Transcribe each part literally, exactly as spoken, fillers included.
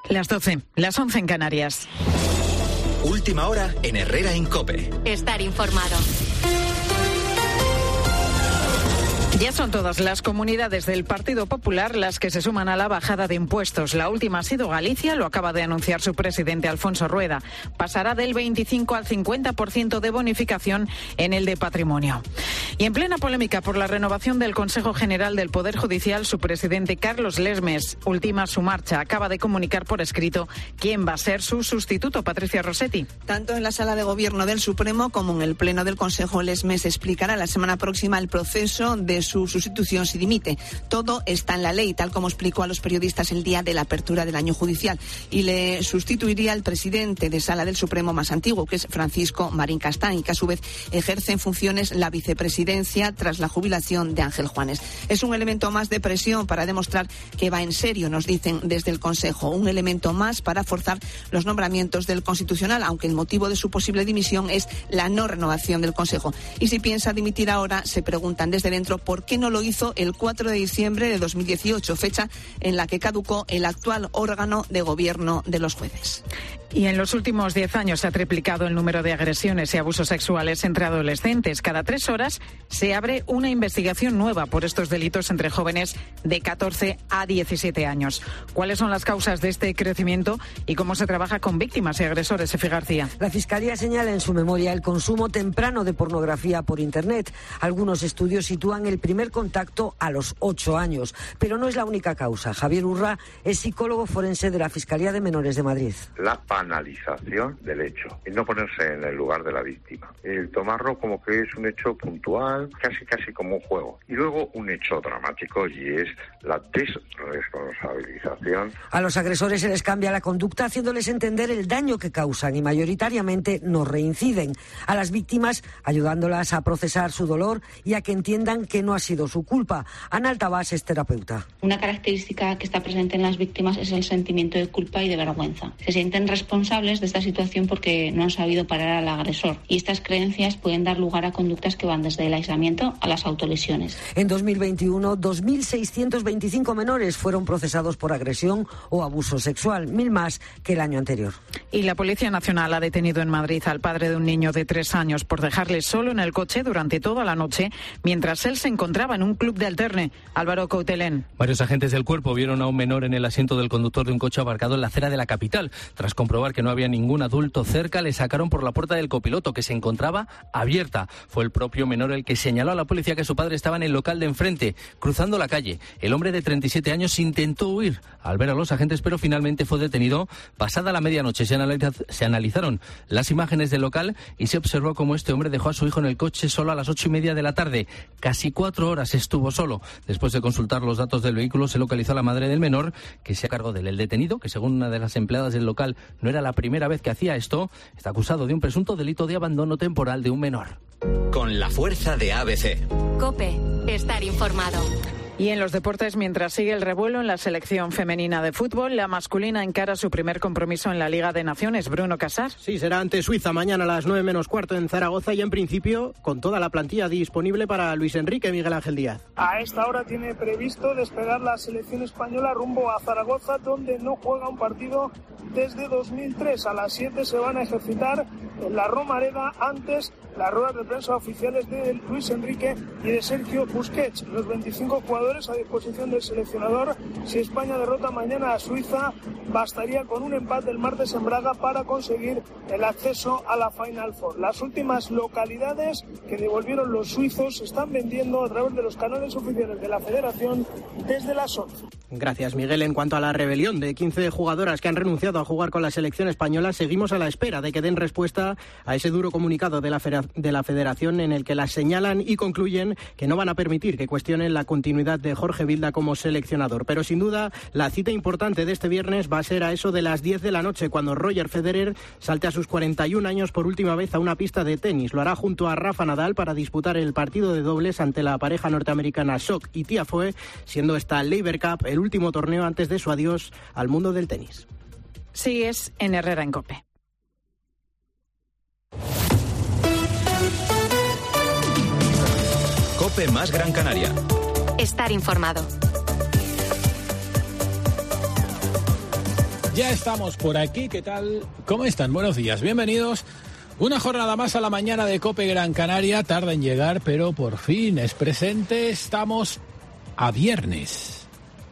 Las doce, las once en Canarias. Última hora en Herrera en COPE. Estar informado. Ya son todas las comunidades del Partido Popular las que se suman a la bajada de impuestos. La última ha sido Galicia, lo acaba de anunciar su presidente Alfonso Rueda. Pasará del veinticinco al cincuenta por ciento de bonificación en el de patrimonio. Y en plena polémica por la renovación del Consejo General del Poder Judicial, su presidente Carlos Lesmes ultima su marcha. Acaba de comunicar por escrito quién va a ser su sustituto. Patricia Rossetti. Tanto en la Sala de Gobierno del Supremo como en el Pleno del Consejo, Lesmes explicará la semana próxima el proceso de su sustitución si dimite. Todo está en la ley, tal como explicó a los periodistas el día de la apertura del año judicial. Y le sustituiría el presidente de Sala del Supremo más antiguo, que es Francisco Marín Castañ, que a su vez ejerce en funciones la vicepresidencia tras la jubilación de Ángel Juanes. Es un elemento más de presión para demostrar que va en serio, nos dicen desde el Consejo. Un elemento más para forzar los nombramientos del Constitucional, aunque el motivo de su posible dimisión es la no renovación del Consejo. Y si piensa dimitir ahora, se preguntan desde dentro por ¿Por qué no lo hizo el cuatro de diciembre de dos mil dieciocho, fecha en la que caducó el actual órgano de gobierno de los jueces? Y en los últimos diez años se ha triplicado el número de agresiones y abusos sexuales entre adolescentes. Cada tres horas se abre una investigación nueva por estos delitos entre jóvenes de catorce a diecisiete años. ¿Cuáles son las causas de este crecimiento y cómo se trabaja con víctimas y agresores? Efi García. La Fiscalía señala en su memoria el consumo temprano de pornografía por Internet. Algunos estudios sitúan el primer contacto a los ocho años, pero no es la única causa. Javier Urra es psicólogo forense de la Fiscalía de Menores de Madrid. La analización del hecho y no ponerse en el lugar de la víctima. El tomarlo como que es un hecho puntual, casi casi como un juego. Y luego un hecho dramático y es la desresponsabilización. A los agresores se les cambia la conducta haciéndoles entender el daño que causan y mayoritariamente no reinciden. A las víctimas ayudándolas a procesar su dolor y a que entiendan que no ha sido su culpa. Ana Altabás es terapeuta. Una característica que está presente en las víctimas es el sentimiento de culpa y de vergüenza. Se sienten responsables responsables de esta situación porque no han sabido parar al agresor. Y estas creencias pueden dar lugar a conductas que van desde el aislamiento a las autolesiones. En dos mil veintiuno, dos mil seiscientos veinticinco menores fueron procesados por agresión o abuso sexual, mil más que el año anterior. Y la Policía Nacional ha detenido en Madrid al padre de un niño de tres años por dejarle solo en el coche durante toda la noche mientras él se encontraba en un club de alterne. Álvaro Coutelén. Varios agentes del cuerpo vieron a un menor en el asiento del conductor de un coche aparcado en la acera de la capital. Tras comprobar que no había ningún adulto cerca, le sacaron por la puerta del copiloto, que se encontraba abierta. Fue el propio menor el que señaló a la policía que su padre estaba en el local de enfrente, cruzando la calle. El hombre de treinta y siete años intentó huir al ver a los agentes, pero finalmente fue detenido. Pasada la medianoche se, analiz- se analizaron las imágenes del local y se observó cómo este hombre dejó a su hijo en el coche solo a las ocho y media de la tarde. Casi cuatro horas estuvo solo. Después de consultar los datos del vehículo, se localizó a la madre del menor, que se cargó de él. El detenido, que según una de las empleadas del local no era la primera vez que hacía esto, está acusado de un presunto delito de abandono temporal de un menor. Con la fuerza de A B C. COPE, estar informado. Y en los deportes, mientras sigue el revuelo en la selección femenina de fútbol, la masculina encara su primer compromiso en la Liga de Naciones. Bruno Casar. Sí, será ante Suiza mañana a las nueve menos cuarto en Zaragoza y en principio con toda la plantilla disponible para Luis Enrique Miguel Ángel Díaz. A esta hora tiene previsto despegar la selección española rumbo a Zaragoza, donde no juega un partido desde dos mil tres. A las siete se van a ejercitar en la Romareda, antes las ruedas de prensa oficiales de Luis Enrique y de Sergio Busquets. Los veinticinco jugadores a disposición del seleccionador. Si España derrota mañana a Suiza, bastaría con un empate el martes en Braga para conseguir el acceso a la Final Four. Las últimas localidades que devolvieron los suizos se están vendiendo a través de los canales oficiales de la Federación desde las once. Gracias, Miguel. En cuanto a la rebelión de quince jugadoras que han renunciado a jugar con la selección española, seguimos a la espera de que den respuesta a ese duro comunicado de la, de la Federación en el que las señalan y concluyen que no van a permitir que cuestionen la continuidad de Jorge Vilda como seleccionador. Pero sin duda, la cita importante de este viernes va a ser a eso de las diez de la noche, cuando Roger Federer salte a sus cuarenta y un años por última vez a una pista de tenis. Lo hará junto a Rafa Nadal para disputar el partido de dobles ante la pareja norteamericana Sock y Tiafoe, siendo esta Laver Cup el último torneo antes de su adiós al mundo del tenis. Sí, es en Herrera en COPE. COPE más Gran Canaria. Estar informado. Ya estamos por aquí, ¿qué tal? ¿Cómo están? Buenos días, bienvenidos. Una jornada más a la mañana de COPE Gran Canaria, tarda en llegar, pero por fin es presente, estamos a viernes.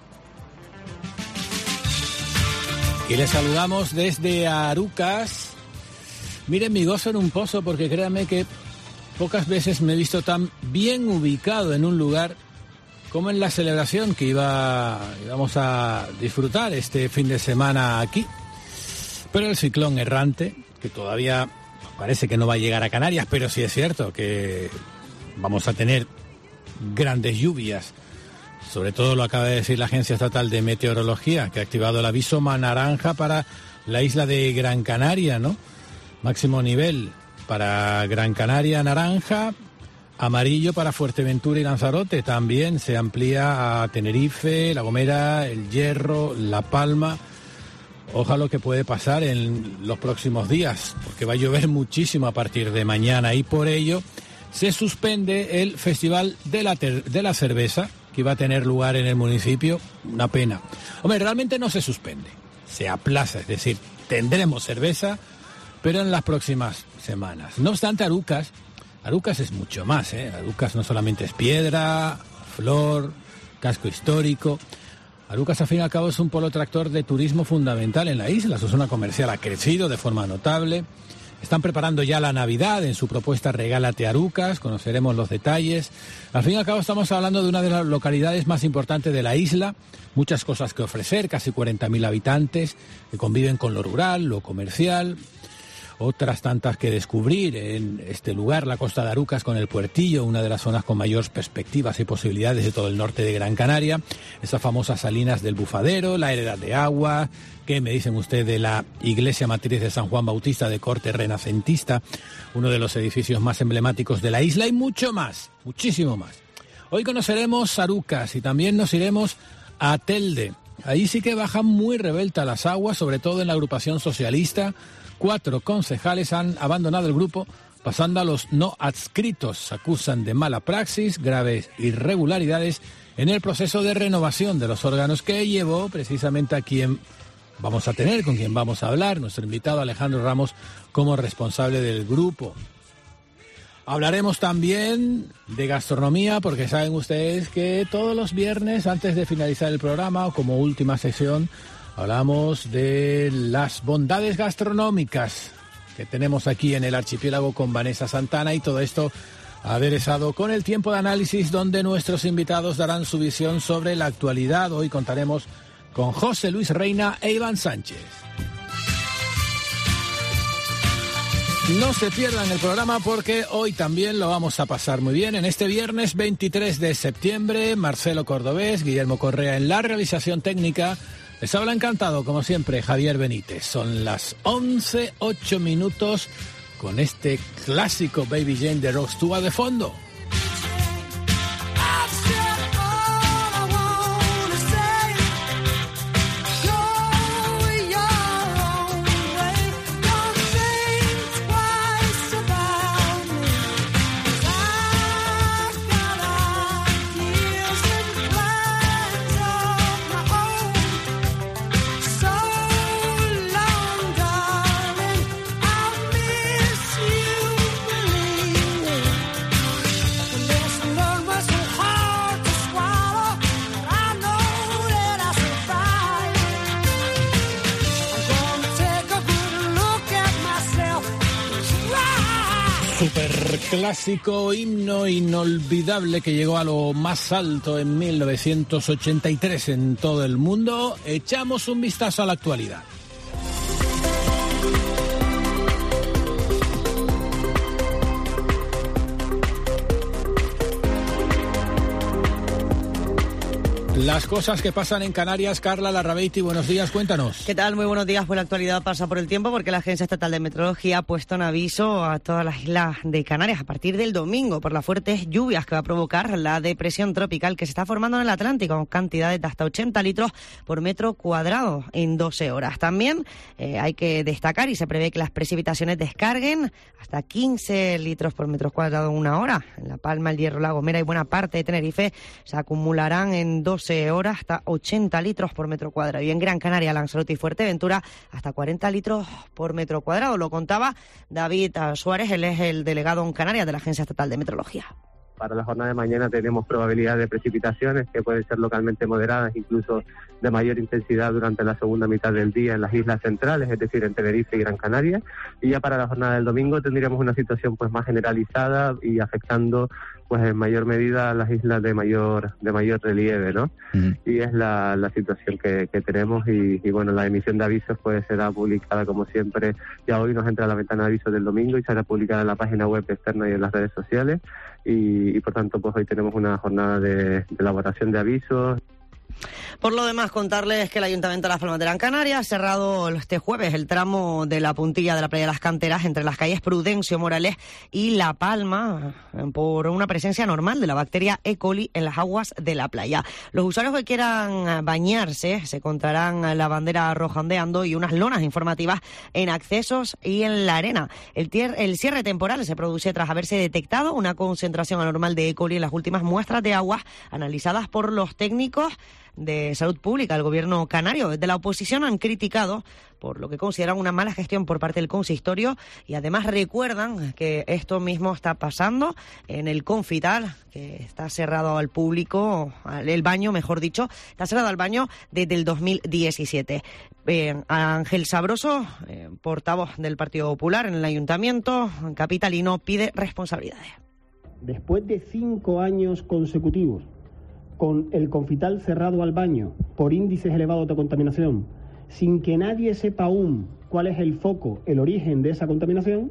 Y les saludamos desde Arucas. Miren, mi gozo en un pozo, porque créanme que pocas veces me he visto tan bien ubicado en un lugar como en la celebración que iba, íbamos a disfrutar este fin de semana aquí. Pero el ciclón errante, que todavía parece que no va a llegar a Canarias, pero sí es cierto que vamos a tener grandes lluvias. Sobre todo lo acaba de decir la Agencia Estatal de Meteorología, que ha activado el aviso naranja para la isla de Gran Canaria, ¿no? Máximo nivel para Gran Canaria, naranja. Amarillo para Fuerteventura y Lanzarote. También se amplía a Tenerife, La Gomera, El Hierro, La Palma. Ojalá lo que puede pasar en los próximos días, porque va a llover muchísimo a partir de mañana y por ello se suspende el Festival de la, ter- de la Cerveza que iba a tener lugar en el municipio. Una pena. Hombre, realmente no se suspende, se aplaza, es decir, tendremos cerveza, pero en las próximas semanas. No obstante, Arucas, Arucas es mucho más, ¿eh? Arucas no solamente es piedra, flor, casco histórico. Arucas, al fin y al cabo, es un polo tractor de turismo fundamental en la isla. Su zona comercial ha crecido de forma notable. Están preparando ya la Navidad en su propuesta Regálate Arucas, conoceremos los detalles. Al fin y al cabo estamos hablando de una de las localidades más importantes de la isla, muchas cosas que ofrecer, casi cuarenta mil habitantes que conviven con lo rural, lo comercial. Otras tantas que descubrir en este lugar, la costa de Arucas con el Puertillo, una de las zonas con mayores perspectivas y posibilidades de todo el norte de Gran Canaria, esas famosas salinas del Bufadero, la heredad de agua, ¿qué me dicen ustedes de la iglesia matriz de San Juan Bautista de corte renacentista, uno de los edificios más emblemáticos de la isla y mucho más, muchísimo más? Hoy conoceremos Arucas y también nos iremos a Telde. Ahí sí que bajan muy revueltas las aguas, sobre todo en la agrupación socialista. Cuatro concejales han abandonado el grupo, pasando a los no adscritos. Acusan de mala praxis, graves irregularidades en el proceso de renovación de los órganos que llevó precisamente a quien vamos a tener, con quien vamos a hablar, nuestro invitado Alejandro Ramos, como responsable del grupo. Hablaremos también de gastronomía, porque saben ustedes que todos los viernes, antes de finalizar el programa, o como última sesión, hablamos de las bondades gastronómicas que tenemos aquí en el archipiélago con Vanessa Santana, y todo esto aderezado con el tiempo de análisis donde nuestros invitados darán su visión sobre la actualidad. Hoy contaremos con José Luis Reina e Iván Sánchez. No se pierdan el programa porque hoy también lo vamos a pasar muy bien. En este viernes veintitrés de septiembre, Marcelo Cordobés, Guillermo Correa en la realización técnica. Les habla encantado, como siempre, Javier Benítez. Son las once, ocho minutos con este clásico Baby Jane de Rod Stewart de fondo. Clásico, himno inolvidable que llegó a lo más alto en mil novecientos ochenta y tres en todo el mundo. Echamos un vistazo a la actualidad. Las cosas que pasan en Canarias. Carla Larrabeiti, buenos días, cuéntanos. ¿Qué tal? Muy buenos días. Pues la actualidad pasa por el tiempo porque la Agencia Estatal de Meteorología ha puesto en aviso a todas las islas de Canarias a partir del domingo por las fuertes lluvias que va a provocar la depresión tropical que se está formando en el Atlántico, con cantidades de hasta ochenta litros por metro cuadrado en doce horas. También eh, hay que destacar y se prevé que las precipitaciones descarguen hasta quince litros por metro cuadrado en una hora. En La Palma, El Hierro, La Gomera y buena parte de Tenerife se acumularán en dos doce horas hasta ochenta litros por metro cuadrado. Y en Gran Canaria, Lanzarote y Fuerteventura, hasta cuarenta litros por metro cuadrado. Lo contaba David Suárez, él es el delegado en Canarias de la Agencia Estatal de Meteorología. Para la jornada de mañana tenemos probabilidad de precipitaciones que pueden ser localmente moderadas, incluso de mayor intensidad durante la segunda mitad del día en las islas centrales, es decir, en Tenerife y Gran Canaria. Y ya para la jornada del domingo tendríamos una situación pues más generalizada y afectando pues en mayor medida a las islas de mayor de mayor relieve, ¿no? Uh-huh. Y es la, la situación que, que tenemos y, y bueno, la emisión de avisos pues será publicada como siempre. Ya hoy nos entra la ventana de avisos del domingo y será publicada en la página web externa y en las redes sociales. Y, y por tanto pues hoy tenemos una jornada de, de elaboración de avisos. Por lo demás, contarles que el Ayuntamiento de Las Palmas de Gran Canaria ha cerrado este jueves el tramo de la puntilla de la playa de las Canteras entre las calles Prudencio Morales y La Palma por una presencia normal de la bacteria E. coli en las aguas de la playa. Los usuarios que quieran bañarse se encontrarán la bandera roja ondeando y unas lonas informativas en accesos y en la arena. El, tier, el cierre temporal se produce tras haberse detectado una concentración anormal de E. coli en las últimas muestras de aguas analizadas por los técnicos de Salud Pública del Gobierno canario. Desde la oposición han criticado por lo que consideran una mala gestión por parte del consistorio y además recuerdan que esto mismo está pasando en el Confital, que está cerrado al público, el baño, mejor dicho, está cerrado al baño desde el dos mil diecisiete. Eh, Ángel Sabroso, eh, portavoz del Partido Popular en el Ayuntamiento capitalino, pide responsabilidades. Después de cinco años consecutivos con el Confital cerrado al baño por índices elevados de contaminación, sin que nadie sepa aún cuál es el foco, el origen de esa contaminación,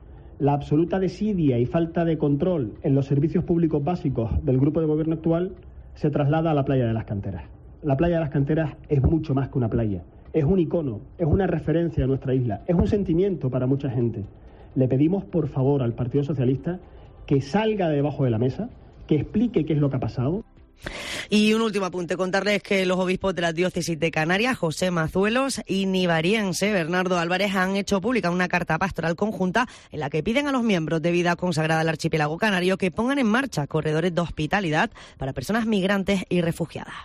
la absoluta desidia y falta de control en los servicios públicos básicos del grupo de gobierno actual se traslada a la playa de las Canteras. La playa de las Canteras es mucho más que una playa, es un icono, es una referencia a nuestra isla, es un sentimiento para mucha gente. Le pedimos por favor al Partido Socialista que salga de debajo de la mesa, que explique qué es lo que ha pasado. Y un último apunte, contarles que los obispos de la diócesis de Canarias, José Mazuelos y nivariense Bernardo Álvarez, han hecho pública una carta pastoral conjunta en la que piden a los miembros de Vida Consagrada al Archipiélago Canario que pongan en marcha corredores de hospitalidad para personas migrantes y refugiadas.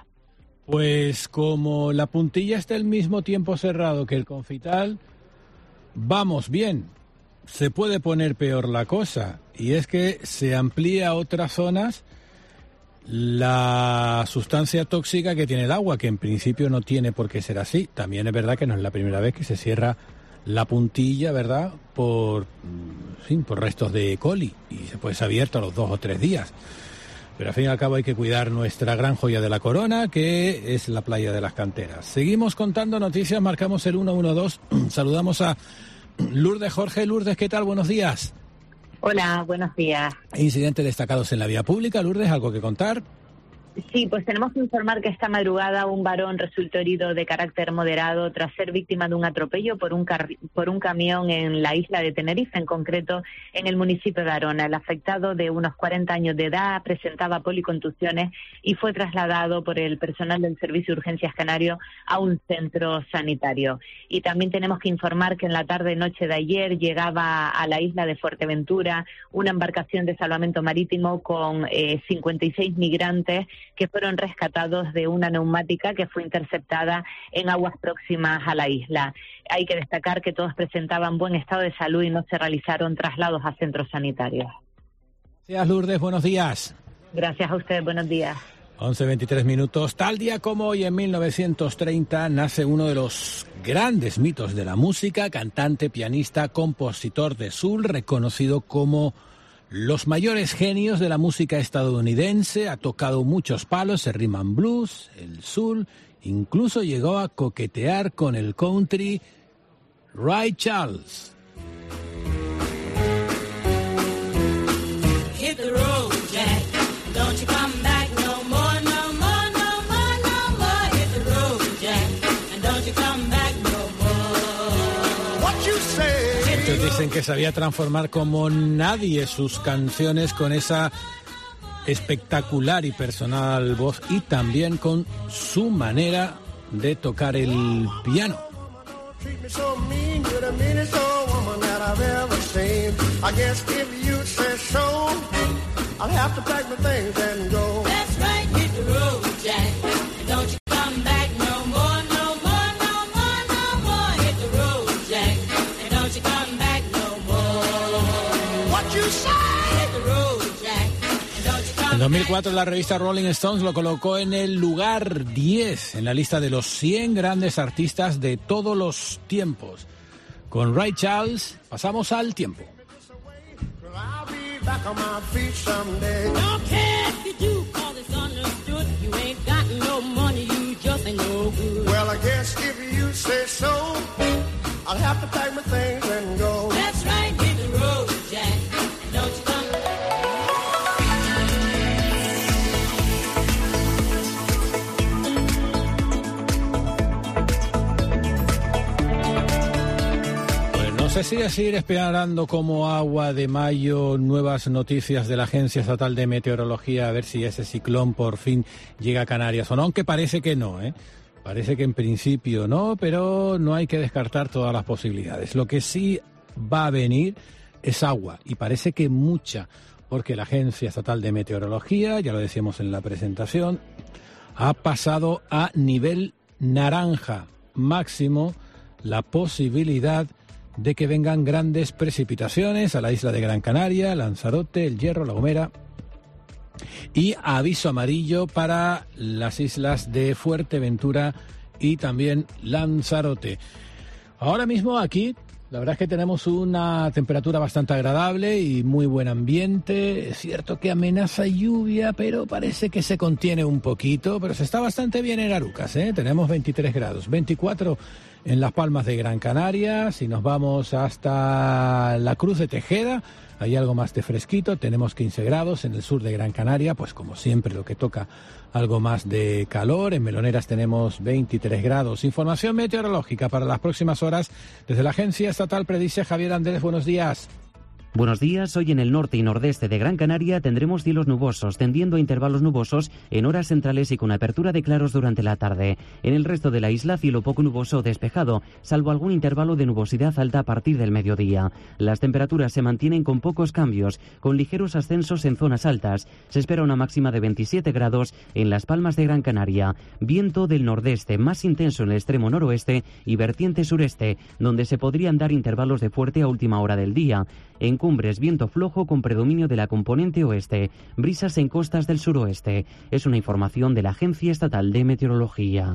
Pues como la puntilla está al mismo tiempo cerrado que el Confital, vamos bien. Se puede poner peor la cosa, y es que se amplía a otras zonas la sustancia tóxica que tiene el agua, que en principio no tiene por qué ser así. También es verdad que no es la primera vez que se cierra la puntilla, ¿verdad?, por, sí, por restos de E. coli, y se puede ser abierto a los dos o tres días. Pero al fin y al cabo hay que cuidar nuestra gran joya de la corona, que es la playa de las Canteras. Seguimos contando noticias, marcamos el uno uno dos, saludamos a Lourdes Jorge. Lourdes, ¿qué tal? Buenos días. Hola, buenos días. Incidentes destacados en la vía pública. Lourdes, ¿algo que contar? Sí, pues tenemos que informar que esta madrugada un varón resultó herido de carácter moderado tras ser víctima de un atropello por un, car- por un camión en la isla de Tenerife, en concreto en el municipio de Arona. El afectado, de unos cuarenta años de edad, presentaba policontusiones y fue trasladado por el personal del Servicio de Urgencias Canario a un centro sanitario. Y también tenemos que informar que en la tarde-noche de ayer llegaba a la isla de Fuerteventura una embarcación de salvamento marítimo con eh, cincuenta y seis migrantes que fueron rescatados de una neumática que fue interceptada en aguas próximas a la isla. Hay que destacar que todos presentaban buen estado de salud y no se realizaron traslados a centros sanitarios. Gracias, Lourdes, buenos días. Gracias a ustedes, buenos días. once veintitrés minutos. Tal día como hoy, en mil novecientos treinta, nace uno de los grandes mitos de la música, cantante, pianista, compositor de soul, reconocido como los mayores genios de la música estadounidense. Ha tocado muchos palos, el rhythm and blues, el soul, incluso llegó a coquetear con el country. Ray Charles. Hit the road, Jack. Don't you come back no more, no more, no more, no more. Hit the road, Jack. And don't you come back no more. What you say? Muchos dicen que sabía transformar como nadie sus canciones con esa espectacular y personal voz, y también con su manera de tocar el piano. En dos mil cuatro la revista Rolling Stones lo colocó en el lugar diez en la lista de los cien grandes artistas de todos los tiempos. Con Ray Charles pasamos al tiempo. No sé si decir esperando como agua de mayo nuevas noticias de la Agencia Estatal de Meteorología, a ver si ese ciclón por fin llega a Canarias o no, aunque parece que no, ¿eh? Parece que en principio no, pero no hay que descartar todas las posibilidades. Lo que sí va a venir es agua, y parece que mucha, porque la Agencia Estatal de Meteorología, ya lo decíamos en la presentación, ha pasado a nivel naranja máximo la posibilidad de que vengan grandes precipitaciones a la isla de Gran Canaria, Lanzarote, El Hierro, La Gomera, y aviso amarillo para las islas de Fuerteventura y también Lanzarote. Ahora mismo aquí, la verdad es que tenemos una temperatura bastante agradable y muy buen ambiente. Es cierto que amenaza lluvia, pero parece que se contiene un poquito, pero se está bastante bien en Arucas, ¿eh? Tenemos veintitrés grados, veinticuatro en Las Palmas de Gran Canaria. Si nos vamos hasta la Cruz de Tejeda, hay algo más de fresquito, tenemos quince grados. En el sur de Gran Canaria, pues como siempre lo que toca algo más de calor. En Meloneras tenemos veintitrés grados. Información meteorológica para las próximas horas desde la Agencia Estatal predice Javier Andrés. Buenos días. Buenos días. Hoy en el norte y nordeste de Gran Canaria tendremos cielos nubosos, tendiendo a intervalos nubosos en horas centrales y con apertura de claros durante la tarde. En el resto de la isla, cielo poco nuboso o despejado, salvo algún intervalo de nubosidad alta a partir del mediodía. Las temperaturas se mantienen con pocos cambios, con ligeros ascensos en zonas altas. Se espera una máxima de veintisiete grados en Las Palmas de Gran Canaria. Viento del nordeste, más intenso en el extremo noroeste y vertiente sureste, donde se podrían dar intervalos de fuerte a última hora del día. En cumbres, viento flojo con predominio de la componente oeste, brisas en costas del suroeste. Es una información de la Agencia Estatal de Meteorología.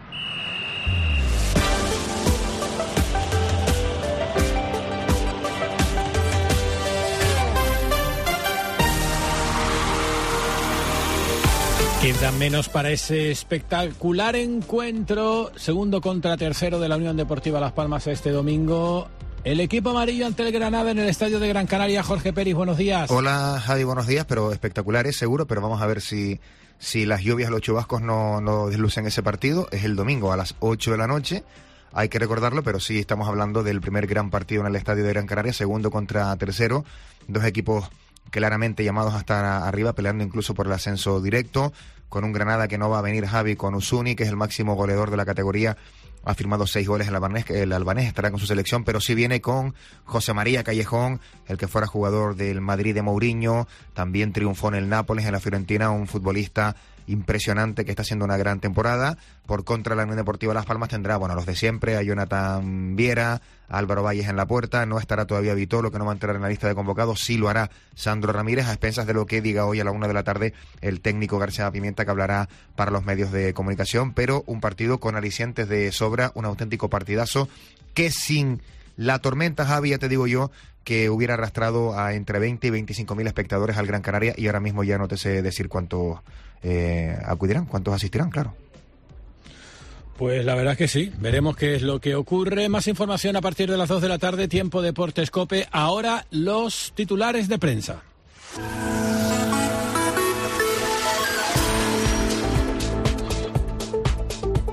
Queda menos para ese espectacular encuentro, segundo contra tercero de la Unión Deportiva Las Palmas este domingo. El equipo amarillo ante el Granada en el estadio de Gran Canaria. Jorge Peris, buenos días. Hola Javi, buenos días, pero espectaculares seguro, pero vamos a ver si, si las lluvias, los chubascos no, no deslucen ese partido. Es el domingo a las ocho de la noche, hay que recordarlo, pero sí estamos hablando del primer gran partido en el estadio de Gran Canaria, segundo contra tercero, dos equipos claramente llamados a estar arriba, peleando incluso por el ascenso directo, con un Granada que no va a venir, Javi, con Usuni, que es el máximo goleador de la categoría. Ha firmado seis goles el albanés, el albanés estará con su selección, pero sí viene con José María Callejón, el que fuera jugador del Madrid de Mourinho, también triunfó en el Nápoles, en la Fiorentina, un futbolista impresionante que está haciendo una gran temporada. Por contra, la Unión Deportiva Las Palmas tendrá, bueno, los de siempre, a Jonathan Viera, a Álvaro Valles en la puerta, no estará todavía Vitolo, que no va a entrar en la lista de convocados, sí lo hará Sandro Ramírez, a expensas de lo que diga hoy a la una de la tarde el técnico García Pimienta, que hablará para los medios de comunicación, pero un partido con alicientes de sobra, un auténtico partidazo, que sin la tormenta, Javi, ya te digo yo, que hubiera arrastrado a entre veinte y veinticinco mil espectadores al Gran Canaria, y ahora mismo ya no te sé decir cuántos eh, acudirán, cuántos asistirán, claro. Pues la verdad es que sí, veremos qué es lo que ocurre. Más información a partir de las dos de la tarde, tiempo Deportes COPE. Ahora los titulares de prensa.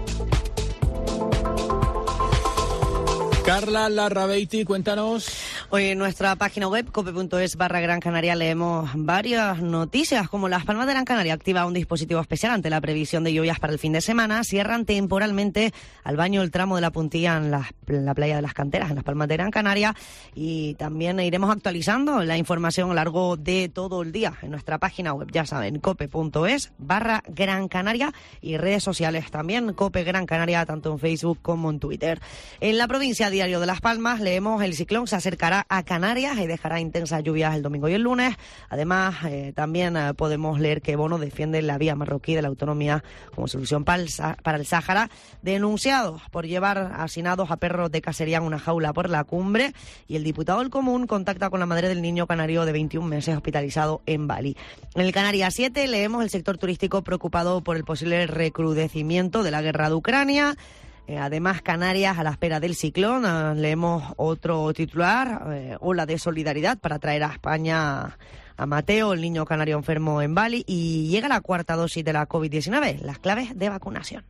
Carla Larrabeiti, cuéntanos. Hoy en nuestra página web, cope.es barra Gran Canaria, leemos varias noticias, como Las Palmas de Gran Canaria activa un dispositivo especial ante la previsión de lluvias para el fin de semana. Cierran temporalmente al baño el tramo de la Puntilla en la, en la playa de las Canteras, en Las Palmas de Gran Canaria. Y también iremos actualizando la información a lo largo de todo el día en nuestra página web, ya saben, cope.es barra Gran Canaria, y redes sociales también, Cope Gran Canaria, tanto en Facebook como en Twitter. En la provincia Diario de Las Palmas leemos: el ciclón se acercará a Canarias y dejará intensas lluvias el domingo y el lunes. Además, eh, también eh, podemos leer que Bono defiende la vía marroquí de la autonomía como solución para el, para el Sáhara, denunciados por llevar hacinados a perros de cacería en una jaula por la cumbre. Y el diputado del Común contacta con la madre del niño canario de veintiún meses hospitalizado en Bali. En el Canarias siete leemos: el sector turístico preocupado por el posible recrudecimiento de la guerra de Ucrania. Eh, además, Canarias a la espera del ciclón. Eh, leemos otro titular: eh, ola de solidaridad para traer a España a Mateo, el niño canario enfermo en Bali. Y llega la cuarta dosis de la covid diecinueve, las claves de vacunación.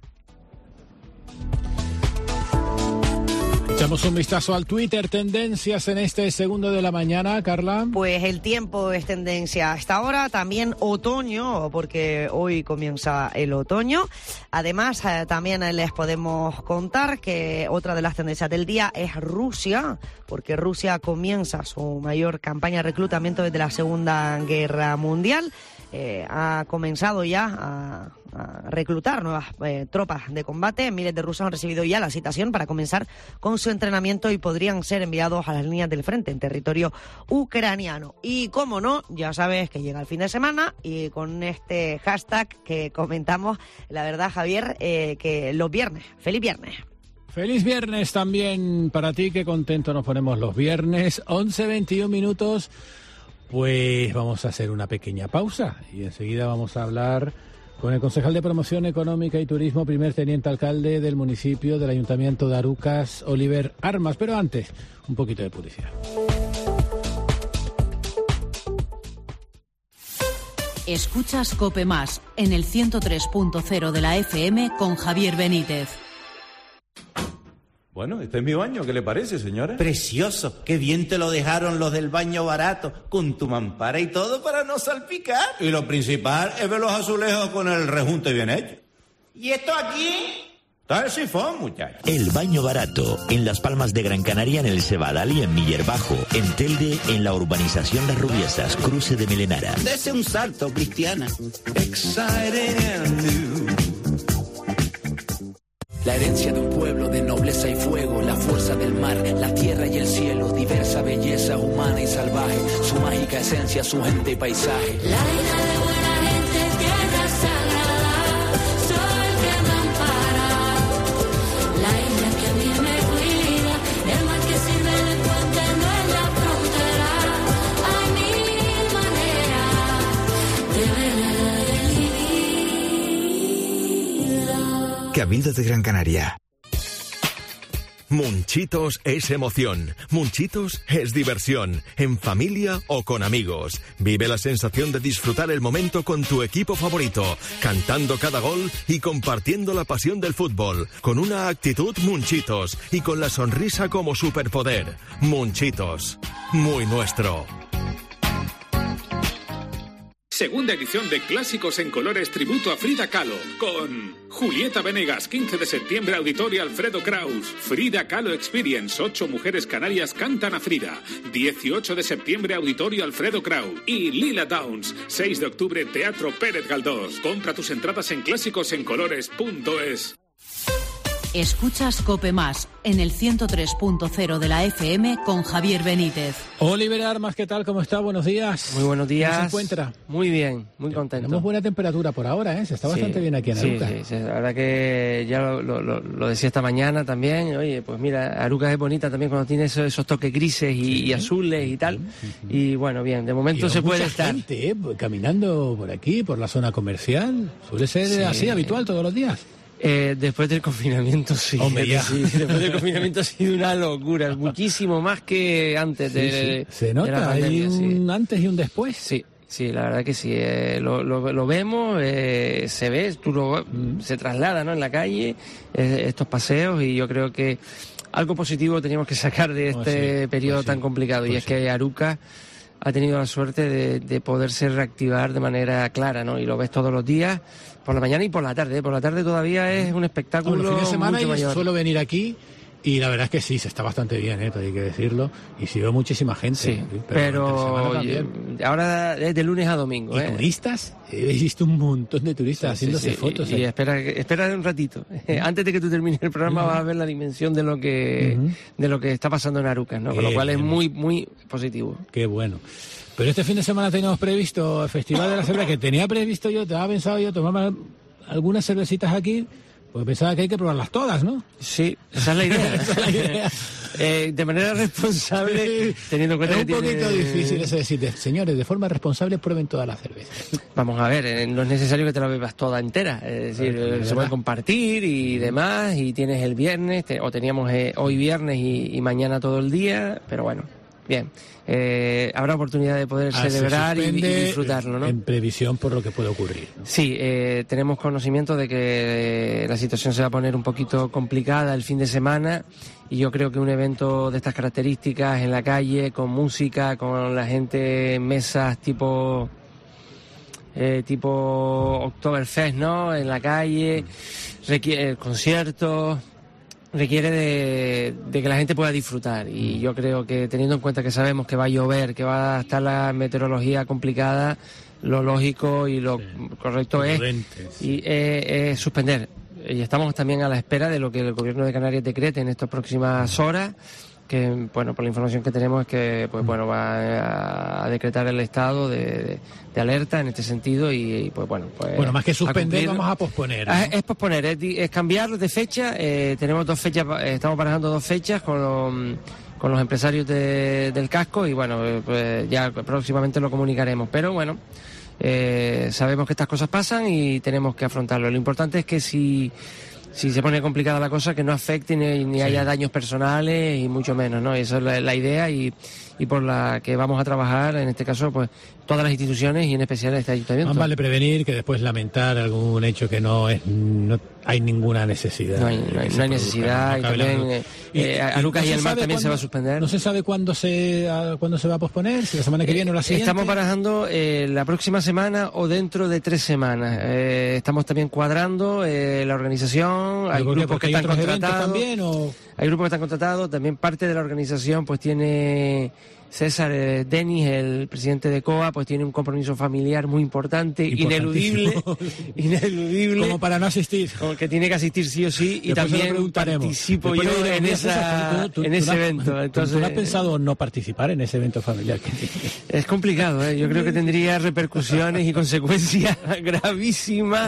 Echamos un vistazo al Twitter, tendencias en este segundo de la mañana, Carla. Pues el tiempo es tendencia hasta ahora, también otoño, porque hoy comienza el otoño. Además, eh, también les podemos contar que otra de las tendencias del día es Rusia, porque Rusia comienza su mayor campaña de reclutamiento desde la Segunda Guerra Mundial. Eh, ha comenzado ya a, a reclutar nuevas eh, tropas de combate. Miles de rusos han recibido ya la citación para comenzar con su entrenamiento y podrían ser enviados a las líneas del frente en territorio ucraniano. Y como no, ya sabes que llega el fin de semana y con este hashtag que comentamos, la verdad, Javier, eh, que los viernes, feliz viernes. Feliz viernes también para ti, qué contento nos ponemos los viernes, once veintiún minutos. Pues vamos a hacer una pequeña pausa y enseguida vamos a hablar con el concejal de Promoción Económica y Turismo, primer teniente alcalde del municipio del Ayuntamiento de Arucas, Oliver Armas. Pero antes, un poquito de publicidad. Escuchas COPE Más en el ciento tres punto cero de la F M con Javier Benítez. Bueno, este es mi baño, ¿qué le parece, señora? Precioso, qué bien te lo dejaron los del baño barato, con tu mampara y todo para no salpicar. Y lo principal es ver los azulejos con el rejunte bien hecho. ¿Y esto aquí? Está el sifón, muchacho. El baño barato, en Las Palmas de Gran Canaria, en el Cebadal y en Miller Bajo. En Telde, en la urbanización Las Rubiesas, cruce de Melenara. Dese un salto, Cristiana. Exciting and new. La herencia de un pueblo de nobleza y fuego, la fuerza del mar, la tierra y el cielo, diversa belleza humana y salvaje, su mágica esencia, su gente y paisaje. La isla de buena gente, tierra sagrada, sol que me ampara, la isla que a mí me cuida, el mar que sirve de puente no es la frontera, hay mil maneras de ver mi vida. Cabildo de Gran Canaria. Munchitos es emoción, Munchitos es diversión, en familia o con amigos. Vive la sensación de disfrutar el momento con tu equipo favorito, cantando cada gol y compartiendo la pasión del fútbol, con una actitud Munchitos y con la sonrisa como superpoder. Munchitos, muy nuestro. Segunda edición de Clásicos en Colores tributo a Frida Kahlo, con Julieta Venegas, quince de septiembre, Auditorio Alfredo Kraus. Frida Kahlo Experience, ocho mujeres canarias cantan a Frida. dieciocho de septiembre, Auditorio Alfredo Kraus. Y Lila Downs, seis de octubre, Teatro Pérez Galdós. Compra tus entradas en clásicos en colores punto es. Escuchas COPE Más en el ciento tres punto cero de la F M con Javier Benítez. Oliver Armas, ¿qué tal? ¿Cómo está? Buenos días. Muy buenos días. ¿Cómo se encuentra? Muy bien, muy contento. Tenemos buena temperatura por ahora, ¿eh? Se está sí, bastante bien aquí en Arucas. Sí, sí, sí, la verdad que ya lo, lo, lo decía esta mañana también. Oye, pues mira, Arucas es bonita también cuando tiene esos, esos toques grises y, sí. y azules y tal. Sí, sí. Y bueno, bien, de momento y se puede mucha estar. gente, ¿eh? Caminando por aquí, por la zona comercial. Suele ser sí. así, habitual todos los días. Eh, después del confinamiento sí, Hombre, ya. sí, después del confinamiento ha sido una locura, muchísimo más que antes de, sí, sí. Se de nota, la pandemia, hay un sí. antes y un después. Sí, Sí, la verdad que sí, eh, lo, lo, lo vemos, eh, se ve, tú lo, mm. se traslada, ¿no?, en la calle, eh, estos paseos, y yo creo que algo positivo teníamos que sacar de este pues sí, periodo pues sí, tan complicado, pues y es sí. que Arucas ha tenido la suerte de, de poderse reactivar de manera clara, ¿no? Y lo ves todos los días, por la mañana y por la tarde. Por la tarde todavía es un espectáculo bueno, los fines de semana mucho mayor. Suelo venir aquí y la verdad es que sí, se está bastante bien, ¿eh? Hay que decirlo. Y sí veo muchísima gente. Sí, pero, pero ahora es de lunes a domingo. ¿Y ¿eh? turistas? He visto un montón de turistas sí, haciéndose sí, sí. fotos. Y, y espera, espera un ratito. Uh-huh. Antes de que tú termines el programa uh-huh. vas a ver la dimensión de lo que uh-huh. de lo que está pasando en Arucas, ¿no? Con lo cual es muy, muy positivo. Qué bueno. Pero este fin de semana teníamos previsto el Festival de la Cerveza, que tenía previsto yo, te había pensado yo tomarme algunas cervecitas aquí, pues pensaba que hay que probarlas todas, ¿no? Sí, esa es la idea. Esa es la idea. eh, de manera responsable, teniendo en cuenta es que un poquito tiene... difícil eso de decir, señores, de forma responsable prueben todas las cervezas. Vamos a ver, eh, no es necesario que te la bebas toda entera, es decir, eh, se puede compartir y demás, y tienes el viernes, te, o teníamos eh, hoy viernes y, y mañana todo el día, pero bueno, bien. Eh, habrá oportunidad de poder ah, celebrar y, y disfrutarlo, ¿no? En previsión por lo que puede ocurrir, ¿no? Sí, eh, tenemos conocimiento de que la situación se va a poner un poquito complicada el fin de semana, y yo creo que un evento de estas características en la calle, con música, con la gente en mesas tipo eh, tipo Oktoberfest, ¿no?, en la calle, requiere conciertos, requiere de, de que la gente pueda disfrutar, y yo creo que, teniendo en cuenta que sabemos que va a llover, que va a estar la meteorología complicada, lo lógico y lo sí, correcto es, y, eh, es suspender. Y estamos también a la espera de lo que el Gobierno de Canarias decrete en estas próximas horas, que, bueno, por la información que tenemos es que, pues bueno, va a decretar el estado de, de, de alerta en este sentido, y, y pues bueno, pues bueno, más que suspender, vamos a posponer, ¿no? Es, es posponer, es, es cambiar de fecha. Eh, tenemos dos fechas, estamos barajando dos fechas con los, con los empresarios de, del casco, y bueno, pues ya próximamente lo comunicaremos, pero bueno, eh, sabemos que estas cosas pasan y tenemos que afrontarlo. Lo importante es que si si se pone complicada la cosa, que no afecte ni, ni sí. haya daños personales, y mucho menos, ¿no? Esa es la, la idea, y, y por la que vamos a trabajar, en este caso, pues todas las instituciones, y en especial este ayuntamiento. Más vale prevenir que después lamentar algún hecho que no es, no hay ninguna necesidad. No hay, no hay, no hay necesidad, no, no y también eh, y, eh, a Lucas no y el Mar también cuándo, se va a suspender. ¿No se sabe cuándo se a, cuándo se va a posponer? ¿Si la semana que viene o la siguiente? Estamos barajando eh, la próxima semana o dentro de tres semanas. Eh, estamos también cuadrando eh, la organización, hay grupos que están contratados. También, ¿o? Hay grupos que están contratados, también parte de la organización pues tiene... César eh, Denis, el presidente de C O A, pues tiene un compromiso familiar muy importante, ineludible, ineludible. Como para no asistir. Como que tiene que asistir sí o sí, y después también participo yo en, esa, tú, tú, en ese tú evento. Entonces, ¿tú no has pensado no participar en ese evento familiar? Es complicado, ¿eh? Yo creo que tendría repercusiones y consecuencias gravísimas,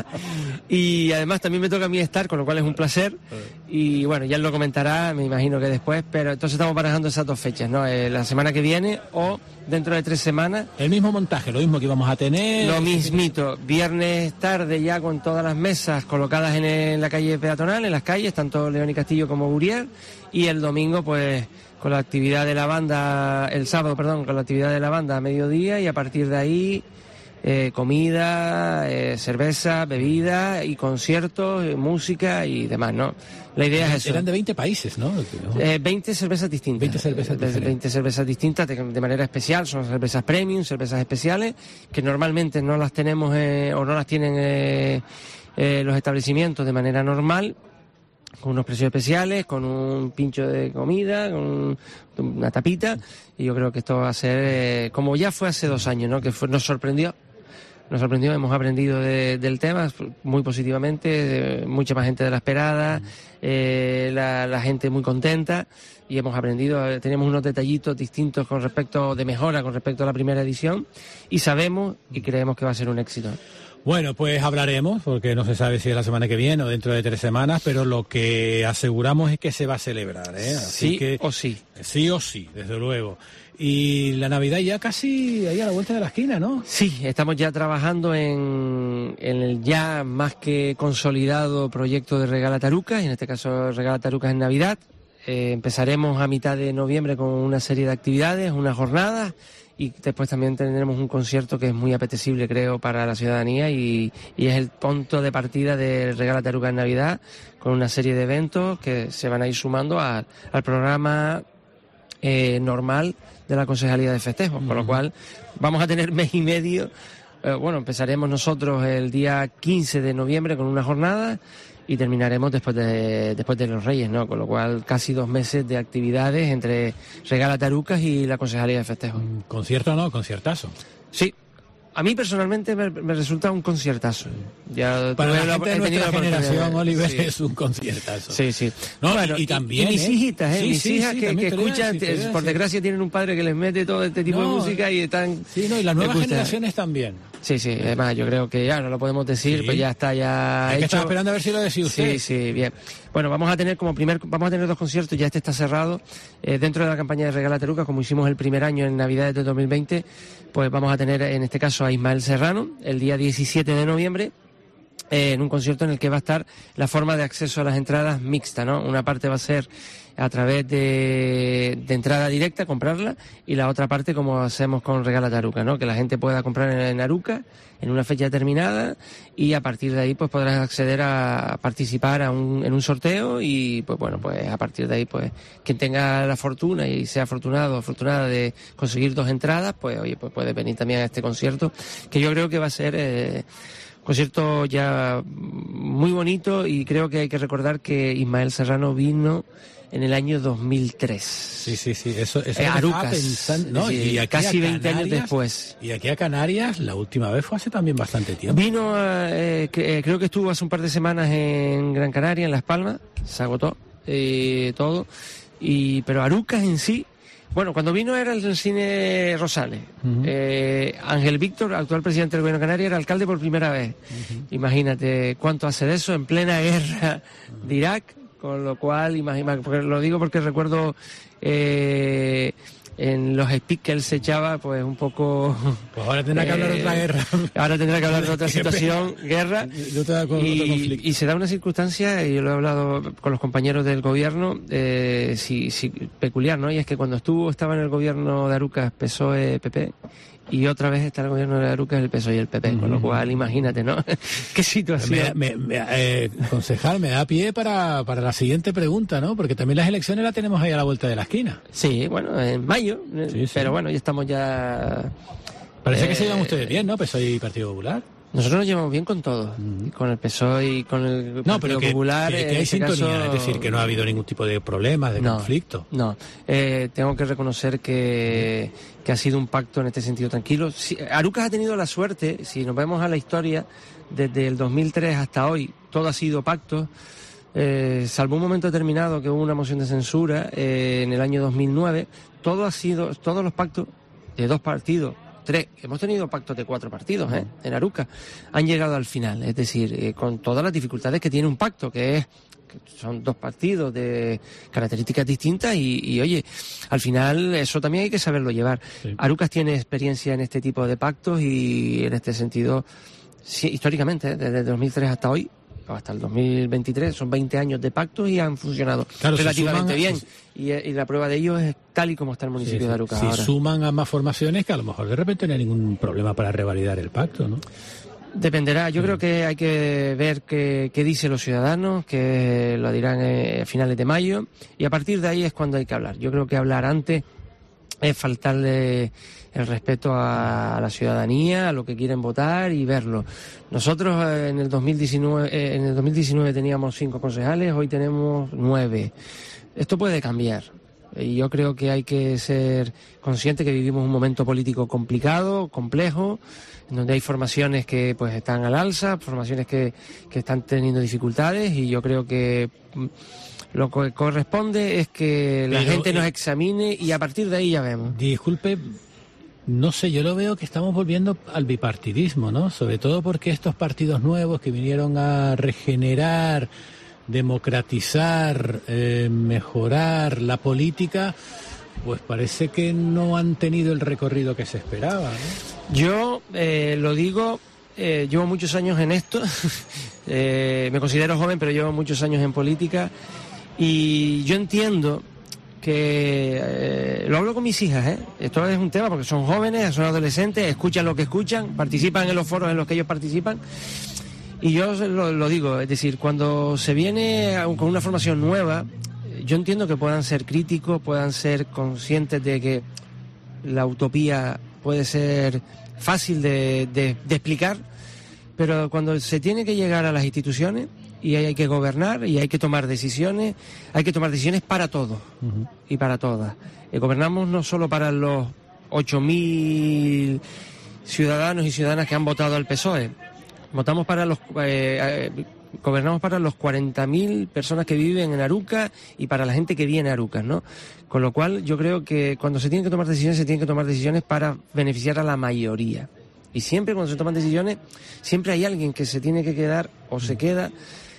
y además también me toca a mí estar, con lo cual es un placer, y bueno, ya él lo comentará, me imagino que después, pero entonces estamos barajando esas dos fechas, ¿no? Eh, la semana que viene o dentro de tres semanas. El mismo montaje, lo mismo que íbamos a tener. Lo mismito, viernes tarde ya con todas las mesas colocadas en, el, en la calle peatonal, en las calles, tanto León y Castillo como Guriel, y el domingo pues con la actividad de la banda, el sábado, perdón, con la actividad de la banda a mediodía, y a partir de ahí eh, comida, eh, cerveza, bebida y conciertos, eh, música y demás, ¿no? La idea es eso. Eran de veinte países, ¿no? Eh, veinte cervezas distintas. veinte cervezas diferentes. veinte cervezas distintas de, de manera especial. Son cervezas premium, cervezas especiales, que normalmente no las tenemos eh, o no las tienen eh, eh, los establecimientos de manera normal, con unos precios especiales, con un pincho de comida, con una tapita, y yo creo que esto va a ser, eh, como ya fue hace dos años, ¿no? Que fue, nos sorprendió. Nos sorprendió, hemos aprendido de, del tema muy positivamente, de, mucha más gente de la esperada, eh, la, la gente muy contenta, y hemos aprendido, tenemos unos detallitos distintos con respecto, de mejora con respecto a la primera edición, y sabemos y creemos que va a ser un éxito. Bueno, pues hablaremos, porque no se sabe si es la semana que viene o dentro de tres semanas, pero lo que aseguramos es que se va a celebrar, ¿eh? Así sí que, o sí. Sí o sí, desde luego. Y la Navidad ya casi ahí a la vuelta de la esquina, ¿no? Sí, estamos ya trabajando en, en el ya más que consolidado proyecto de Regala Tarucas, y en este caso Regala Tarucas en Navidad. Eh, empezaremos a mitad de noviembre con una serie de actividades, unas jornadas, y después también tendremos un concierto que es muy apetecible, creo, para la ciudadanía y, y es el punto de partida de Regálate Arucas en Navidad, con una serie de eventos que se van a ir sumando a, al programa eh, normal de la Concejalía de Festejos, uh-huh. Con lo cual vamos a tener mes y medio. Eh, bueno, empezaremos nosotros el día quince de noviembre con una jornada y terminaremos después de después de los Reyes, ¿no? Con lo cual casi dos meses de actividades entre Regálate Arucas y la Concejalía de Festejos. ¿Concierto o no? ¿Conciertazo? Sí. A mí personalmente me, me resulta un conciertazo. Ya para la, la gente de nuestra generación, Oliver, sí. Es un conciertazo. Sí, sí. No, bueno, y, y también, y mis ¿eh? hijitas, ¿eh? Sí, mis sí, hijas sí, que, que escuchan, creas, sí, por sí. desgracia tienen un padre que les mete todo este tipo no, de música y están... Sí, no, y las nuevas escuchan. generaciones también. Sí, sí, además yo creo que ya no lo podemos decir, Sí. pues ya está ya Es que hecho. estaba esperando a ver si lo decía usted. Sí, sí, bien. Bueno, vamos a tener como primer, vamos a tener dos conciertos, ya este está cerrado, eh, dentro de la campaña de Regálate Arucas, como hicimos el primer año en Navidades de dos mil veinte, pues vamos a tener en este caso a Ismael Serrano, el día diecisiete de noviembre, eh, en un concierto en el que va a estar la forma de acceso a las entradas mixta, ¿no? Una parte va a ser a través de, de entrada directa, comprarla, y la otra parte como hacemos con Regálate Arucas, ¿no? Que la gente pueda comprar en, en Arucas en una fecha determinada y a partir de ahí pues podrás acceder a participar a un, en un sorteo y pues bueno, pues a partir de ahí pues quien tenga la fortuna y sea afortunado o afortunada de conseguir dos entradas, pues oye, pues puede venir también a este concierto, que yo creo que va a ser eh, un concierto ya muy bonito, y creo que hay que recordar que Ismael Serrano vino en el año dos mil tres. Sí, sí, sí. Eso, eso eh, Arucas. Pensando, ¿no? Sí, y aquí casi a veinte años Canarias, después. Y aquí a Canarias, la última vez fue hace también bastante tiempo. Vino, eh, que, eh, creo que estuvo hace un par de semanas en Gran Canaria, en Las Palmas. Se agotó eh, todo. Y, pero Arucas en sí, bueno, cuando vino era el cine Rosales. Uh-huh. eh, Ángel Víctor, actual presidente del Gobierno de Canarias, era alcalde por primera vez. Uh-huh. Imagínate cuánto hace de eso en plena guerra uh-huh. de Irak. Con lo cual, imagina, porque lo digo porque recuerdo eh, en los speaks que él se echaba, pues un poco... Pues ahora tendrá eh, que hablar de otra guerra. Ahora tendrá que hablar de otra situación, guerra. Y, y se da una circunstancia, y yo lo he hablado con los compañeros del gobierno, eh, sí, sí, peculiar, ¿no? Y es que cuando estuvo, estaba en el gobierno de Arucas P S O E P P, y otra vez está el gobierno de Arucas el P S O E y el P P, uh-huh. Con lo cual imagínate, ¿no? Qué situación. Me, me, me, eh, concejal, me da pie para, para la siguiente pregunta, ¿no? Porque también las elecciones las tenemos ahí a la vuelta de la esquina. Sí, bueno, en mayo, sí, sí. Pero bueno, ya estamos ya... Parece eh, que se llevan ustedes bien, ¿no? P S O E y Partido Popular. Nosotros nos llevamos bien con todos, uh-huh. Con el P S O E y con el Partido no, pero que, Popular. Que, que hay este sintonía, caso... es decir, que no ha habido ningún tipo de problema, de no, conflicto. No, eh, tengo que reconocer que, que ha sido un pacto en este sentido tranquilo. Si, Arucas ha tenido la suerte, si nos vemos a la historia, desde el dos mil tres hasta hoy, todo ha sido pacto. Eh, salvo un momento determinado que hubo una moción de censura eh, en el año dos mil nueve, todo ha sido, todos los pactos de dos partidos, tres, hemos tenido pactos de cuatro partidos ¿eh? en Arucas, han llegado al final, es decir, eh, con todas las dificultades que tiene un pacto, que es que son dos partidos de características distintas y, y oye, al final eso también hay que saberlo llevar. Sí. Arucas tiene experiencia en este tipo de pactos y en este sentido, sí, históricamente, ¿eh? Desde dos mil tres hasta hoy, hasta el dos mil veintitrés, son veinte años de pactos y han funcionado claro, relativamente si suman, bien. Y, y la prueba de ello es tal y como está el municipio sí, de Arucas si ahora. Si suman a más formaciones, que a lo mejor de repente no hay ningún problema para revalidar el pacto, ¿no? Dependerá, yo sí. creo que hay que ver qué, qué dicen los ciudadanos, que lo dirán a finales de mayo, y a partir de ahí es cuando hay que hablar. Yo creo que hablar antes es faltarle el respeto a, a la ciudadanía, a lo que quieren votar y verlo. Nosotros eh, en el dos mil diecinueve, eh, en el dos mil diecinueve teníamos cinco concejales, hoy tenemos nueve. Esto puede cambiar. Y yo creo que hay que ser consciente que vivimos un momento político complicado, complejo, en donde hay formaciones que pues están al alza, formaciones que, que están teniendo dificultades, y yo creo que lo que corresponde es que la Pero, gente nos examine y a partir de ahí ya vemos. Disculpe, no sé, yo lo veo que estamos volviendo al bipartidismo, ¿no? Sobre todo porque estos partidos nuevos que vinieron a regenerar, democratizar, eh, mejorar la política, pues parece que no han tenido el recorrido que se esperaba, ¿no? Yo eh, lo digo, eh, llevo muchos años en esto, eh, me considero joven, pero llevo muchos años en política, y yo entiendo que eh, lo hablo con mis hijas, ¿eh? Esto es un tema porque son jóvenes, son adolescentes, escuchan lo que escuchan, participan en los foros en los que ellos participan. Y yo lo, lo digo, es decir, cuando se viene con una formación nueva, yo entiendo que puedan ser críticos, puedan ser conscientes de que la utopía puede ser fácil de, de, de explicar, pero cuando se tiene que llegar a las instituciones y hay, hay que gobernar y hay que tomar decisiones, hay que tomar decisiones para todos uh-huh. y para todas. Y gobernamos no solo para los ocho mil ciudadanos y ciudadanas que han votado al P S O E, votamos para los... Eh, eh, gobernamos para los cuarenta mil personas que viven en Arucas y para la gente que viene a Arucas, ¿no? Con lo cual yo creo que cuando se tienen que tomar decisiones, se tienen que tomar decisiones para beneficiar a la mayoría. Y siempre cuando se toman decisiones, siempre hay alguien que se tiene que quedar o se queda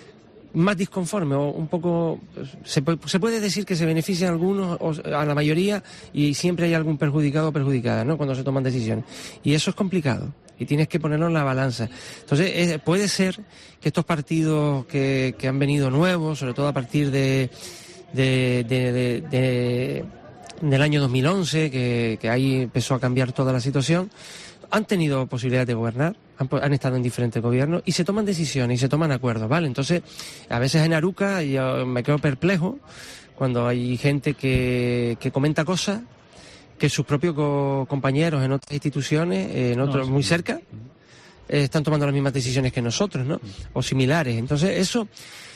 más disconforme o un poco... Se, se puede decir que se benefician a algunos o a la mayoría y siempre hay algún perjudicado o perjudicada, ¿no? Cuando se toman decisiones. Y eso es complicado. Y tienes que ponerlo en la balanza. Entonces, eh, puede ser que estos partidos que, que han venido nuevos, sobre todo a partir de, de, de, de, de del año dos mil once, que, que ahí empezó a cambiar toda la situación, han tenido posibilidad de gobernar, han, han estado en diferentes gobiernos y se toman decisiones y se toman acuerdos, ¿vale? Entonces, a veces en Arucas yo me quedo perplejo cuando hay gente que, que comenta cosas que sus propios co- compañeros en otras instituciones, eh, en otros no, sí. muy cerca, eh, están tomando las mismas decisiones que nosotros, ¿no? O similares. Entonces, eso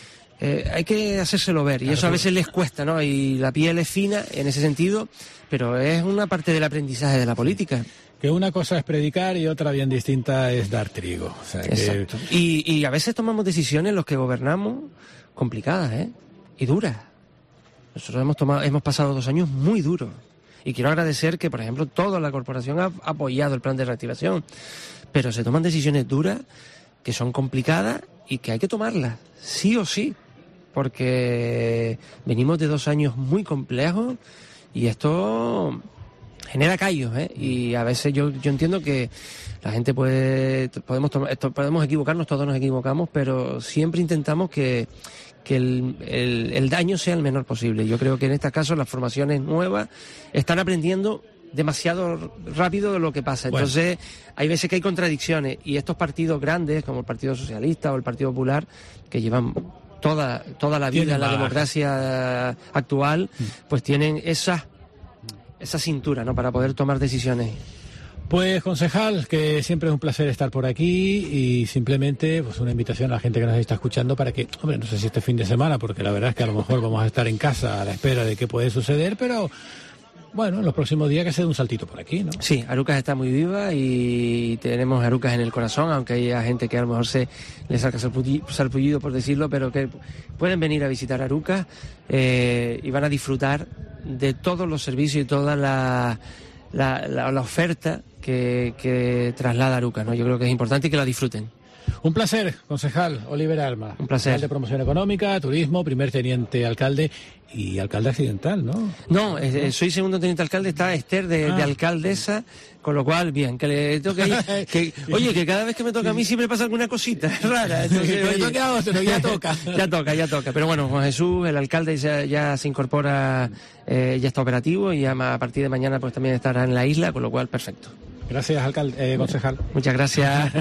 eh, hay que hacérselo ver. Y claro, eso a veces les cuesta, ¿no? Y la piel es fina en ese sentido, pero es una parte del aprendizaje de la política. Que una cosa es predicar y otra bien distinta es dar trigo. O sea, exacto. Que... Y, y a veces tomamos decisiones, los que gobernamos, complicadas, ¿eh? Y duras. Nosotros hemos tomado, hemos pasado dos años muy duros. Y quiero agradecer que, por ejemplo, toda la corporación ha apoyado el plan de reactivación. Pero se toman decisiones duras, que son complicadas y que hay que tomarlas, sí o sí. Porque venimos de dos años muy complejos y esto genera callos, ¿eh? Y a veces yo, yo entiendo que la gente puede... Podemos, tomar, esto, podemos equivocarnos, todos nos equivocamos, pero siempre intentamos que... que el, el, el daño sea el menor posible. Yo creo que en este caso las formaciones nuevas están aprendiendo demasiado rápido de lo que pasa. Bueno. Entonces, hay veces que hay contradicciones y estos partidos grandes, como el Partido Socialista o el Partido Popular, que llevan toda, toda la vida en la democracia actual, pues tienen esa, esa cintura, ¿no?, para poder tomar decisiones. Pues, concejal, que siempre es un placer estar por aquí y simplemente pues una invitación a la gente que nos está escuchando para que, hombre, no sé si este fin de semana, porque la verdad es que a lo mejor vamos a estar en casa a la espera de qué puede suceder, pero bueno, en los próximos días que se dé un saltito por aquí, ¿no? Sí, Arucas está muy viva y tenemos Arucas en el corazón, aunque haya gente que a lo mejor se le saca sarpullido por decirlo, pero que pueden venir a visitar Arucas eh, y van a disfrutar de todos los servicios y toda la, la, la, la oferta Que, que traslada Arucas, ¿no? Yo creo que es importante y que la disfruten. Un placer, concejal Oliver Alma. Un placer. De Promoción Económica, Turismo, primer teniente alcalde y alcalde accidental, ¿no? No, eh, soy segundo teniente alcalde, está Esther de, ah. de alcaldesa, con lo cual, bien, que le toque ahí, que, oye, que cada vez que me toca a mí siempre pasa alguna cosita rara. Entonces, oye, toque a otro, ya toca. ya toca, ya toca. Pero bueno, Juan Jesús, el alcalde, ya, ya se incorpora, eh, ya está operativo y ya a partir de mañana pues también estará en la isla, con lo cual, perfecto. Gracias, alcalde, eh, concejal. Muchas gracias.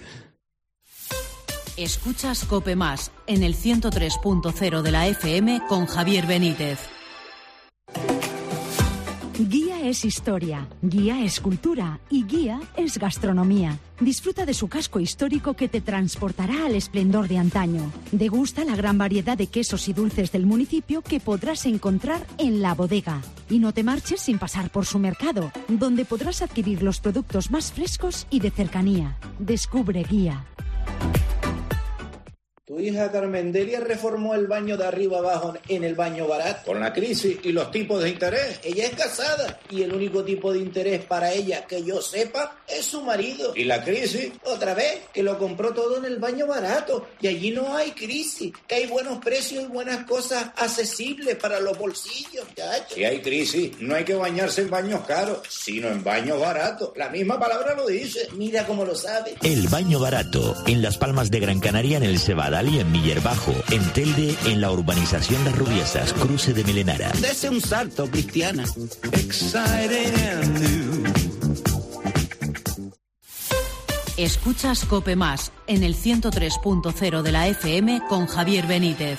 Escuchas COPE Más en el ciento tres punto cero de la F M con Javier Benítez. Guía es historia, guía es cultura y guía es gastronomía. Disfruta de su casco histórico que te transportará al esplendor de antaño. Degusta la gran variedad de quesos y dulces del municipio que podrás encontrar en La Bodega. Y no te marches sin pasar por su mercado, donde podrás adquirir los productos más frescos y de cercanía. Descubre Guía. Tu hija Carmendelia reformó el baño de arriba abajo en el baño barato. Con la crisis y los tipos de interés. Ella es casada y el único tipo de interés para ella que yo sepa es su marido. ¿Y la crisis? Otra vez, que lo compró todo en el baño barato. Y allí no hay crisis, que hay buenos precios y buenas cosas accesibles para los bolsillos, chacho. Si hay crisis, no hay que bañarse en baños caros, sino en baños baratos. La misma palabra lo dice. Mira cómo lo sabe. El baño barato, en Las Palmas de Gran Canaria, en el Cebada Cebadal y en Miller Bajo. En Telde, en la urbanización Las Rubiesas, cruce de Melenara. Dese un salto, Cristiana. Escuchas Cope Más en el ciento tres punto cero de la F M con Javier Benítez.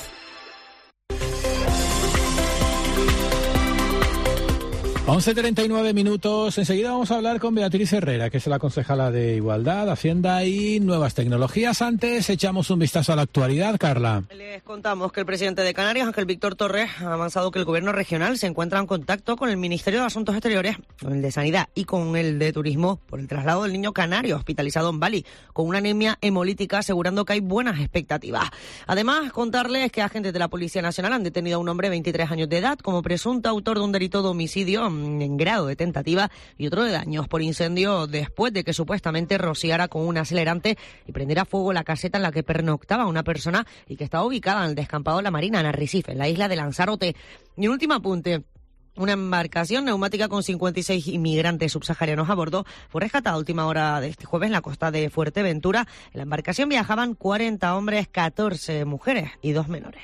once treinta y nueve minutos. Enseguida vamos a hablar con Beatriz Herrera, que es la concejala de Igualdad, Hacienda y Nuevas Tecnologías. Antes echamos un vistazo a la actualidad, Carla. Les contamos que el presidente de Canarias, Ángel Víctor Torres, ha avanzado que el gobierno regional se encuentra en contacto con el Ministerio de Asuntos Exteriores, con el de Sanidad y con el de Turismo por el traslado del niño canario hospitalizado en Bali con una anemia hemolítica, asegurando que hay buenas expectativas. Además, contarles que agentes de la Policía Nacional han detenido a un hombre de veintitrés años de edad como presunto autor de un delito de homicidio en grado de tentativa y otro de daños por incendio después de que supuestamente rociara con un acelerante y prendiera fuego la caseta en la que pernoctaba una persona y que estaba ubicada en el descampado de la Marina, en Arrecife, en la isla de Lanzarote. Y un último apunte. Una embarcación neumática con cincuenta y seis inmigrantes subsaharianos a bordo fue rescatada a última hora de este jueves en la costa de Fuerteventura. En la embarcación viajaban cuarenta hombres, catorce mujeres y dos menores.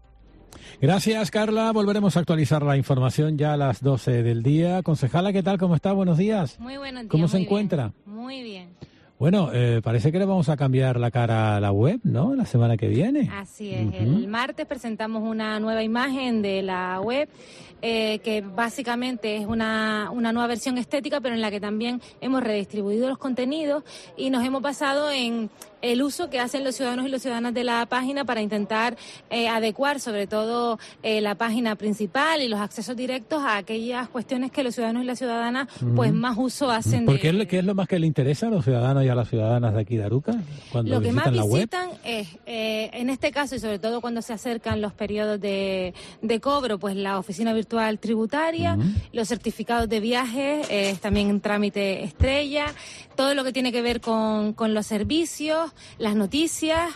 Gracias, Carla. Volveremos a actualizar la información ya a las doce del día. Concejala, ¿qué tal? ¿Cómo está? Buenos días. Muy buenos días. ¿Cómo se muy encuentra? Bien, muy bien. Bueno, eh, parece que le vamos a cambiar la cara a la web, ¿no? La semana que viene. Así es. Uh-huh. El martes presentamos una nueva imagen de la web, eh, que básicamente es una, una nueva versión estética, pero en la que también hemos redistribuido los contenidos y nos hemos basado en el uso que hacen los ciudadanos y las ciudadanas de la página para intentar eh, adecuar sobre todo eh, la página principal y los accesos directos a aquellas cuestiones que los ciudadanos y las ciudadanas uh-huh. pues más uso hacen. ¿Por de, qué, es, qué es lo más que le interesa a los ciudadanos y a las ciudadanas de aquí de Aruca cuando lo que visitan más la web? visitan es, eh, en este caso y sobre todo cuando se acercan los periodos de, de cobro, pues la oficina virtual tributaria, uh-huh. los certificados de viaje, eh, también en trámite estrella, todo lo que tiene que ver con, con los servicios, las noticias,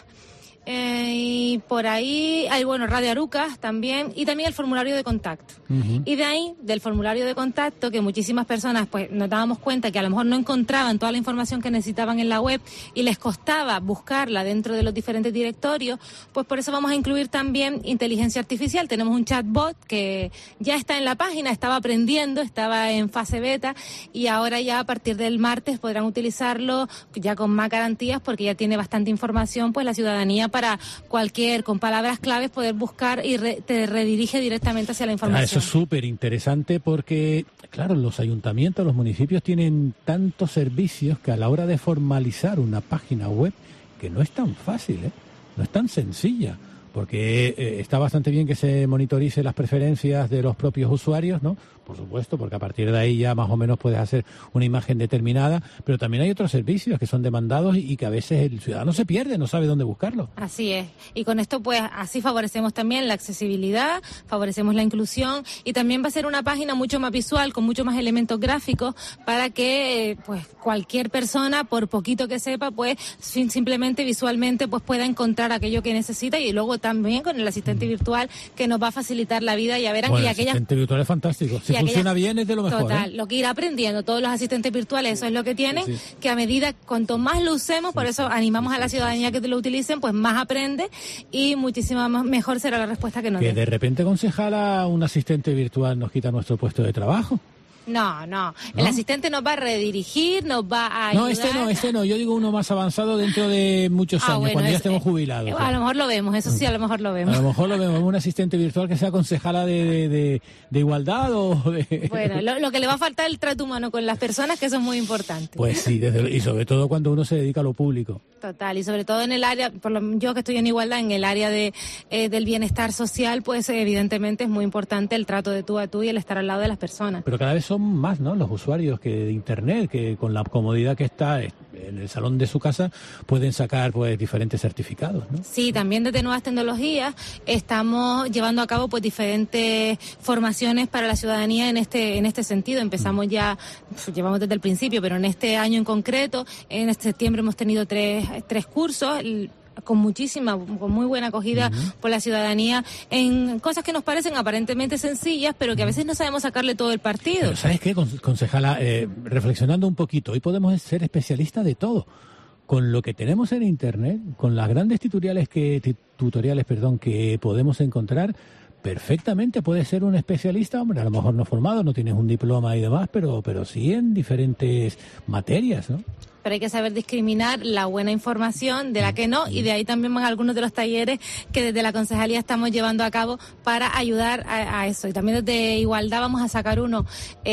eh, y por ahí hay, bueno, Radio Arucas también, y también el formulario de contacto. Uh-huh. Y de ahí, del formulario de contacto, que muchísimas personas pues nos dábamos cuenta que a lo mejor no encontraban toda la información que necesitaban en la web y les costaba buscarla dentro de los diferentes directorios, pues por eso vamos a incluir también inteligencia artificial. Tenemos un chatbot que ya está en la página, estaba aprendiendo, estaba en fase beta y ahora ya a partir del martes podrán utilizarlo ya con más garantías porque ya tiene bastante información, pues la ciudadanía para cualquier, con palabras claves, poder buscar y re, te redirige directamente hacia la información. Ah, eso es súper interesante porque, claro, los ayuntamientos, los municipios tienen tantos servicios que a la hora de formalizar una página web, que no es tan fácil, ¿eh? No es tan sencilla, porque eh, está bastante bien que se monitorice las preferencias de los propios usuarios, ¿no? Por supuesto, porque a partir de ahí ya más o menos puedes hacer una imagen determinada, pero también hay otros servicios que son demandados y, y que a veces el ciudadano se pierde, no sabe dónde buscarlo. Así es, y con esto pues así favorecemos también la accesibilidad, favorecemos la inclusión y también va a ser una página mucho más visual, con mucho más elementos gráficos para que eh, pues cualquier persona, por poquito que sepa, pues sin, simplemente visualmente pues pueda encontrar aquello que necesita y luego también con el asistente virtual que nos va a facilitar la vida. Ya verán bueno, que el aquellas... asistente virtual es fantástico. Si funciona aquellas... bien es de lo mejor. Total, ¿eh? Lo que irá aprendiendo todos los asistentes virtuales, eso es lo que tienen, sí, sí. que a medida, cuanto más lo usemos, sí, por eso animamos sí, a la ciudadanía que lo utilicen, pues más aprende y muchísimo más, mejor será la respuesta que nos dé. Que de repente, concejala, un asistente virtual nos quita nuestro puesto de trabajo. No, no, el ¿No? asistente nos va a redirigir, nos va a ayudar. No, este no, este no, yo digo uno más avanzado dentro de muchos ah, años, bueno, cuando ya es, estemos jubilados. Eh, a lo mejor lo vemos, eso sí, a lo mejor lo vemos. A lo mejor lo vemos, un asistente virtual que sea concejala de, de, de, de igualdad o de... Bueno, lo, lo que le va a faltar es el trato humano con las personas, que eso es muy importante. Pues sí, desde, y sobre todo cuando uno se dedica a lo público. Total, y sobre todo en el área, por lo, yo que estoy en igualdad, en el área de eh, del bienestar social, pues evidentemente es muy importante el trato de tú a tú y el estar al lado de las personas. Pero cada vez son más, ¿no?, los usuarios que de internet, que con la comodidad que está en el salón de su casa pueden sacar pues diferentes certificados, ¿no? Sí, también desde Nuevas Tecnologías estamos llevando a cabo pues diferentes formaciones para la ciudadanía en este en este sentido. Empezamos ya, pues, llevamos desde el principio, pero en este año en concreto, en este septiembre hemos tenido tres tres cursos con muchísima, con muy buena acogida uh-huh. por la ciudadanía en cosas que nos parecen aparentemente sencillas, pero que a veces no sabemos sacarle todo el partido. Pero ¿sabes qué, concejala? Eh, reflexionando un poquito, hoy podemos ser especialistas de todo. con lo que tenemos en Internet, con las grandes tutoriales que, tutoriales, perdón, que podemos encontrar, perfectamente puedes ser un especialista, hombre, a lo mejor no formado, no tienes un diploma y demás, pero, pero sí en diferentes materias, ¿no? Pero hay que saber discriminar la buena información de la que no, y de ahí también van algunos de los talleres que desde la concejalía estamos llevando a cabo para ayudar a, a eso. Y también desde Igualdad vamos a sacar uno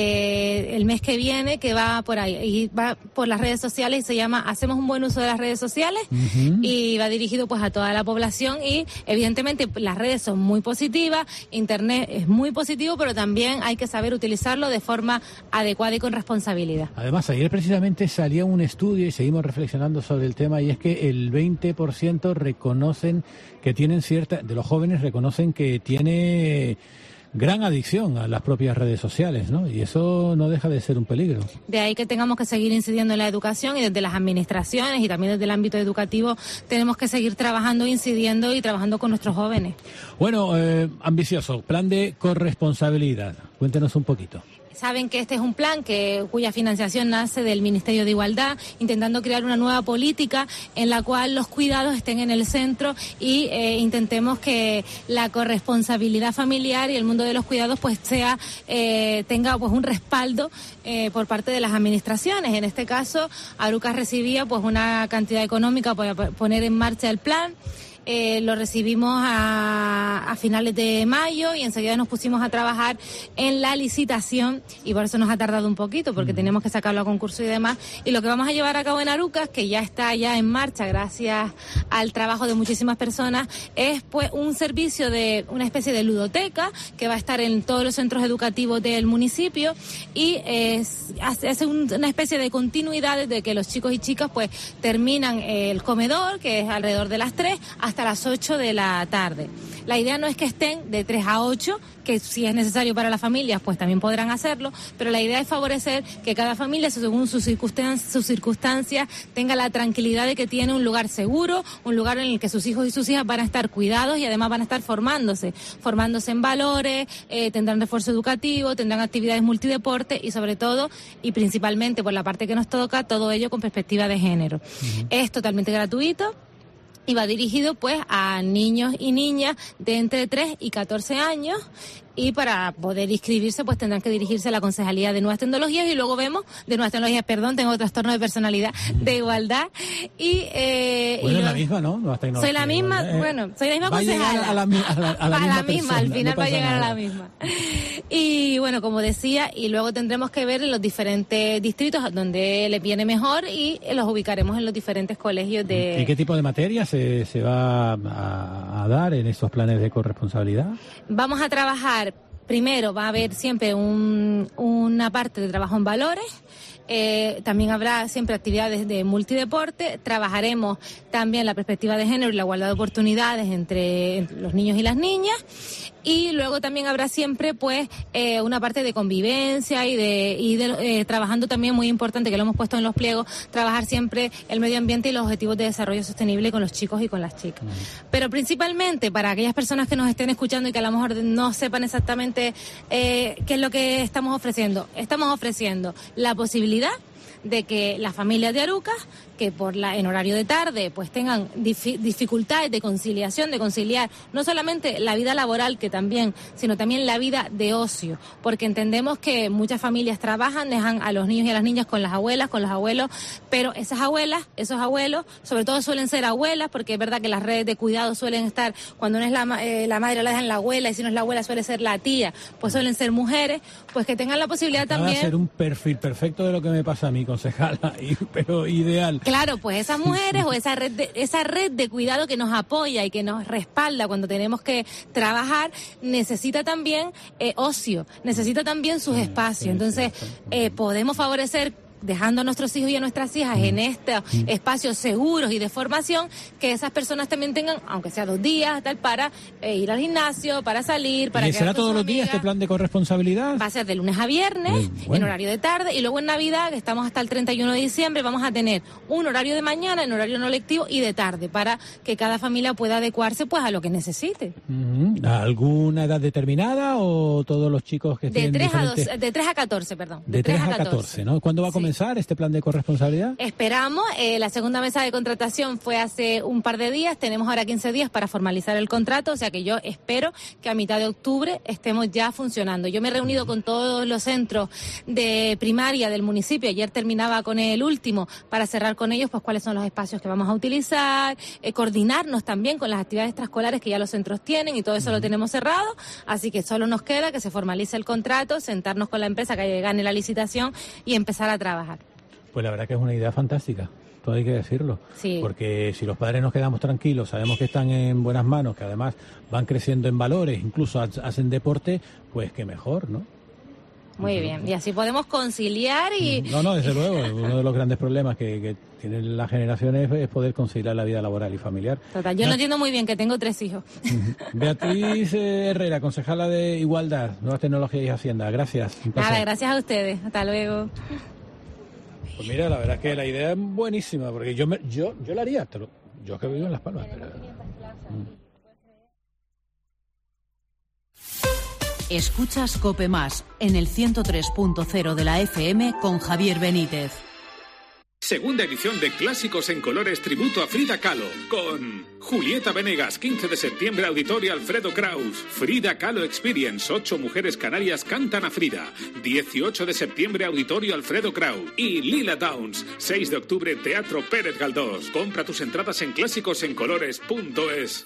eh, el mes que viene que va por ahí, y va por las redes sociales y se llama Hacemos un buen uso de las redes sociales, uh-huh. y va dirigido pues a toda la población, y evidentemente las redes son muy positivas, Internet es muy positivo, pero también hay que saber utilizarlo de forma adecuada y con responsabilidad. Además, ayer precisamente salía un estudio y seguimos reflexionando sobre el tema, y es que el veinte por ciento reconocen que tienen cierta, de los jóvenes reconocen que tiene gran adicción a las propias redes sociales, ¿no? Y eso no deja de ser un peligro. De ahí que tengamos que seguir incidiendo en la educación, y desde las administraciones y también desde el ámbito educativo tenemos que seguir trabajando, incidiendo y trabajando con nuestros jóvenes. Bueno, eh, ambicioso, plan de corresponsabilidad. Cuéntenos un poquito. Saben que este es un plan que cuya financiación nace del Ministerio de Igualdad, intentando crear una nueva política en la cual los cuidados estén en el centro y eh, intentemos que la corresponsabilidad familiar y el mundo de los cuidados pues sea eh, tenga pues un respaldo eh, por parte de las administraciones. En este caso, Arucas recibía pues una cantidad económica para poner en marcha el plan. Eh, lo recibimos a, a finales de mayo y enseguida nos pusimos a trabajar en la licitación, y por eso nos ha tardado un poquito, porque mm. tenemos que sacarlo a concurso y demás. Y lo que vamos a llevar a cabo en Arucas, que ya está ya en marcha gracias al trabajo de muchísimas personas, es pues un servicio de una especie de ludoteca que va a estar en todos los centros educativos del municipio, y es, hace un, una especie de continuidad desde que los chicos y chicas pues terminan el comedor, que es alrededor de las tres, hasta las ocho de la tarde. La idea no es que estén de tres a ocho, que si es necesario para las familias, pues también podrán hacerlo, pero la idea es favorecer que cada familia, según sus circunstancias, sus circunstancias, tenga la tranquilidad de que tiene un lugar seguro, un lugar en el que sus hijos y sus hijas van a estar cuidados y además van a estar formándose, formándose en valores, eh, tendrán refuerzo educativo, tendrán actividades multideporte y sobre todo, y principalmente por la parte que nos toca, todo ello con perspectiva de género. Uh-huh. Es totalmente gratuito. Y va dirigido pues a niños y niñas de entre tres y catorce años, y para poder inscribirse pues tendrán que dirigirse a la Concejalía de Nuevas Tecnologías, y luego vemos, de Nuevas Tecnologías, perdón, tengo trastorno de personalidad, de Igualdad, y... Eh, bueno, y la misma, ¿no? Nuevas Tecnologías. Soy la misma, eh, bueno, soy la misma concejala. A la, a la, a la, a la a misma, la misma persona, al final no va a llegar nada. a la misma. Y bueno, como decía, y luego tendremos que ver en los diferentes distritos donde les viene mejor, y los ubicaremos en los diferentes colegios de... ¿Y qué tipo de materia se, se va a, a dar en esos planes de corresponsabilidad? Vamos a trabajar... Primero va a haber siempre un, una parte de trabajo en valores, eh, también habrá siempre actividades de multideporte, trabajaremos también la perspectiva de género y la igualdad de oportunidades entre los niños y las niñas, y luego también habrá siempre pues eh, una parte de convivencia y de, y de eh, trabajando también, muy importante que lo hemos puesto en los pliegos, trabajar siempre el medio ambiente y los objetivos de desarrollo sostenible con los chicos y con las chicas. Uh-huh. Pero principalmente para aquellas personas que nos estén escuchando y que a lo mejor no sepan exactamente eh, qué es lo que estamos ofreciendo, estamos ofreciendo la posibilidad de que las familias de Arucas, que por la en horario de tarde pues tengan dif- dificultades de conciliación, de conciliar no solamente la vida laboral, que también, sino también la vida de ocio, porque entendemos que muchas familias trabajan, dejan a los niños y a las niñas con las abuelas, con los abuelos, pero esas abuelas, esos abuelos, sobre todo suelen ser abuelas, porque es verdad que las redes de cuidado suelen estar, cuando no es la, eh, la madre la dejan la abuela, y si no es la abuela suele ser la tía, pues suelen ser mujeres, pues que tengan la posibilidad Acaba también... de ser un perfil perfecto de lo que me pasa a mí, concejala, pero ideal. Claro, pues esas mujeres o esa red de, esa red de cuidado que nos apoya y que nos respalda cuando tenemos que trabajar, necesita también eh, ocio, necesita también sus espacios. Entonces, eh, podemos favorecer, dejando a nuestros hijos y a nuestras hijas en estos espacios seguros y de formación, que esas personas también tengan, aunque sea dos días, tal, para eh, ir al gimnasio, para salir, para ¿Y será todos los días este plan de corresponsabilidad? Va a ser de lunes a viernes, Bien, bueno. en horario de tarde, y luego en Navidad, que estamos hasta el treinta y uno de diciembre, vamos a tener un horario de mañana, en horario no lectivo y de tarde, para que cada familia pueda adecuarse pues a lo que necesite. Uh-huh. ¿Alguna edad determinada o todos los chicos que de tienen tres diferentes... a dos, de tres a catorce, perdón. De, de tres a catorce, ¿no? ¿Cuándo va a comenzar? comenzar este plan de corresponsabilidad? Esperamos. Eh, la segunda mesa de contratación fue hace un par de días. Tenemos ahora quince días para formalizar el contrato, o sea que yo espero que a mitad de octubre estemos ya funcionando. Yo me he reunido con todos los centros de primaria del municipio. Ayer terminaba con el último para cerrar con ellos pues cuáles son los espacios que vamos a utilizar, eh, coordinarnos también con las actividades extraescolares que ya los centros tienen y todo eso lo tenemos cerrado. Así que solo nos queda que se formalice el contrato, sentarnos con la empresa que gane la licitación y empezar a trabajar. Pues la verdad que es una idea fantástica, todo hay que decirlo. Sí. Porque si los padres nos quedamos tranquilos, sabemos que están en buenas manos, que además van creciendo en valores, incluso hacen deporte, pues que mejor, ¿no? Muy bien, y así podemos conciliar y... No, no, desde luego, uno de los grandes problemas que, que tienen las generaciones es poder conciliar la vida laboral y familiar. Total, yo no, no entiendo muy bien que tengo tres hijos. Beatriz Herrera, concejala de Igualdad, Nuevas Tecnologías y Hacienda, gracias. Nada, gracias a ustedes, hasta luego. Pues mira, la verdad es que la idea es buenísima, porque yo me, yo, yo la haría, te lo, yo que vivo en Las Palmas, pero... Escuchas COPE Más en el ciento tres punto cero de la F M con Javier Benítez. Segunda edición de Clásicos en Colores tributo a Frida Kahlo con Julieta Venegas, quince de septiembre, Auditorio Alfredo Kraus. Frida Kahlo Experience, ocho mujeres canarias cantan a Frida. dieciocho de septiembre, Auditorio Alfredo Kraus. Y Lila Downs, seis de octubre, Teatro Pérez Galdós. Compra tus entradas en clásicos en colores punto es.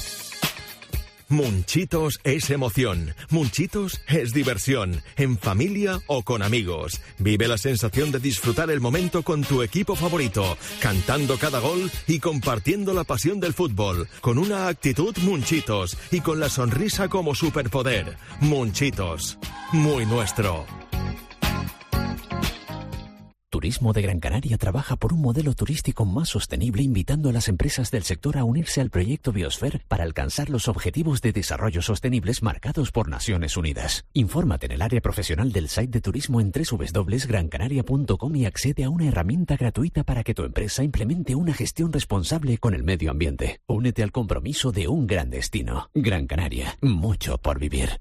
Munchitos es emoción, Munchitos es diversión, en familia o con amigos. Vive la sensación de disfrutar el momento con tu equipo favorito, cantando cada gol y compartiendo la pasión del fútbol, con una actitud Munchitos y con la sonrisa como superpoder. Munchitos, muy nuestro. Turismo de Gran Canaria trabaja por un modelo turístico más sostenible, invitando a las empresas del sector a unirse al proyecto Biosphere para alcanzar los objetivos de desarrollo sostenibles marcados por Naciones Unidas. Infórmate en el área profesional del site de turismo en doble u doble u doble u punto gran canaria punto com y accede a una herramienta gratuita para que tu empresa implemente una gestión responsable con el medio ambiente. Únete al compromiso de un gran destino. Gran Canaria, mucho por vivir.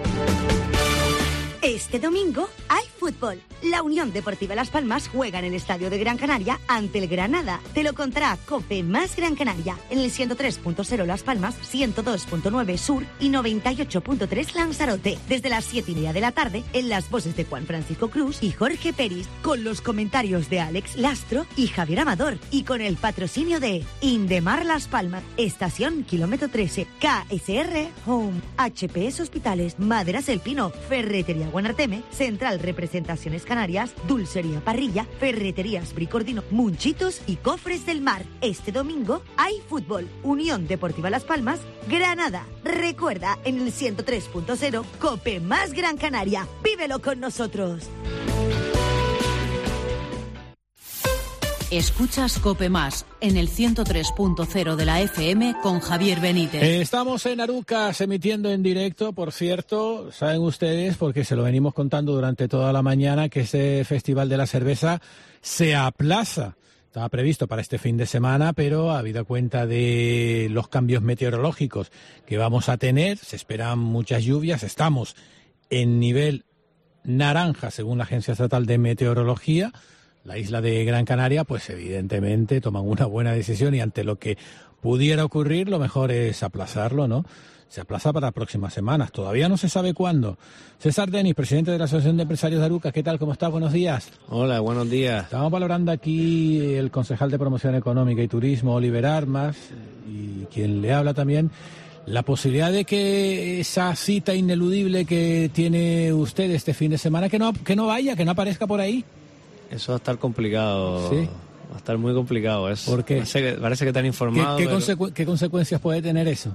Este domingo hay fútbol. La Unión Deportiva Las Palmas juega en el Estadio de Gran Canaria ante el Granada. Te lo contará COPE Más Gran Canaria en el ciento tres punto cero Las Palmas, ciento dos punto nueve Sur y noventa y ocho punto tres Lanzarote. Desde las siete y media de la tarde en las voces de Juan Francisco Cruz y Jorge Peris, con los comentarios de Alex Lastro y Javier Amador y con el patrocinio de Indemar Las Palmas, Estación Kilómetro trece, K S R Home, H P S Hospitales, Maderas El Pino, Ferretería Guanarteme, Central Representaciones Canarias, Dulcería Parrilla, Ferreterías Bricordino, Munchitos y Cofres del Mar. Este domingo hay fútbol. Unión Deportiva Las Palmas, Granada. Recuerda, en el ciento tres punto cero, COPE Más Gran Canaria. Vívelo con nosotros. Escuchas COPE Más en el ciento tres punto cero de la F M con Javier Benítez. Eh, estamos en Arucas emitiendo en directo, por cierto, saben ustedes, porque se lo venimos contando durante toda la mañana, que ese Festival de la Cerveza se aplaza. Estaba previsto para este fin de semana, pero habida cuenta de los cambios meteorológicos que vamos a tener, se esperan muchas lluvias, estamos en nivel naranja según la Agencia Estatal de Meteorología. La isla de Gran Canaria, pues evidentemente toman una buena decisión y ante lo que pudiera ocurrir, lo mejor es aplazarlo, ¿no? Se aplaza para próximas semanas, todavía no se sabe cuándo. César Denis, presidente de la Asociación de Empresarios de Arucas, ¿qué tal? ¿Cómo estás? Buenos días. Hola, buenos días. Estamos valorando aquí el concejal de Promoción Económica y Turismo, Oliver Armas, y quien le habla también, la posibilidad de que esa cita ineludible que tiene usted este fin de semana, que no, que no vaya, que no aparezca por ahí. Eso va a estar complicado. Sí. Va a estar muy complicado. Es, ¿Por qué? Parece que, parece que te han informado. ¿Qué, qué, pero... consecu- ¿Qué consecuencias puede tener eso?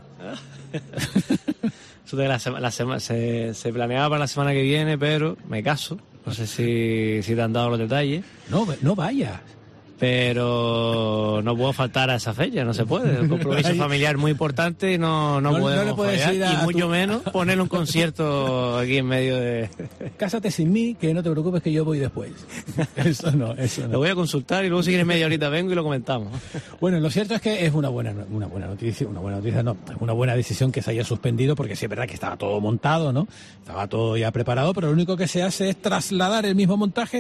Eso de la sema, la sema, se, se planeaba para la semana que viene, pero me caso. No sé si, si te han dado los detalles. No, no vayas. Pero no puedo faltar a esa fecha, no se puede. Un compromiso familiar muy importante y no, no, No- no podemos le puedes fallar, ir a y mucho tu- menos poner un concierto aquí en medio de... Cásate sin mí, que no te preocupes que yo voy después. Eso no, eso no. Lo voy a consultar y luego si quieres media horita vengo y lo comentamos. Bueno, lo cierto es que es una buena, una buena noticia, una buena noticia, no, es una buena decisión que se haya suspendido, porque sí es verdad que estaba todo montado, ¿no? Estaba todo ya preparado, pero lo único que se hace es trasladar el mismo montaje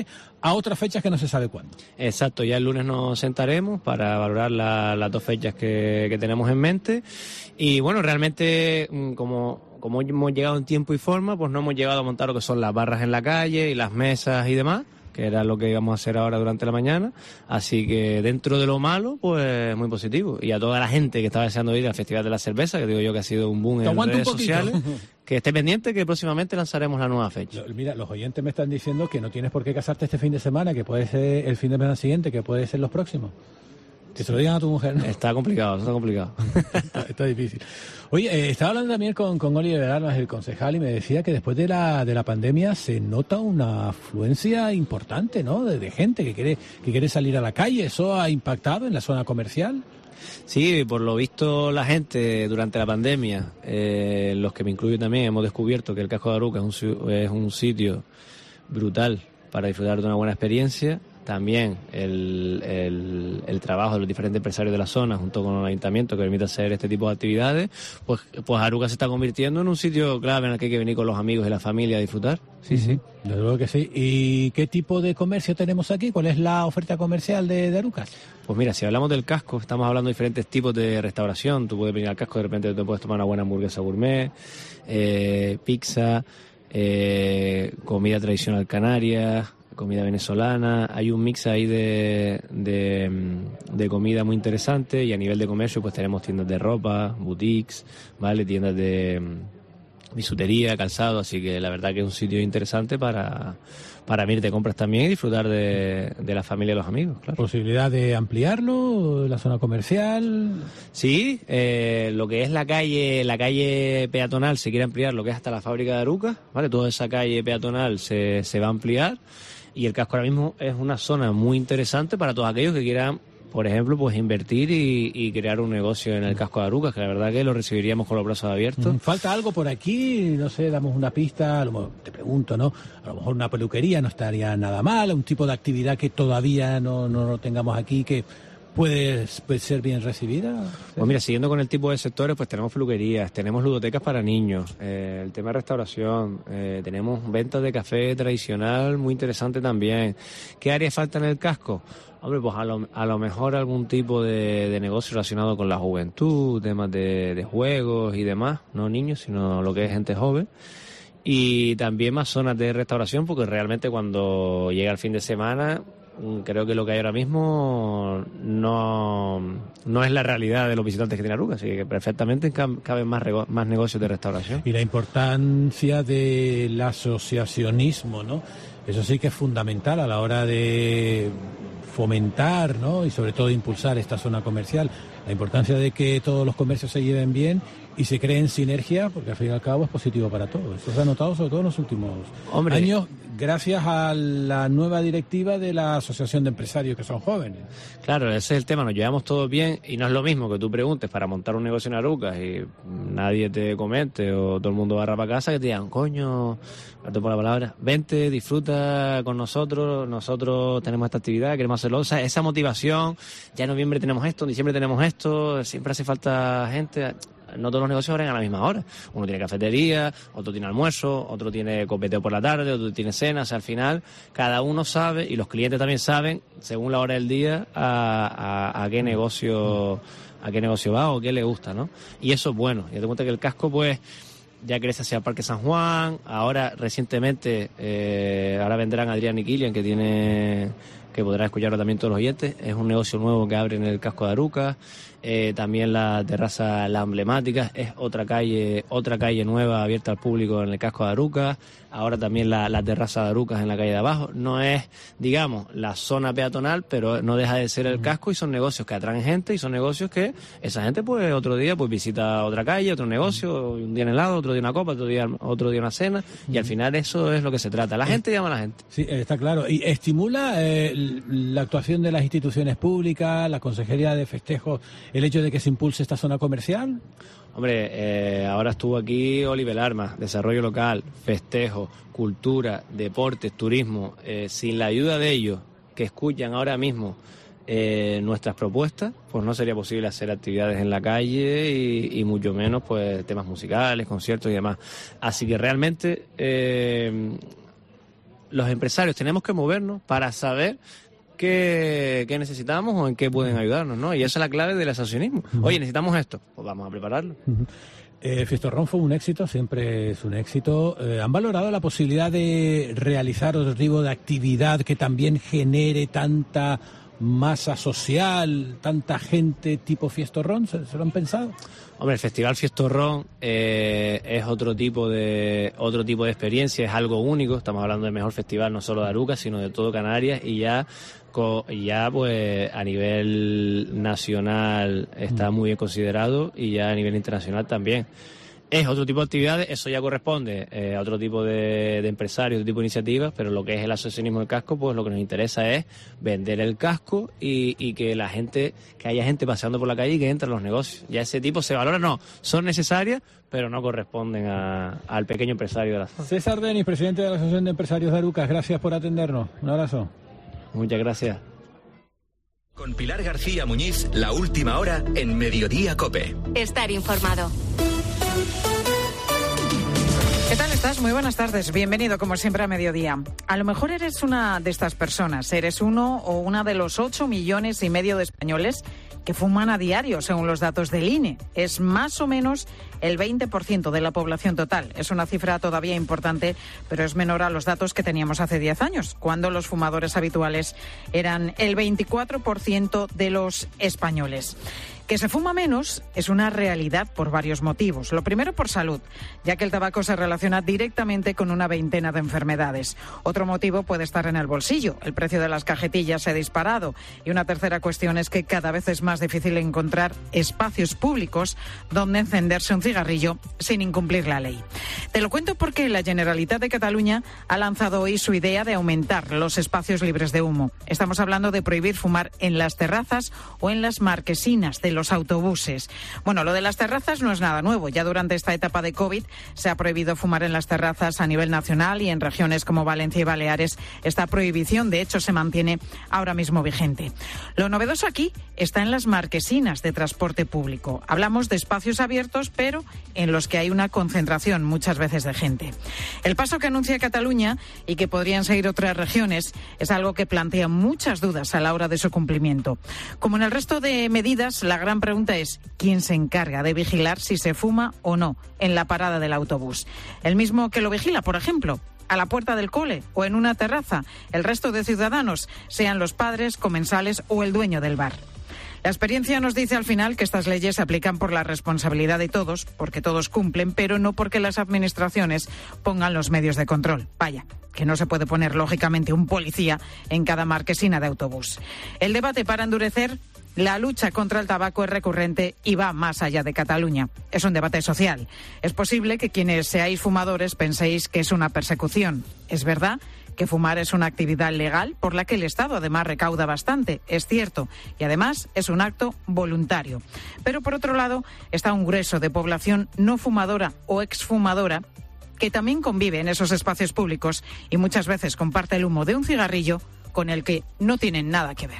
a otras fechas que no se sabe cuándo. Exacto, ya el lunes nos sentaremos para valorar la, las dos fechas que, que tenemos en mente. Y bueno, realmente como, como hemos llegado en tiempo y forma, pues no hemos llegado a montar lo que son las barras en la calle y las mesas y demás, que era lo que íbamos a hacer ahora durante la mañana. Así que dentro de lo malo, pues muy positivo. Y a toda la gente que estaba deseando ir al Festival de la Cerveza, que digo yo que ha sido un boom en redes sociales, que esté pendiente que próximamente lanzaremos la nueva fecha. Mira, los oyentes me están diciendo que no tienes por qué casarte este fin de semana, que puede ser el fin de semana siguiente, que puede ser los próximos. Que se lo digan a tu mujer, ¿no? Está complicado, está complicado. está, está difícil. Oye, eh, estaba hablando también con, con Oliver Armas, el concejal, y me decía que después de la de la pandemia se nota una afluencia importante, ¿no? De, de gente que quiere que quiere salir a la calle. ¿Eso ha impactado en la zona comercial? Sí, por lo visto la gente durante la pandemia, eh, los que me incluyo también, hemos descubierto que el Casco de Arucas es un, es un sitio brutal para disfrutar de una buena experiencia. También el, el, el trabajo de los diferentes empresarios de la zona junto con el ayuntamiento que permite hacer este tipo de actividades, pues, pues Arucas se está convirtiendo en un sitio clave en el que hay que venir con los amigos y la familia a disfrutar. Sí, sí. Desde luego que sí. ¿Y qué tipo de comercio tenemos aquí? ¿Cuál es la oferta comercial de, de Arucas? Pues mira, si hablamos del casco, estamos hablando de diferentes tipos de restauración. Tú puedes venir al casco, de repente te puedes tomar una buena hamburguesa gourmet, eh, pizza, eh, comida tradicional canaria, comida venezolana. Hay un mix ahí de, de, de comida muy interesante, y a nivel de comercio pues tenemos tiendas de ropa, boutiques, ¿vale? Tiendas de bisutería, calzado, así que la verdad que es un sitio interesante para, para ir de compras también y disfrutar de, de la familia y los amigos, claro. ¿Posibilidad de ampliarlo, la zona comercial? Sí, eh, lo que es la calle, la calle peatonal se quiere ampliar, lo que es hasta la fábrica de Arucas, ¿vale? Toda esa calle peatonal se, se va a ampliar. Y el casco ahora mismo es una zona muy interesante para todos aquellos que quieran, por ejemplo, pues invertir y, y crear un negocio en el casco de Arucas, que la verdad que lo recibiríamos con los brazos abiertos. ¿Falta algo por aquí? No sé, damos una pista, a lo mejor, te pregunto, ¿no? A lo mejor una peluquería no estaría nada mal, un tipo de actividad que todavía no, no, no tengamos aquí, que puede, puede ser bien recibida. Pues mira, siguiendo con el tipo de sectores, pues tenemos peluquerías, tenemos ludotecas para niños, eh, el tema de restauración, eh, tenemos ventas de café tradicional muy interesante también. ¿Qué áreas faltan en el casco? Hombre, pues a lo, a lo mejor algún tipo de, de negocio relacionado con la juventud, temas de, de juegos y demás, no niños, sino lo que es gente joven. Y también más zonas de restauración, porque realmente cuando llega el fin de semana, creo que lo que hay ahora mismo no, no es la realidad de los visitantes que tiene Arucas, así que perfectamente caben más, más negocios de restauración. Y la importancia del asociacionismo, ¿no? Eso sí que es fundamental a la hora de fomentar, ¿no? Y sobre todo impulsar esta zona comercial. La importancia de que todos los comercios se lleven bien y se creen sinergia, porque al fin y al cabo es positivo para todos. Eso se ha notado sobre todo en los últimos Hombre. años, gracias a la nueva directiva de la Asociación de Empresarios que son jóvenes. Claro, ese es el tema, nos llevamos todos bien y no es lo mismo que tú preguntes para montar un negocio en Arucas y nadie te comente o todo el mundo barra para casa, que te digan, coño, perdón por la palabra, vente, disfruta con nosotros, nosotros tenemos esta actividad, queremos hacerlo. O sea, esa motivación, ya en noviembre tenemos esto, en diciembre tenemos esto, siempre hace falta gente. No todos los negocios abren a la misma hora. Uno tiene cafetería, otro tiene almuerzo, otro tiene copeteo por la tarde, otro tiene cena. O sea, al final, cada uno sabe, y los clientes también saben, según la hora del día, a, a, a qué negocio a qué negocio va o qué le gusta, ¿no? Y eso es bueno. Y te cuenta que el casco, pues, ya crece hacia el Parque San Juan. Ahora, recientemente, eh, ahora vendrán Adrián y Kilian, que tiene... que podrán escucharlo también todos los oyentes. Es un negocio nuevo que abre en el casco de Arucas. Eh, también la terraza La Emblemática es otra calle otra calle nueva abierta al público en el casco de Arucas. Ahora también la, la terraza de Arucas en la calle de abajo. No es, digamos, la zona peatonal, pero no deja de ser el casco, y son negocios que atraen gente y son negocios que esa gente pues otro día pues visita otra calle, otro negocio, un día en helado, otro día una copa, otro día otro día una cena, y al final eso es lo que se trata. La gente llama a la gente. Sí, está claro. Y estimula eh, la actuación de las instituciones públicas, la Consejería de Festejos, el hecho de que se impulse esta zona comercial. Hombre, eh, ahora estuvo aquí Oliver Armas, desarrollo local, festejo, cultura, deportes, turismo. Eh, sin la ayuda de ellos, que escuchan ahora mismo eh, nuestras propuestas, pues no sería posible hacer actividades en la calle y, y mucho menos pues temas musicales, conciertos y demás. Así que realmente... Eh, los empresarios tenemos que movernos para saber qué, qué necesitamos o en qué pueden ayudarnos, ¿no? Y esa es la clave del asociacionismo. Oye, necesitamos esto, pues vamos a prepararlo. Uh-huh. Eh, Fiestorrón fue un éxito, siempre es un éxito. Eh, ¿Han valorado la posibilidad de realizar otro tipo de actividad que también genere tanta masa social, tanta gente tipo Fiestorrón? ¿Se, se lo han pensado? Hombre, el Festival Fiestorrón eh, es otro tipo de otro tipo de experiencia, es algo único. Estamos hablando del mejor festival no solo de Arucas, sino de todo Canarias, y ya y ya pues a nivel nacional está muy bien considerado y ya a nivel internacional también. Es otro tipo de actividades, eso ya corresponde eh, a otro tipo de, de empresarios, otro tipo de iniciativas, pero lo que es el asociacionismo del casco, pues lo que nos interesa es vender el casco y, y que la gente, que haya gente paseando por la calle y que entre en los negocios. Ya ese tipo se valora, no, son necesarias, pero no corresponden a, al pequeño empresario de la zona. César Denis, presidente de la Asociación de Empresarios de Arucas, gracias por atendernos. Un abrazo. Muchas gracias. Con Pilar García Muñiz, la última hora en Mediodía COPE. Estar informado. ¿Qué tal estás? Muy buenas tardes. Bienvenido, como siempre, a Mediodía. A lo mejor eres una de estas personas. Eres uno o una de los ocho millones y medio de españoles que fuman a diario, según los datos del I N E. Es más o menos el veinte por ciento de la población total. Es una cifra todavía importante, pero es menor a los datos que teníamos hace diez años, cuando los fumadores habituales eran el veinticuatro por ciento de los españoles. Que se fuma menos es una realidad por varios motivos. Lo primero, por salud, ya que el tabaco se relaciona directamente con una veintena de enfermedades. Otro motivo puede estar en el bolsillo. El precio de las cajetillas se ha disparado. Y una tercera cuestión es que cada vez es más difícil encontrar espacios públicos donde encenderse un cigarrillo sin incumplir la ley. Te lo cuento porque la Generalitat de Cataluña ha lanzado hoy su idea de aumentar los espacios libres de humo. Estamos hablando de prohibir fumar en las terrazas o en las marquesinas de los autobuses. Bueno, lo de las terrazas no es nada nuevo. Ya durante esta etapa de COVID se ha prohibido fumar en las terrazas a nivel nacional, y en regiones como Valencia y Baleares esta prohibición, de hecho, se mantiene ahora mismo vigente. Lo novedoso aquí está en las marquesinas de transporte público. Hablamos de espacios abiertos, pero en los que hay una concentración muchas veces de gente. El paso que anuncia Cataluña, y que podrían seguir otras regiones, es algo que plantea muchas dudas a la hora de su cumplimiento. Como en el resto de medidas, la gran pregunta es ¿quién se encarga de vigilar si se fuma o no en la parada del autobús? ¿El mismo que lo vigila, por ejemplo, a la puerta del cole o en una terraza? ¿El resto de ciudadanos, sean los padres, comensales o el dueño del bar? La experiencia nos dice al final que estas leyes se aplican por la responsabilidad de todos, porque todos cumplen, pero no porque las administraciones pongan los medios de control. Vaya, que no se puede poner lógicamente un policía en cada marquesina de autobús. El debate para endurecer la lucha contra el tabaco es recurrente y va más allá de Cataluña. Es un debate social. Es posible que quienes seáis fumadores penséis que es una persecución. Es verdad que fumar es una actividad legal por la que el Estado además recauda bastante, es cierto, y además es un acto voluntario. Pero por otro lado está un grueso de población no fumadora o exfumadora que también convive en esos espacios públicos y muchas veces comparte el humo de un cigarrillo con el que no tienen nada que ver.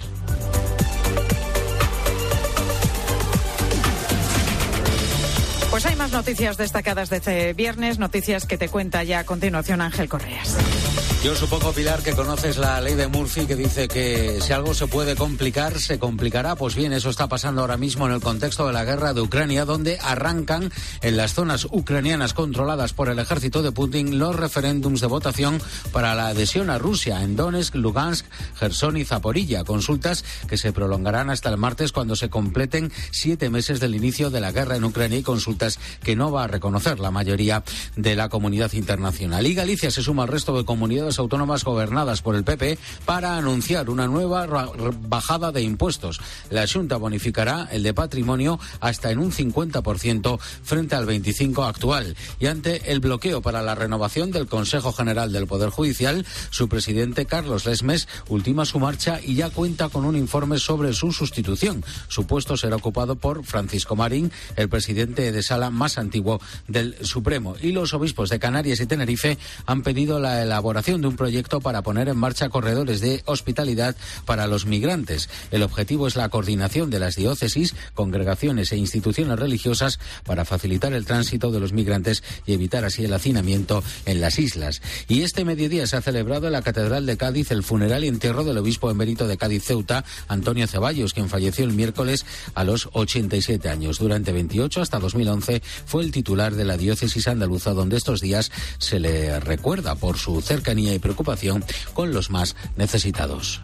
Pues hay más noticias destacadas de este viernes, noticias que te cuenta ya a continuación Ángel Correas. Yo supongo, Pilar, que conoces la ley de Murphy, que dice que si algo se puede complicar, se complicará. Pues bien, eso está pasando ahora mismo en el contexto de la guerra de Ucrania, donde arrancan en las zonas ucranianas controladas por el ejército de Putin los referéndums de votación para la adhesión a Rusia en Donetsk, Lugansk, Gerson y Zaporilla. Consultas que se prolongarán hasta el martes, cuando se completen siete meses del inicio de la guerra en Ucrania, y consultas que no va a reconocer la mayoría de la comunidad internacional. Y Galicia se suma al resto de comunidades autónomas gobernadas por el P P para anunciar una nueva bajada de impuestos. La Xunta bonificará el de patrimonio hasta en un cincuenta por ciento frente al veinticinco por ciento actual. Y ante el bloqueo para la renovación del Consejo General del Poder Judicial, su presidente Carlos Lesmes ultima su marcha y ya cuenta con un informe sobre su sustitución. Su puesto será ocupado por Francisco Marín, el presidente de sala más antiguo del Supremo. Y los obispos de Canarias y Tenerife han pedido la elaboración de de un proyecto para poner en marcha corredores de hospitalidad para los migrantes. El objetivo es la coordinación de las diócesis, congregaciones e instituciones religiosas para facilitar el tránsito de los migrantes y evitar así el hacinamiento en las islas. Y este mediodía se ha celebrado en la Catedral de Cádiz el funeral y entierro del obispo emérito de Cádiz Ceuta, Antonio Ceballos, quien falleció el miércoles a los ochenta y siete años. Durante veintiocho hasta dos mil once fue el titular de la diócesis andaluza, donde estos días se le recuerda por su cercanía y preocupación con los más necesitados.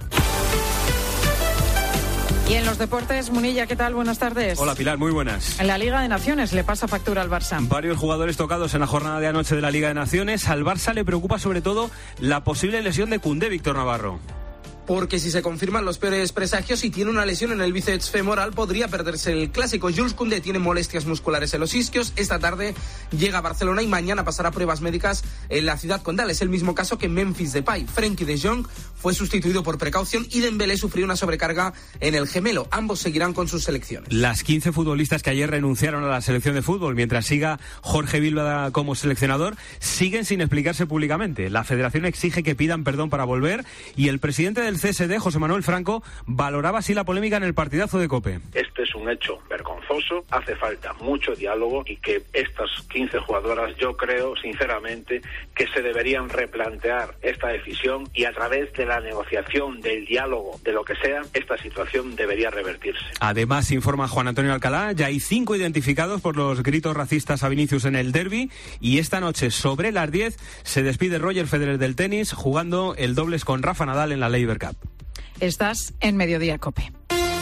Y en los deportes, Munilla, ¿qué tal? Buenas tardes. Hola Pilar, muy buenas. En la Liga de Naciones le pasa factura al Barça. Varios jugadores tocados en la jornada de anoche de la Liga de Naciones. Al Barça le preocupa sobre todo la posible lesión de Koundé, Víctor Navarro. Porque si se confirman los peores presagios y tiene una lesión en el bíceps femoral, podría perderse el clásico. Jules Koundé tiene molestias musculares en los isquios. Esta tarde llega a Barcelona y mañana pasará pruebas médicas en la ciudad condal. Es el mismo caso que Memphis Depay. Frenkie de Jong fue sustituido por precaución y Dembélé sufrió una sobrecarga en el gemelo. Ambos seguirán con sus selecciones. Las quince futbolistas que ayer renunciaron a la selección de fútbol mientras siga Jorge Vilda como seleccionador siguen sin explicarse públicamente. La federación exige que pidan perdón para volver y el presidente del C S D, José Manuel Franco, valoraba así la polémica en el partidazo de COPE. Este es un hecho vergonzoso, hace falta mucho diálogo y que estas quince jugadoras, yo creo sinceramente que se deberían replantear esta decisión y a través de la negociación, del diálogo, de lo que sea, esta situación debería revertirse. Además, informa Juan Antonio Alcalá, ya hay cinco identificados por los gritos racistas a Vinicius en el derbi y esta noche sobre las diez se despide Roger Federer del tenis jugando el dobles con Rafa Nadal en la Laver Cup. Estás en Mediodía COPE.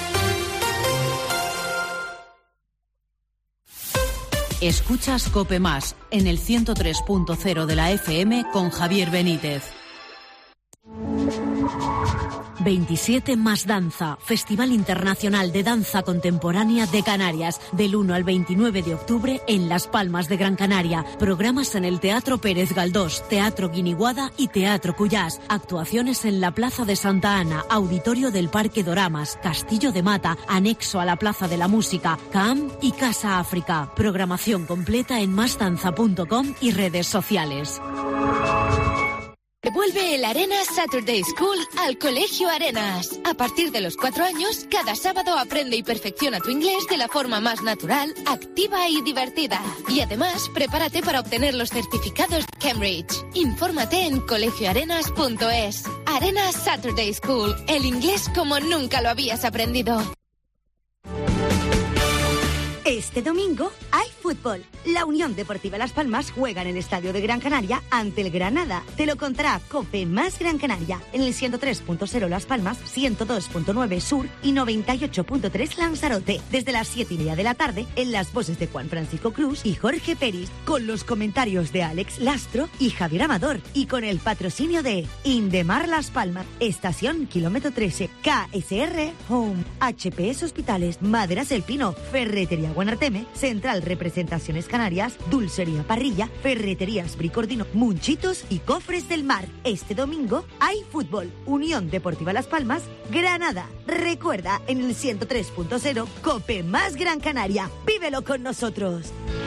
Escuchas COPE Más en el ciento tres punto cero de la F M con Javier Benítez. veintisiete más Danza, Festival Internacional de Danza Contemporánea de Canarias, del uno al veintinueve de octubre en Las Palmas de Gran Canaria. Programas en el Teatro Pérez Galdós, Teatro Guiniguada y Teatro Cuyás. Actuaciones en la Plaza de Santa Ana, Auditorio del Parque Doramas, Castillo de Mata, anexo a la Plaza de la Música, C A M y Casa África. Programación completa en masdanza punto com y redes sociales. Vuelve el Arenas Saturday School al Colegio Arenas. A partir de los cuatro años, cada sábado aprende y perfecciona tu inglés de la forma más natural, activa y divertida. Y además, prepárate para obtener los certificados Cambridge. Infórmate en colegio arenas punto es. Arenas Saturday School, el inglés como nunca lo habías aprendido. Este domingo hay fútbol. La Unión Deportiva Las Palmas juega en el Estadio de Gran Canaria ante el Granada. Te lo contará COPE más Gran Canaria en el ciento tres punto cero Las Palmas, ciento dos punto nueve Sur y noventa y ocho punto tres Lanzarote. Desde las siete y media de la tarde en las voces de Juan Francisco Cruz y Jorge Peris, con los comentarios de Alex Lastro y Javier Amador y con el patrocinio de Indemar Las Palmas, Estación Kilómetro trece, K S R Home, H P S Hospitales, Maderas El Pino, Ferretería Guanarteme, Central Representaciones Canarias, Dulcería Parrilla, Ferreterías Bricordino, Munchitos y Cofres del Mar. Este domingo hay fútbol. Unión Deportiva Las Palmas, Granada. Recuerda, en el ciento tres punto cero, COPE más Gran Canaria. Vívelo con nosotros.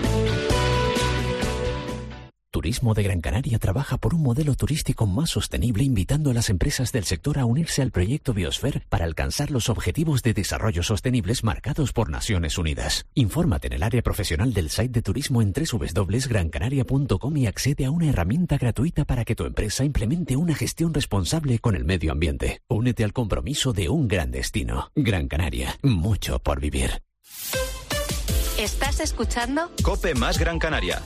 Turismo de Gran Canaria trabaja por un modelo turístico más sostenible, invitando a las empresas del sector a unirse al proyecto Biosfer para alcanzar los objetivos de desarrollo sostenibles marcados por Naciones Unidas. Infórmate en el área profesional del site de turismo en doble u doble u doble u punto gran canaria punto com y accede a una herramienta gratuita para que tu empresa implemente una gestión responsable con el medio ambiente. Únete al compromiso de un gran destino. Gran Canaria, mucho por vivir. ¿Estás escuchando? COPE más Gran Canaria.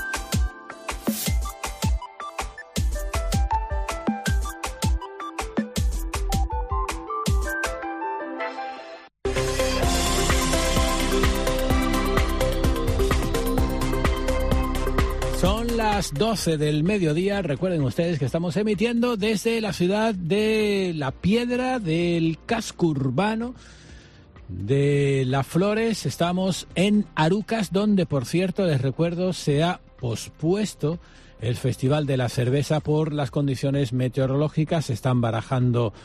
Son las doce del mediodía. Recuerden ustedes que estamos emitiendo desde la ciudad de La Piedra, del casco urbano de Las Flores. Estamos en Arucas, donde, por cierto, les recuerdo, se ha pospuesto el Festival de la Cerveza por las condiciones meteorológicas. Se están barajando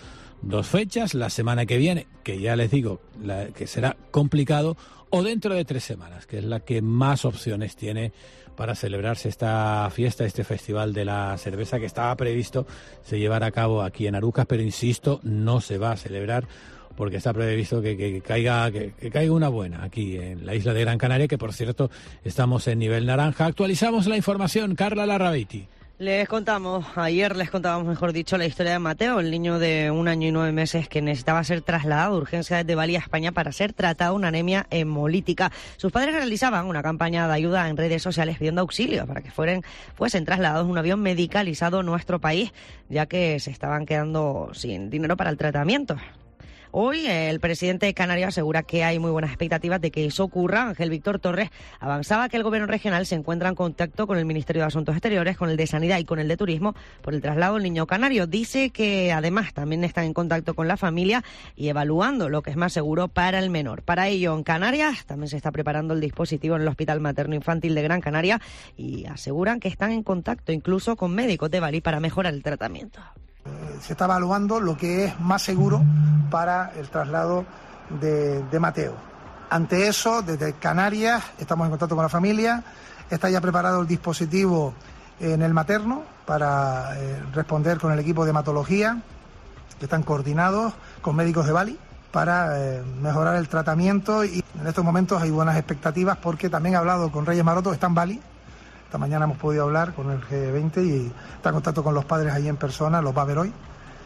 dos fechas, la semana que viene, que ya les digo la, que será complicado, o dentro de tres semanas, que es la que más opciones tiene para celebrarse esta fiesta, este festival de la cerveza que estaba previsto se llevara a cabo aquí en Arucas, pero insisto, no se va a celebrar porque está previsto que, que, que caiga que, que caiga una buena aquí en la isla de Gran Canaria, que por cierto estamos en nivel naranja. Actualizamos la información, Carla Larrabeiti. Les contamos, ayer les contábamos, mejor dicho, la historia de Mateo, el niño de un año y nueve meses que necesitaba ser trasladado de urgencia desde Bali a España para ser tratado de una anemia hemolítica. Sus padres realizaban una campaña de ayuda en redes sociales pidiendo auxilio para que fueran, fuesen trasladados en un avión medicalizado a nuestro país, ya que se estaban quedando sin dinero para el tratamiento. Hoy el presidente de Canarias asegura que hay muy buenas expectativas de que eso ocurra. Ángel Víctor Torres avanzaba que el gobierno regional se encuentra en contacto con el Ministerio de Asuntos Exteriores, con el de Sanidad y con el de Turismo por el traslado del niño canario. Dice que además también están en contacto con la familia y evaluando lo que es más seguro para el menor. Para ello, en Canarias también se está preparando el dispositivo en el Hospital Materno Infantil de Gran Canaria y aseguran que están en contacto incluso con médicos de Bali para mejorar el tratamiento. Se está evaluando lo que es más seguro para el traslado de, de Mateo. Ante eso, desde Canarias estamos en contacto con la familia, está ya preparado el dispositivo en el materno para eh, responder con el equipo de hematología, que están coordinados con médicos de Bali para eh, mejorar el tratamiento, y en estos momentos hay buenas expectativas porque también he hablado con Reyes Maroto, que está en Bali. Esta mañana hemos podido hablar con el G veinte y está en contacto con los padres allí en persona, los va a ver hoy,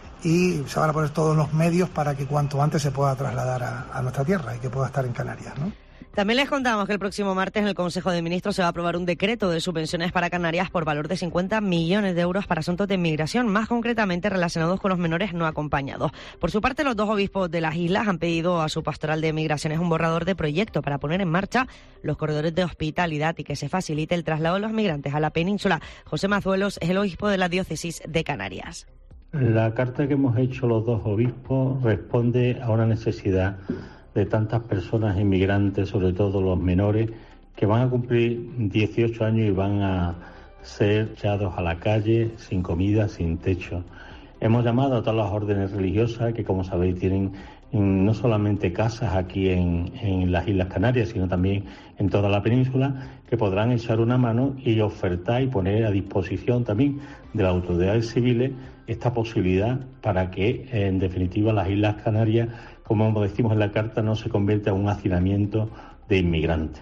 y se van a poner todos los medios para que cuanto antes se pueda trasladar a, a nuestra tierra y que pueda estar en Canarias, ¿no? También les contamos que el próximo martes en el Consejo de Ministros se va a aprobar un decreto de subvenciones para Canarias por valor de cincuenta millones de euros para asuntos de inmigración, más concretamente relacionados con los menores no acompañados. Por su parte, los dos obispos de las islas han pedido a su pastoral de migraciones un borrador de proyecto para poner en marcha los corredores de hospitalidad y que se facilite el traslado de los migrantes a la península. José Mazuelos es el obispo de la diócesis de Canarias. La carta que hemos hecho los dos obispos responde a una necesidad de tantas personas inmigrantes, sobre todo los menores, que van a cumplir dieciocho años y van a ser echados a la calle, sin comida, sin techo. Hemos llamado a todas las órdenes religiosas, que como sabéis tienen no solamente casas aquí en, en las Islas Canarias, sino también en toda la península, que podrán echar una mano y ofertar y poner a disposición también de las autoridades civiles esta posibilidad para que, en definitiva, las Islas Canarias, como decimos en la carta, no se convierta en un hacinamiento de inmigrantes.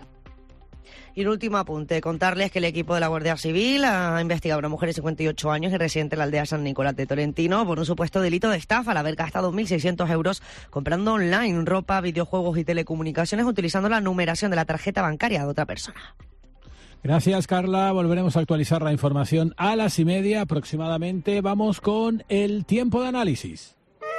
Y un último apunte, contarles que el equipo de la Guardia Civil ha investigado a una mujer de cincuenta y ocho años y residente en la aldea San Nicolás de Tolentino por un supuesto delito de estafa al haber gastado mil seiscientos euros comprando online ropa, videojuegos y telecomunicaciones utilizando la numeración de la tarjeta bancaria de otra persona. Gracias, Carla. Volveremos a actualizar la información a las y media aproximadamente. Vamos con el tiempo de análisis.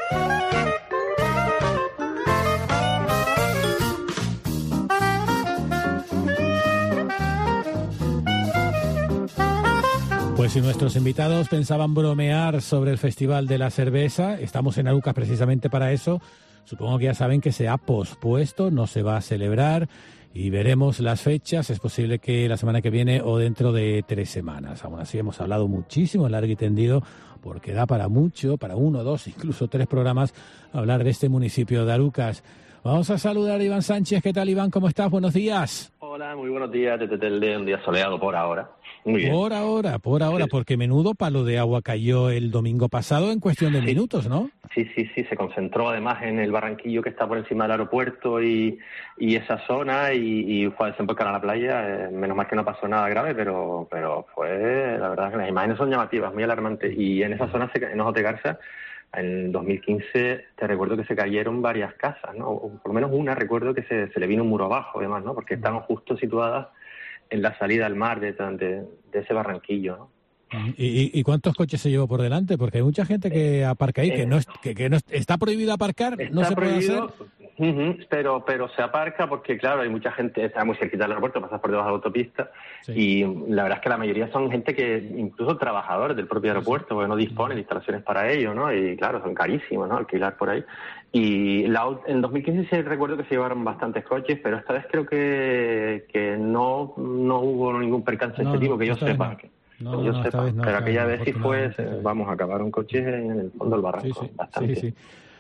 Pues si nuestros invitados pensaban bromear sobre el Festival de la Cerveza, estamos en Arucas precisamente para eso. Supongo que ya saben que se ha pospuesto, no se va a celebrar y veremos las fechas. Es posible que la semana que viene o dentro de tres semanas. Aún así hemos hablado muchísimo, largo y tendido, porque da para mucho, para uno, dos, incluso tres programas, hablar de este municipio de Arucas. Vamos a saludar a Iván Sánchez. ¿Qué tal, Iván? ¿Cómo estás? Buenos días. Hola, muy buenos días. Desde Telde, un día soleado por ahora. Muy bien. Por ahora, por ahora, sí. Porque menudo palo de agua cayó el domingo pasado en cuestión de sí. minutos, ¿no? Sí, sí, sí, se concentró además en el barranquillo que está por encima del aeropuerto y, y esa zona y, y fue a desembocar a la playa. Eh, menos mal que no pasó nada grave, pero pero fue, la verdad que las imágenes son llamativas, muy alarmantes. Y en esa zona, en Ojos de Garza, en dos mil quince, te recuerdo que se cayeron varias casas, ¿no? O por lo menos una recuerdo que se, se le vino un muro abajo, además, ¿no? Porque estaban justo situadas en la salida al mar de, de, de ese barranquillo, ¿no? ¿Y, ¿Y cuántos coches se llevó por delante? Porque hay mucha gente que aparca ahí, eh, que no es, que, que no es, está prohibido aparcar, no se puede hacer. Uh-huh, pero pero se aparca porque, claro, hay mucha gente, está muy cerquita del aeropuerto, pasas por debajo de la autopista, sí. Y la verdad es que la mayoría son gente que, incluso trabajadores del propio aeropuerto, porque no disponen de instalaciones para ello, ¿no? Y claro, son carísimos, ¿no? Alquilar por ahí. Y la, en dos mil quince sí recuerdo que se llevaron bastantes coches, pero esta vez creo que, que no, no hubo ningún percance no, de este tipo, no, que yo sepa. No. No, yo no, sepa, no, pero aquella vez sí fue, vamos, acabaron coches en el fondo del barranco, sí, sí, bastante. Sí, sí.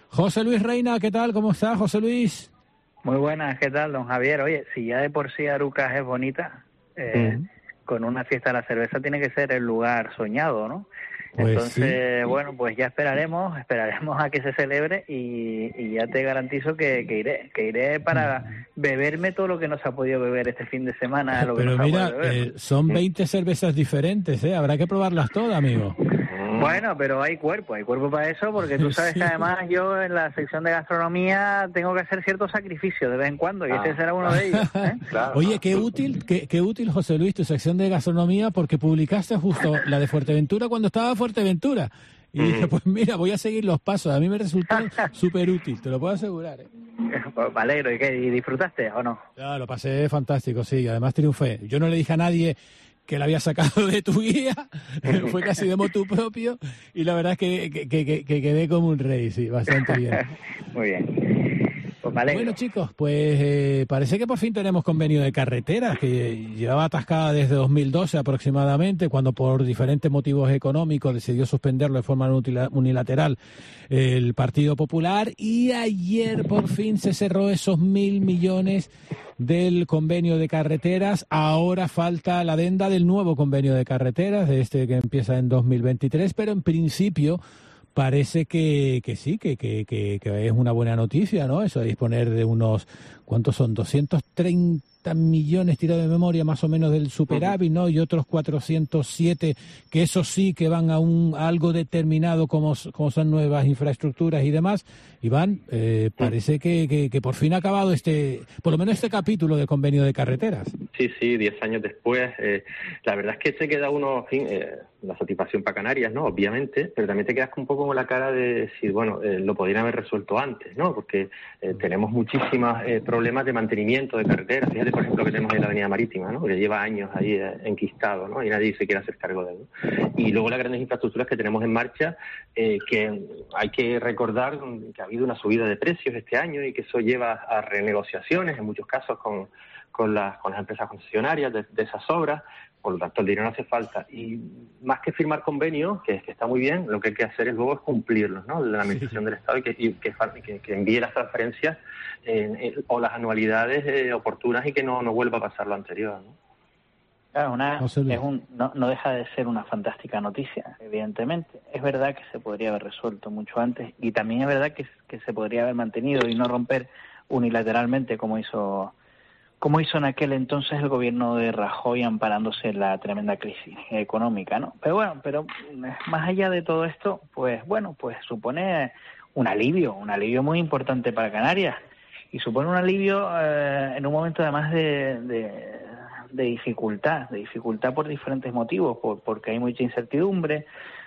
José Luis Reina, ¿qué tal? ¿Cómo está, José Luis? Muy buenas, ¿qué tal, don Javier? Oye, si ya de por sí Arucas es bonita, eh, uh-huh. con una fiesta de la cerveza tiene que ser el lugar soñado, ¿no? Pues Entonces, sí. bueno, pues ya esperaremos, esperaremos a que se celebre y, y ya te garantizo que, que iré, que iré para uh-huh. beberme todo lo que no se ha podido beber este fin de semana. Lo que Pero no mira, se ha beber, eh, son veinte cervezas diferentes, ¿eh? Habrá que probarlas todas, amigo. Bueno, pero hay cuerpo, hay cuerpo para eso, porque tú sabes sí. que además yo en la sección de gastronomía tengo que hacer ciertos sacrificios de vez en cuando, y ah. ese será uno de ellos. ¿eh? Claro. Oye, qué útil, qué, qué útil, José Luis, tu sección de gastronomía, porque publicaste justo la de Fuerteventura cuando estaba Fuerteventura. Y mm. dije, pues mira, voy a seguir los pasos. A mí me resultó súper útil, te lo puedo asegurar. ¿eh? Pues me alegro. ¿Y qué? ¿Y disfrutaste o no? Ya, lo pasé fantástico, sí. Además triunfé. Yo no le dije a nadie que la había sacado de tu guía, fue casi de motu propio, y la verdad es que, que, que, que quedé como un rey, sí, bastante bien. Muy bien. Pues vale. Bueno, chicos, pues eh, parece que por fin tenemos convenio de carreteras, que llevaba atascada desde dos mil doce aproximadamente, cuando por diferentes motivos económicos decidió suspenderlo de forma unilateral el Partido Popular, y ayer por fin se cerró esos mil millones del convenio de carreteras. Ahora falta la adenda del nuevo convenio de carreteras, de este que empieza en dos mil veintitrés, pero en principio parece que, que sí, que, que, que, que es una buena noticia, ¿no? Eso de disponer de unos, ¿cuántos son? doscientos treinta millones, tirado de memoria, más o menos del superávit, ¿no? Y otros cuatrocientos siete, que eso sí que van a un a algo determinado, como, como son nuevas infraestructuras y demás. Iván, eh, parece que, que, que por fin ha acabado este, por lo menos este capítulo de convenio de carreteras. Sí, sí, diez años después. Eh, la verdad es que se queda uno, en fin, eh, la satisfacción para Canarias, ¿no? Obviamente, pero también te quedas un poco con la cara de decir, bueno, eh, lo podrían haber resuelto antes, ¿no? Porque eh, tenemos muchísimos eh, problemas de mantenimiento de carreteras. Fíjate, por ejemplo, que tenemos en la Avenida Marítima, ¿no? Que lleva años ahí eh, enquistado, ¿no? Y nadie se quiere hacer cargo de él, ¿no? Y luego las grandes infraestructuras que tenemos en marcha, eh, que hay que recordar que ha habido una subida de precios este año y que eso lleva a renegociaciones, en muchos casos con, con, las, con las empresas concesionarias de, de esas obras. Por lo tanto, el dinero no hace falta. Y más que firmar convenios, que, que está muy bien, lo que hay que hacer es luego es cumplirlos, ¿no? De la Administración sí, sí. del Estado, y que, y que, que, que envíe las transferencias eh, eh, o las anualidades eh, oportunas, y que no, no vuelva a pasar lo anterior, ¿no? Claro, una, es un, no, no deja de ser una fantástica noticia, evidentemente. Es verdad que se podría haber resuelto mucho antes, y también es verdad que, que se podría haber mantenido y no romper unilateralmente como hizo... como hizo en aquel entonces el gobierno de Rajoy, amparándose en la tremenda crisis económica, ¿no? Pero bueno, pero más allá de todo esto, pues bueno, pues supone un alivio, un alivio muy importante para Canarias, y supone un alivio eh, en un momento además de, de, de dificultad, de dificultad por diferentes motivos, por, porque hay mucha incertidumbre,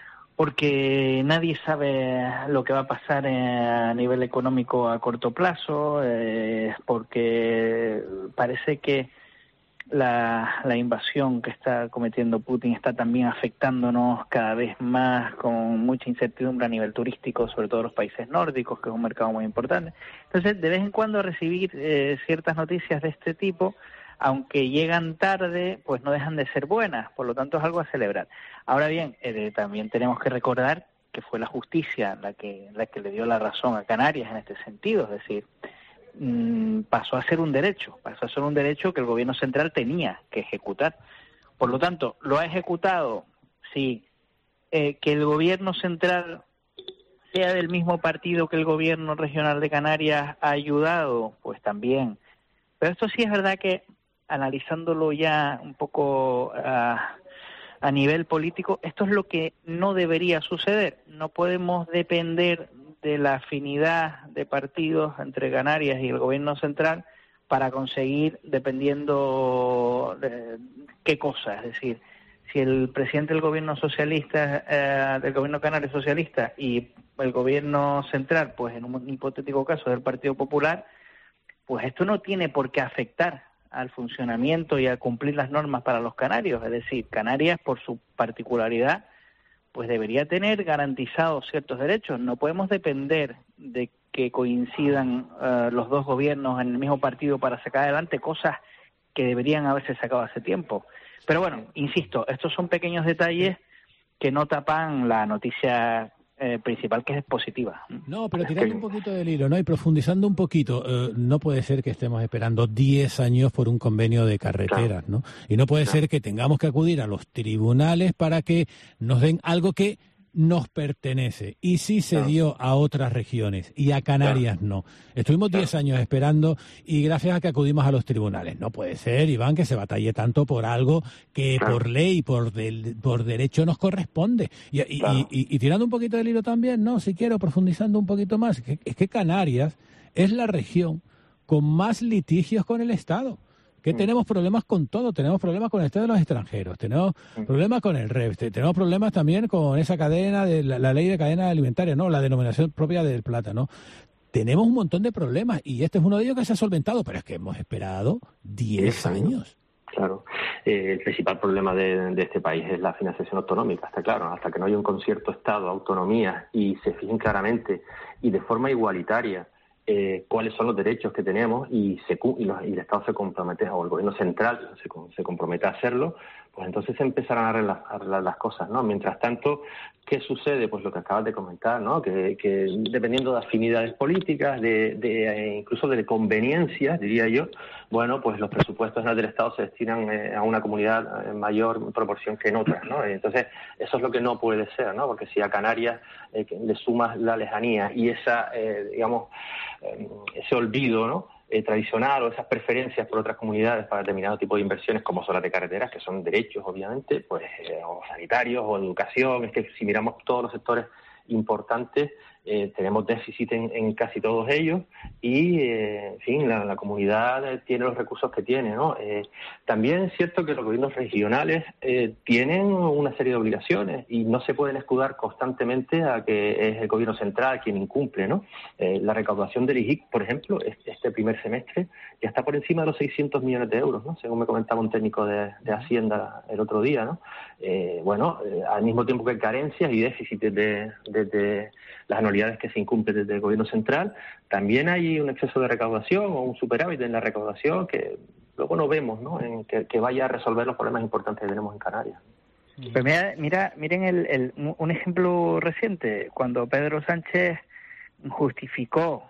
porque nadie sabe lo que va a pasar a nivel económico a corto plazo, eh, porque parece que la, la invasión que está cometiendo Putin está también afectándonos cada vez más, con mucha incertidumbre a nivel turístico, sobre todo los países nórdicos, que es un mercado muy importante. Entonces, de vez en cuando recibir eh, ciertas noticias de este tipo, aunque llegan tarde, pues no dejan de ser buenas, por lo tanto es algo a celebrar. Ahora bien, eh, también tenemos que recordar que fue la justicia la que la que le dio la razón a Canarias en este sentido, es decir, mmm, pasó a ser un derecho, pasó a ser un derecho que el gobierno central tenía que ejecutar. Por lo tanto, lo ha ejecutado, sí. Eh, que el gobierno central sea del mismo partido que el gobierno regional de Canarias ha ayudado, pues también. Pero esto sí es verdad que, analizándolo ya un poco a, a nivel político, esto es lo que no debería suceder. No podemos depender de la afinidad de partidos entre Canarias y el gobierno central para conseguir, dependiendo de qué cosa. Es decir, si el presidente del gobierno socialista, eh, del gobierno canario socialista, y el gobierno central, pues en un hipotético caso del Partido Popular, pues esto no tiene por qué afectar al funcionamiento y a cumplir las normas para los canarios. Es decir, Canarias, por su particularidad, pues debería tener garantizados ciertos derechos. No podemos depender de que coincidan uh, los dos gobiernos en el mismo partido para sacar adelante cosas que deberían haberse sacado hace tiempo. Pero bueno, insisto, estos son pequeños detalles que no tapan la noticia eh, principal que es positiva. No, pero tirando un poquito del hilo, ¿no? Y profundizando un poquito, eh, no puede ser que estemos esperando diez años por un convenio de carreteras, ¿no? Y no puede ser que tengamos que acudir a los tribunales para que nos den algo que nos pertenece. Y sí se dio a otras regiones y a Canarias no. Estuvimos diez años esperando y gracias a que acudimos a los tribunales. No puede ser, Iván, que se batalle tanto por algo que por ley, por del, por derecho nos corresponde. Y, y, y, y, y tirando un poquito del hilo también, no, si quiero, profundizando un poquito más, es que, es que Canarias es la región con más litigios con el Estado. Que tenemos problemas con todo, tenemos problemas con el Estado de los extranjeros, tenemos problemas con el R E F, tenemos problemas también con esa cadena, de la, la ley de cadena alimentaria, ¿no? La denominación propia del plátano. Tenemos un montón de problemas y este es uno de ellos que se ha solventado, pero es que hemos esperado diez años. Claro, eh, el principal problema de, de este país es la financiación autonómica, está claro, hasta que no haya un concierto Estado-autonomía y se fijen claramente y de forma igualitaria Eh, cuáles son los derechos que tenemos y, se, y, los, y el Estado se compromete, o el gobierno central se, se compromete a hacerlo, pues entonces se empezarán a arreglar, a arreglar las cosas, ¿no? Mientras tanto, ¿qué sucede? Pues lo que acabas de comentar, ¿no? Que, que dependiendo de afinidades políticas, de, de eh, incluso de conveniencias, diría yo, bueno, pues los presupuestos del Estado se destinan eh, a una comunidad en mayor proporción que en otras, ¿no? Entonces, eso es lo que no puede ser, ¿no? Porque si a Canarias eh, le sumas la lejanía y esa, eh, digamos, eh, ese olvido, ¿no? Eh, tradicional o esas preferencias por otras comunidades para determinado tipo de inversiones como son las de carreteras, que son derechos obviamente, pues eh, o sanitarios o educación, es que si miramos todos los sectores importantes, eh, tenemos déficit en, en casi todos ellos y, eh, en fin, la, la comunidad tiene los recursos que tiene, ¿no? Eh, también es cierto que los gobiernos regionales eh, tienen una serie de obligaciones y no se pueden escudar constantemente a que es el gobierno central quien incumple, ¿no? Eh, la recaudación del I G I C, por ejemplo, este primer semestre ya está por encima de los seiscientos millones de euros, ¿no? Según me comentaba un técnico de, de Hacienda el otro día, ¿no? Eh, bueno, eh, al mismo tiempo que carencias y déficit de, de, de las anualidades que se incumplen desde el gobierno central, también hay un exceso de recaudación o un superávit en la recaudación que luego no vemos, ¿no? En que, que vaya a resolver los problemas importantes que tenemos en Canarias. Pues mira, mira miren el, el, un ejemplo reciente, cuando Pedro Sánchez justificó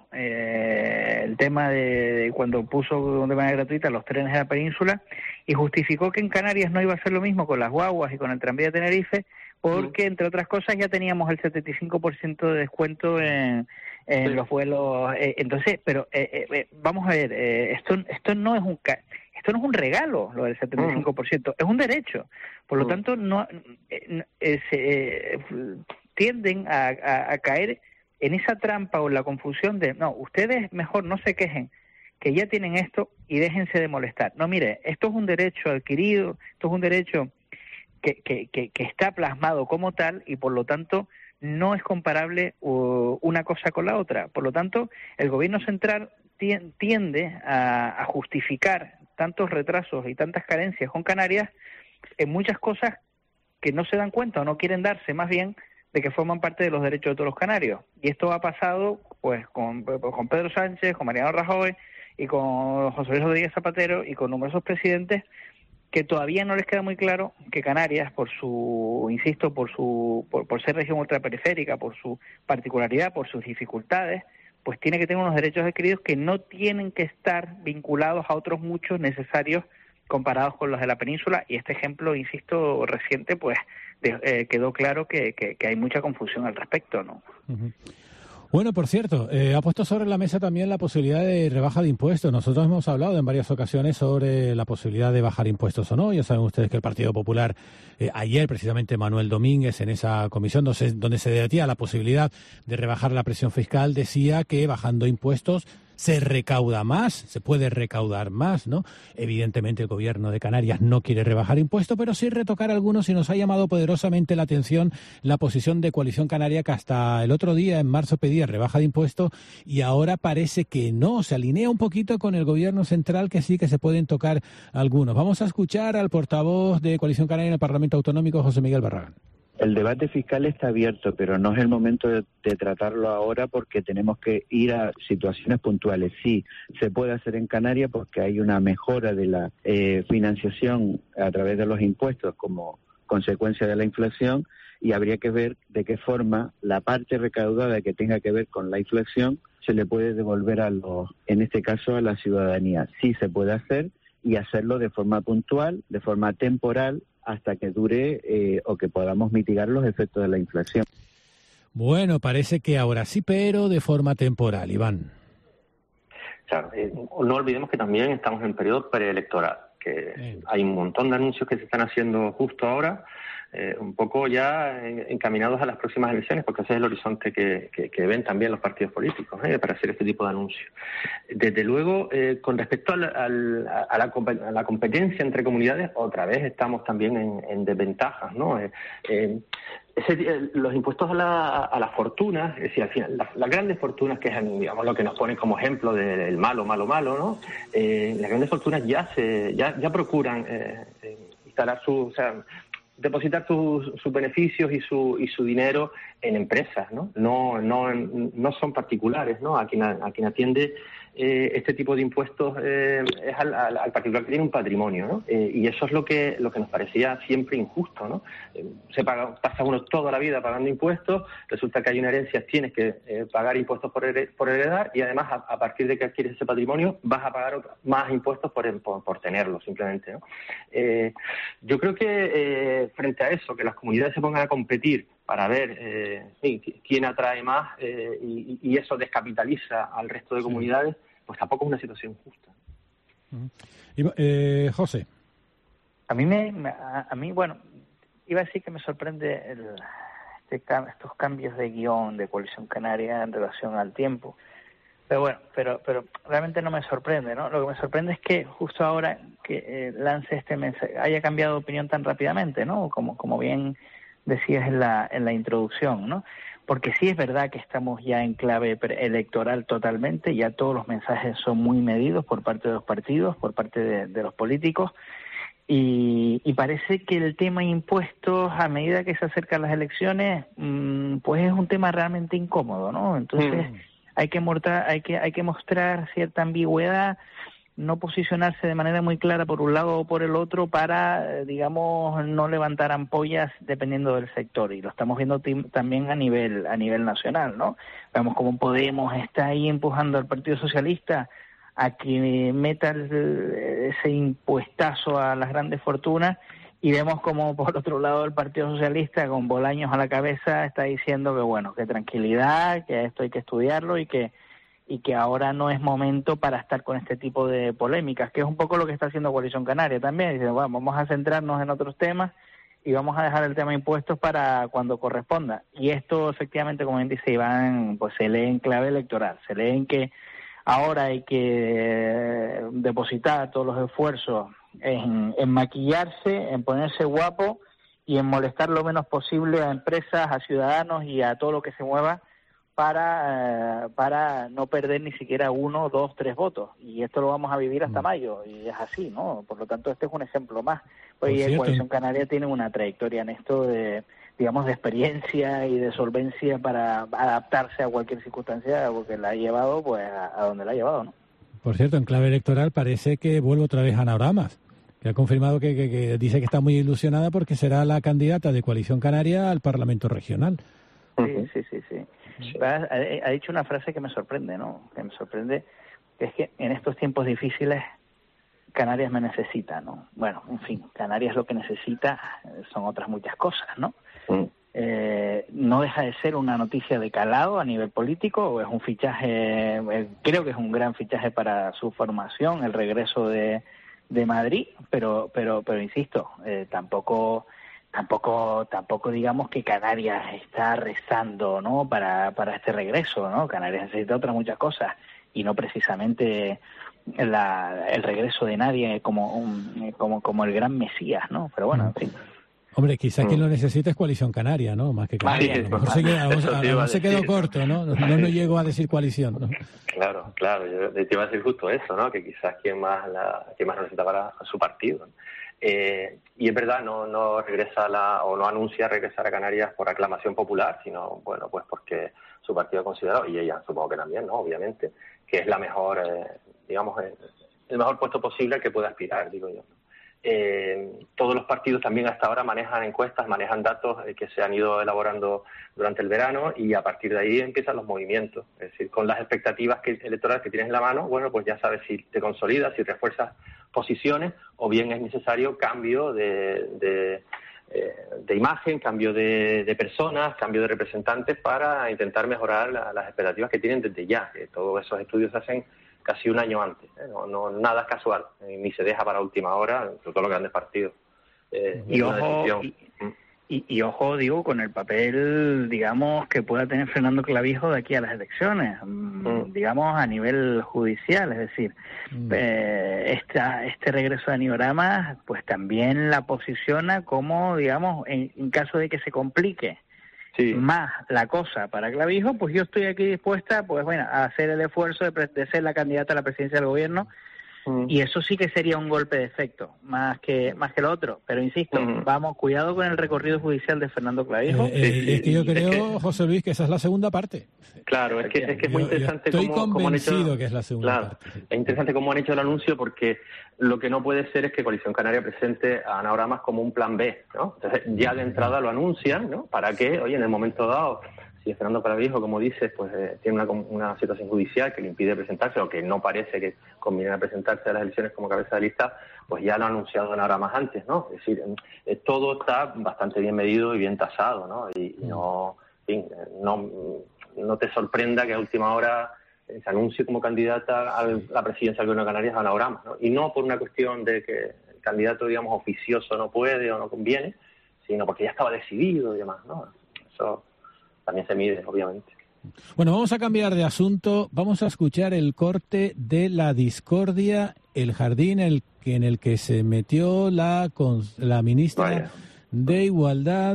eh, el tema de, de cuando puso de manera gratuita los trenes de la península y justificó que en Canarias no iba a ser lo mismo con las guaguas y con el tranvía de Tenerife porque, entre otras cosas, ya teníamos el setenta y cinco por ciento de descuento en, en sí. los vuelos. Eh, entonces, pero eh, eh, vamos a ver, eh, esto esto no es un esto no es un regalo, lo del setenta y cinco por ciento, mm. es un derecho. Por lo mm. tanto, no eh, eh, se, eh, tienden a, a, a caer en esa trampa o en la confusión de, no, ustedes mejor no se quejen, que ya tienen esto y déjense de molestar. No, mire, esto es un derecho adquirido, esto es un derecho que, que, que, que está plasmado como tal y por lo tanto no es comparable uh, una cosa con la otra. Por lo tanto, el gobierno central tiende a, a justificar tantos retrasos y tantas carencias con Canarias en muchas cosas que no se dan cuenta o no quieren darse más bien de que forman parte de los derechos de todos los canarios. Y esto ha pasado pues con, con Pedro Sánchez, con Mariano Rajoy y con José Luis Rodríguez Zapatero y con numerosos presidentes que todavía no les queda muy claro que Canarias, por su, insisto, por su por, por ser región ultraperiférica, por su particularidad, por sus dificultades, pues tiene que tener unos derechos adquiridos que no tienen que estar vinculados a otros muchos necesarios comparados con los de la península. Y este ejemplo, insisto, reciente, pues de, eh, quedó claro que, que, que hay mucha confusión al respecto, ¿no? Uh-huh. Bueno, por cierto, eh, ha puesto sobre la mesa también la posibilidad de rebaja de impuestos. Nosotros hemos hablado en varias ocasiones sobre la posibilidad de bajar impuestos o no. Ya saben ustedes que el Partido Popular, eh, ayer precisamente Manuel Domínguez, en esa comisión donde se, donde se debatía la posibilidad de rebajar la presión fiscal, decía que bajando impuestos se recauda más, se puede recaudar más, ¿no? Evidentemente el gobierno de Canarias no quiere rebajar impuestos, pero sí retocar algunos y nos ha llamado poderosamente la atención la posición de Coalición Canaria, que hasta el otro día, en marzo, pedía rebaja de impuestos y ahora parece que no, se alinea un poquito con el gobierno central, que sí que se pueden tocar algunos. Vamos a escuchar al portavoz de Coalición Canaria en el Parlamento Autonómico, José Miguel Barragán. El debate fiscal está abierto, pero no es el momento de, de tratarlo ahora porque tenemos que ir a situaciones puntuales. Sí, se puede hacer en Canarias porque hay una mejora de la eh, financiación a través de los impuestos, como consecuencia de la inflación, y habría que ver de qué forma la parte recaudada que tenga que ver con la inflación se le puede devolver a los, en este caso a la ciudadanía. Sí se puede hacer, y hacerlo de forma puntual, de forma temporal, hasta que dure eh, o que podamos mitigar los efectos de la inflación. Bueno, parece que ahora sí, pero de forma temporal, Iván. Claro, eh, no olvidemos que también estamos en periodo preelectoral, que Bien. hay un montón de anuncios que se están haciendo justo ahora, eh, un poco ya encaminados a las próximas elecciones, porque ese es el horizonte que, que, que ven también los partidos políticos eh, para hacer este tipo de anuncios. Desde luego, eh, con respecto al, al, a, la, a la competencia entre comunidades, otra vez estamos también en, en desventajas, ¿no? Eh, eh, ese, los impuestos a, la, a las fortunas, es decir, al final, las, las grandes fortunas, que es, digamos, lo que nos ponen como ejemplo del malo, malo, malo, ¿no? Eh, las grandes fortunas ya se ya, ya procuran eh, instalar su, o sea, depositar sus, sus beneficios y su y su dinero en empresas, ¿no? No no no son particulares, ¿no? A quien a quien atiende eh, este tipo de impuestos eh, es al, al, al particular que tiene un patrimonio, ¿no? Eh, y eso es lo que lo que nos parecía siempre injusto, ¿no? Eh, se paga, pasa uno toda la vida pagando impuestos, resulta que hay una herencia, tienes que eh, pagar impuestos por, hered, por heredar, y además a, a partir de que adquieres ese patrimonio vas a pagar más impuestos por, por, por tenerlo, simplemente, ¿no? Eh, yo creo que eh, frente a eso, que las comunidades se pongan a competir para ver eh, sí, quién atrae más eh, y, y eso descapitaliza al resto de comunidades, pues tampoco es una situación justa. Uh-huh. Eh, José. A mí, me, a, a mí, bueno, iba a decir que me sorprende el, este, estos cambios de guión de Coalición Canaria en relación al tiempo. Pero bueno, pero pero realmente no me sorprende, ¿no? Lo que me sorprende es que justo ahora que eh, lance este mensaje haya cambiado de opinión tan rápidamente, ¿no? Como como bien decías en la en la introducción, ¿no? Porque sí es verdad que estamos ya en clave electoral totalmente, ya todos los mensajes son muy medidos por parte de los partidos, por parte de, de los políticos, y, y parece que el tema impuestos, a medida que se acercan las elecciones, mmm, pues es un tema realmente incómodo, ¿no? Entonces... Mm. Hay que mostrar, hay que, hay que mostrar cierta ambigüedad, no posicionarse de manera muy clara por un lado o por el otro para, digamos, no levantar ampollas dependiendo del sector. Y lo estamos viendo t- también a nivel a nivel nacional, ¿no? Vemos cómo Podemos está ahí empujando al Partido Socialista a que meta el, ese impuestazo a las grandes fortunas, y vemos como por otro lado el Partido Socialista, con Bolaños a la cabeza, está diciendo que bueno, que tranquilidad, que esto hay que estudiarlo y que y que ahora no es momento para estar con este tipo de polémicas, que es un poco lo que está haciendo Coalición Canaria también. Dice, bueno, vamos a centrarnos en otros temas y vamos a dejar el tema de impuestos para cuando corresponda. Y esto efectivamente, como bien dice Iván, pues se lee en clave electoral, se lee en que ahora hay que depositar todos los esfuerzos En, en maquillarse, en ponerse guapo y en molestar lo menos posible a empresas, a ciudadanos y a todo lo que se mueva para, eh, para no perder ni siquiera uno, dos, tres votos. Y esto lo vamos a vivir hasta mm. mayo, y es así, ¿no? Por lo tanto, este es un ejemplo más. Pues y Coalición Canaria tiene una trayectoria en esto de, digamos, de experiencia y de solvencia para adaptarse a cualquier circunstancia, porque la ha llevado pues a, a donde la ha llevado, ¿no? Por cierto, en clave electoral parece que vuelve otra vez Ana Oramas, que ha confirmado que, que, que dice que está muy ilusionada porque será la candidata de Coalición Canaria al Parlamento Regional. Sí, sí, sí, sí. sí. Ha, ha dicho una frase que me sorprende, ¿no? Que me sorprende, que es que en estos tiempos difíciles Canarias me necesita, ¿no? Bueno, en fin, Canarias lo que necesita son otras muchas cosas, ¿no? Mm. Eh, no deja de ser una noticia de calado a nivel político, es un fichaje, eh, creo que es un gran fichaje para su formación, el regreso de, de Madrid, pero pero pero insisto, eh, tampoco tampoco tampoco digamos que Canarias está rezando, ¿no? para para este regreso, ¿no? Canarias necesita otras muchas cosas y no precisamente la, el regreso de nadie como un, como como el gran Mesías, ¿no? Pero bueno, en fin. Hombre, quizá mm. quien lo necesita es Coalición Canaria, ¿no? Más que Canaria. Sí, a lo mejor se, queda, a lo, a lo se quedó corto, ¿no? No, no llego a decir coalición, ¿no? Claro, claro. Yo te iba a decir justo eso, ¿no? Que quizás quien más la, quien más lo necesita para su partido. Eh, y es verdad, no no regresa la, o no anuncia regresar a Canarias por aclamación popular, sino, bueno, pues porque su partido ha considerado, y ella supongo que también, ¿no? Obviamente, que es la mejor, eh, digamos, el, el mejor puesto posible al que puede aspirar, digo yo. Eh, todos los partidos también hasta ahora manejan encuestas, manejan datos eh, que se han ido elaborando durante el verano, y a partir de ahí empiezan los movimientos. Es decir, con las expectativas que, electorales que tienes en la mano, bueno, pues ya sabes si te consolidas, si refuerzas posiciones, o bien es necesario cambio de, de, eh, de imagen, cambio de, de personas, cambio de representantes para intentar mejorar la, las expectativas que tienen desde ya. Que todos esos estudios se hacen casi un año antes, ¿eh? no, no nada es casual, eh, ni se deja para última hora, sobre todo los grandes partidos. Eh, y, ojo, y, y, y ojo, digo, con el papel, digamos, que pueda tener Fernando Clavijo de aquí a las elecciones, mm. digamos, a nivel judicial, es decir, mm. eh, esta, este regreso de Aniorama, pues también la posiciona como, digamos, en, en caso de que se complique Sí. más la cosa para Clavijo, pues yo estoy aquí dispuesta, pues bueno, a hacer el esfuerzo de, de ser la candidata a la presidencia del gobierno, mm. y eso sí que sería un golpe de efecto, más que más que lo otro. Pero insisto, mm. vamos, cuidado con el recorrido judicial de Fernando Clavijo. Eh, eh, sí, es que yo creo, es que, José Luis, que esa es la segunda parte. Claro, es que es, que es muy interesante. Yo estoy cómo, convencido cómo han hecho, que es la segunda claro, parte. Sí. Es interesante cómo han hecho el anuncio, porque lo que no puede ser es que Coalición Canaria presente a Anaoramas como un plan B, ¿no? Entonces ya de entrada lo anuncian, ¿no? Para que, oye, en el momento dado, si Fernando Clavijo, como dices, pues eh, tiene una, una situación judicial que le impide presentarse, o que no parece que conviene a presentarse a las elecciones como cabeza de lista, pues ya lo ha anunciado Anaoramas antes, ¿no? Es decir, eh, todo está bastante bien medido y bien tasado, ¿no? Y, y no, en fin, no, no te sorprenda que a última hora se anuncie como candidata a la presidencia del Gobierno de Canarias a Anaoramas, ¿no? Y no por una cuestión de que el candidato, digamos, oficioso no puede o no conviene, sino porque ya estaba decidido y demás, ¿no? Eso también se mide, obviamente. Bueno, vamos a cambiar de asunto. Vamos a escuchar el corte de La discordia, el jardín el que, en el que se metió la, la ministra Vaya. de Igualdad,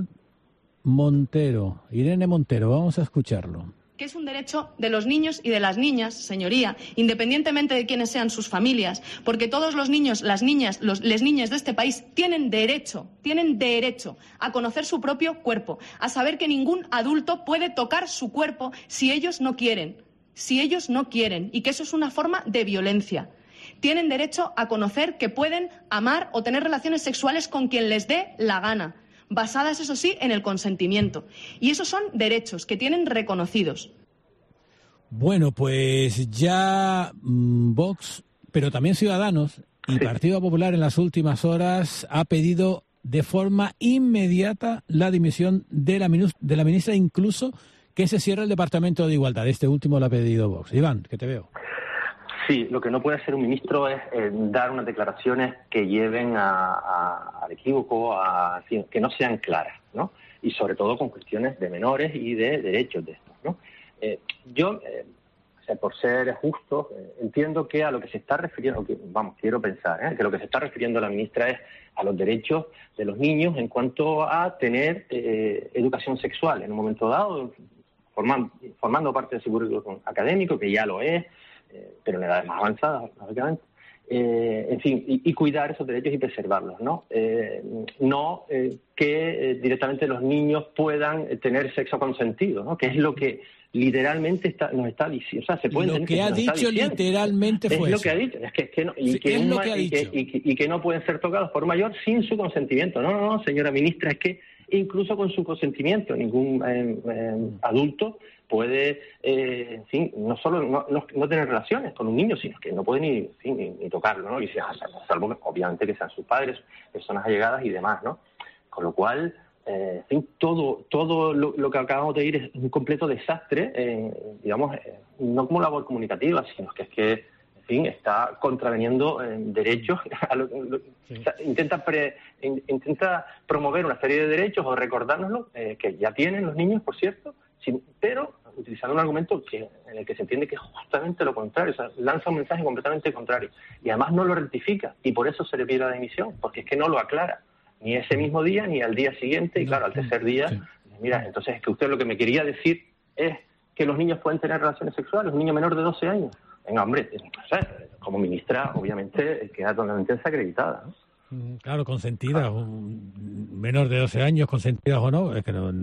Montero, Irene Montero. Vamos a escucharlo. Que es un derecho de los niños y de las niñas, señoría, independientemente de quiénes sean sus familias, porque todos los niños, las niñas, los, les niñas de este país tienen derecho, tienen derecho a conocer su propio cuerpo, a saber que ningún adulto puede tocar su cuerpo si ellos no quieren, si ellos no quieren, y que eso es una forma de violencia. Tienen derecho a conocer que pueden amar o tener relaciones sexuales con quien les dé la gana, basadas, eso sí, en el consentimiento. Y esos son derechos que tienen reconocidos. Bueno, pues ya mmm, Vox, pero también Ciudadanos y sí. Partido Popular en las últimas horas ha pedido de forma inmediata la dimisión de la, de la ministra, incluso que se cierre el Departamento de Igualdad. Este último lo ha pedido Vox. Iván, que te veo. Sí, lo que no puede hacer un ministro es eh, dar unas declaraciones que lleven a, a, al equívoco, a, que no sean claras, ¿no? Y sobre todo con cuestiones de menores y de derechos de estos, ¿no? Eh, yo, eh, o sea, por ser justo, eh, entiendo que a lo que se está refiriendo, que, vamos, quiero pensar, ¿eh? que lo que se está refiriendo la ministra es a los derechos de los niños en cuanto a tener eh, educación sexual en un momento dado, formando, formando parte de su currículum académico, que ya lo es, pero en edades más avanzadas, lógicamente. Eh, en fin, y, y cuidar esos derechos y preservarlos, ¿no? Eh, no eh, que eh, directamente los niños puedan tener sexo consentido, ¿no? Que es lo que literalmente está, nos está diciendo. O sea, se puede lo que, que ha dicho literalmente fue es lo eso. que ha dicho, es que, es que no, y, sí, que es un, lo que ha y, dicho. Que, y, que, y que no pueden ser tocados por mayor sin su consentimiento. No, no, no, señora ministra, es que incluso con su consentimiento ningún eh, eh, adulto puede, eh, en fin, no solo no, no, no tener relaciones con un niño, sino que no puede ni, en fin, ni, ni tocarlo, ¿no? Y sea, salvo, obviamente, que sean sus padres, personas allegadas y demás, ¿no? Con lo cual, eh, en fin, todo todo lo, lo que acabamos de ir es un completo desastre, eh, digamos, eh, no como labor comunicativa, sino que es que, en fin, está contraveniendo eh, derechos, a lo, lo, sí. o sea, intenta, pre, in, intenta promover una serie de derechos o recordárnoslo, eh, que ya tienen los niños, por cierto, pero utilizando un argumento que, en el que se entiende que es justamente lo contrario, o sea, lanza un mensaje completamente contrario y además no lo rectifica y por eso se le pide la dimisión, porque es que no lo aclara ni ese mismo día ni al día siguiente y claro, al tercer día, sí. Mira, entonces es que usted lo que me quería decir es que los niños pueden tener relaciones sexuales, un niño menor de doce años. Venga, hombre, o sea, como ministra obviamente queda totalmente desacreditada, ¿no? Claro, consentida, un menor de doce años, consentidas o no, es que no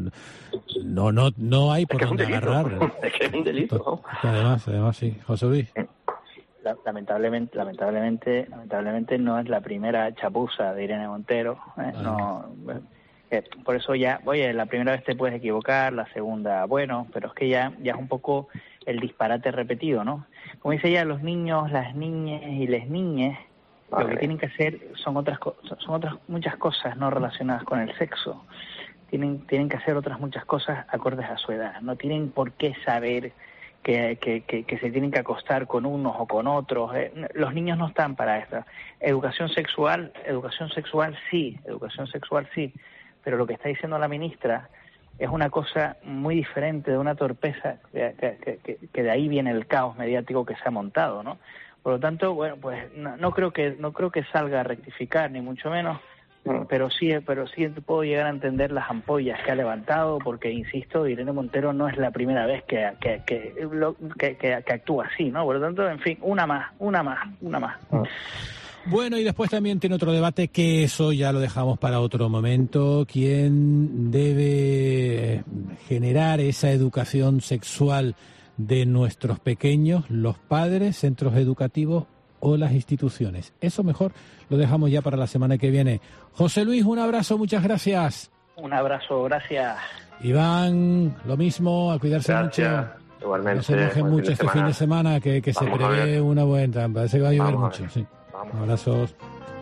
no no, no hay por es que dónde es agarrar. Es que es un delito, ¿no? Además, además sí. José Luis. la, lamentablemente, lamentablemente, lamentablemente no es la primera chapuza de Irene Montero. ¿eh? Vale. No, eh, por eso ya, oye, la primera vez te puedes equivocar, la segunda, bueno, pero es que ya, ya es un poco el disparate repetido, ¿no? Como dice ella, los niños, las niñas y les niñes, vale. Lo que tienen que hacer son otras, son otras muchas cosas no relacionadas con el sexo. Tienen, tienen que hacer otras muchas cosas acordes a su edad. No tienen por qué saber que, que, que, que se tienen que acostar con unos o con otros. Eh, los niños no están para esto. Educación sexual, educación sexual sí, educación sexual sí, pero lo que está diciendo la ministra es una cosa muy diferente, de una torpeza, que, que, que, que de ahí viene el caos mediático que se ha montado, ¿no? Por lo tanto, bueno, pues no, no creo que no creo que salga a rectificar, ni mucho menos, pero sí pero sí puedo llegar a entender las ampollas que ha levantado, porque, insisto, Irene Montero no es la primera vez que que que, lo, que, que, que actúa así, ¿no? Por lo tanto, en fin, una más, una más, una más. Bueno, y después también tiene otro debate, que eso ya lo dejamos para otro momento. ¿Quién debe generar esa educación sexual de nuestros pequeños? ¿Los padres, centros educativos o las instituciones? Eso mejor lo dejamos ya para la semana que viene. José Luis, un abrazo, muchas gracias. Un abrazo, gracias. Iván, lo mismo, a cuidarse gracias. mucho. Igualmente. No se mojen mucho este fin de semana, que, que se prevé una buena. Parece que va a llover Vamos mucho. A sí. Vamos. Abrazos.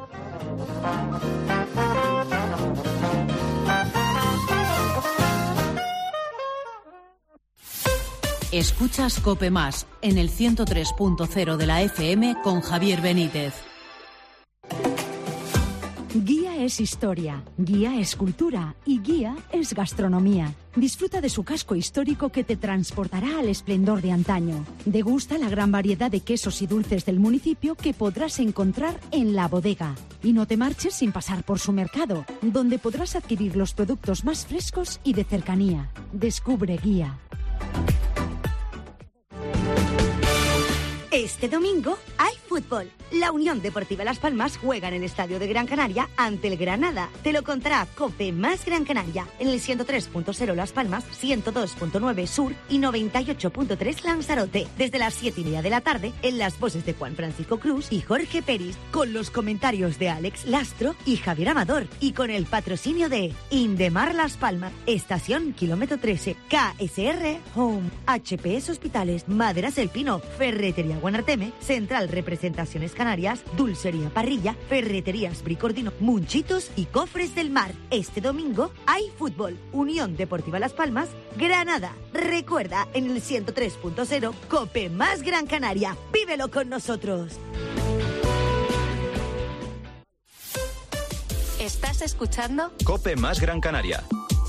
Escuchas COPE Más en el ciento tres punto cero de la F M con Javier Benítez. Guía es historia, Guía es cultura y Guía es gastronomía. Disfruta de su casco histórico que te transportará al esplendor de antaño. Degusta la gran variedad de quesos y dulces del municipio que podrás encontrar en La Bodega. Y no te marches sin pasar por su mercado, donde podrás adquirir los productos más frescos y de cercanía. Descubre Guía. Este domingo hay fútbol. La Unión Deportiva Las Palmas juega en el Estadio de Gran Canaria ante el Granada. Te lo contará COPE más Gran Canaria en el ciento tres punto cero Las Palmas, ciento dos punto nueve Sur y noventa y ocho punto tres Lanzarote. Desde las siete y media de la tarde, en las voces de Juan Francisco Cruz y Jorge Peris, con los comentarios de Alex Lastro y Javier Amador, y con el patrocinio de Indemar Las Palmas, Estación Kilómetro trece, K S R Home, H P S Hospitales, Maderas El Pino, Ferretería Guanarteme, Central Representaciones Canarias, Dulcería Parrilla, Ferreterías Bricordino, Munchitos y Cofres del Mar. Este domingo hay fútbol. Unión Deportiva Las Palmas, Granada. Recuerda, en el ciento tres punto cero, COPE más Gran Canaria. Vívelo con nosotros. ¿Estás escuchando? COPE más Gran Canaria.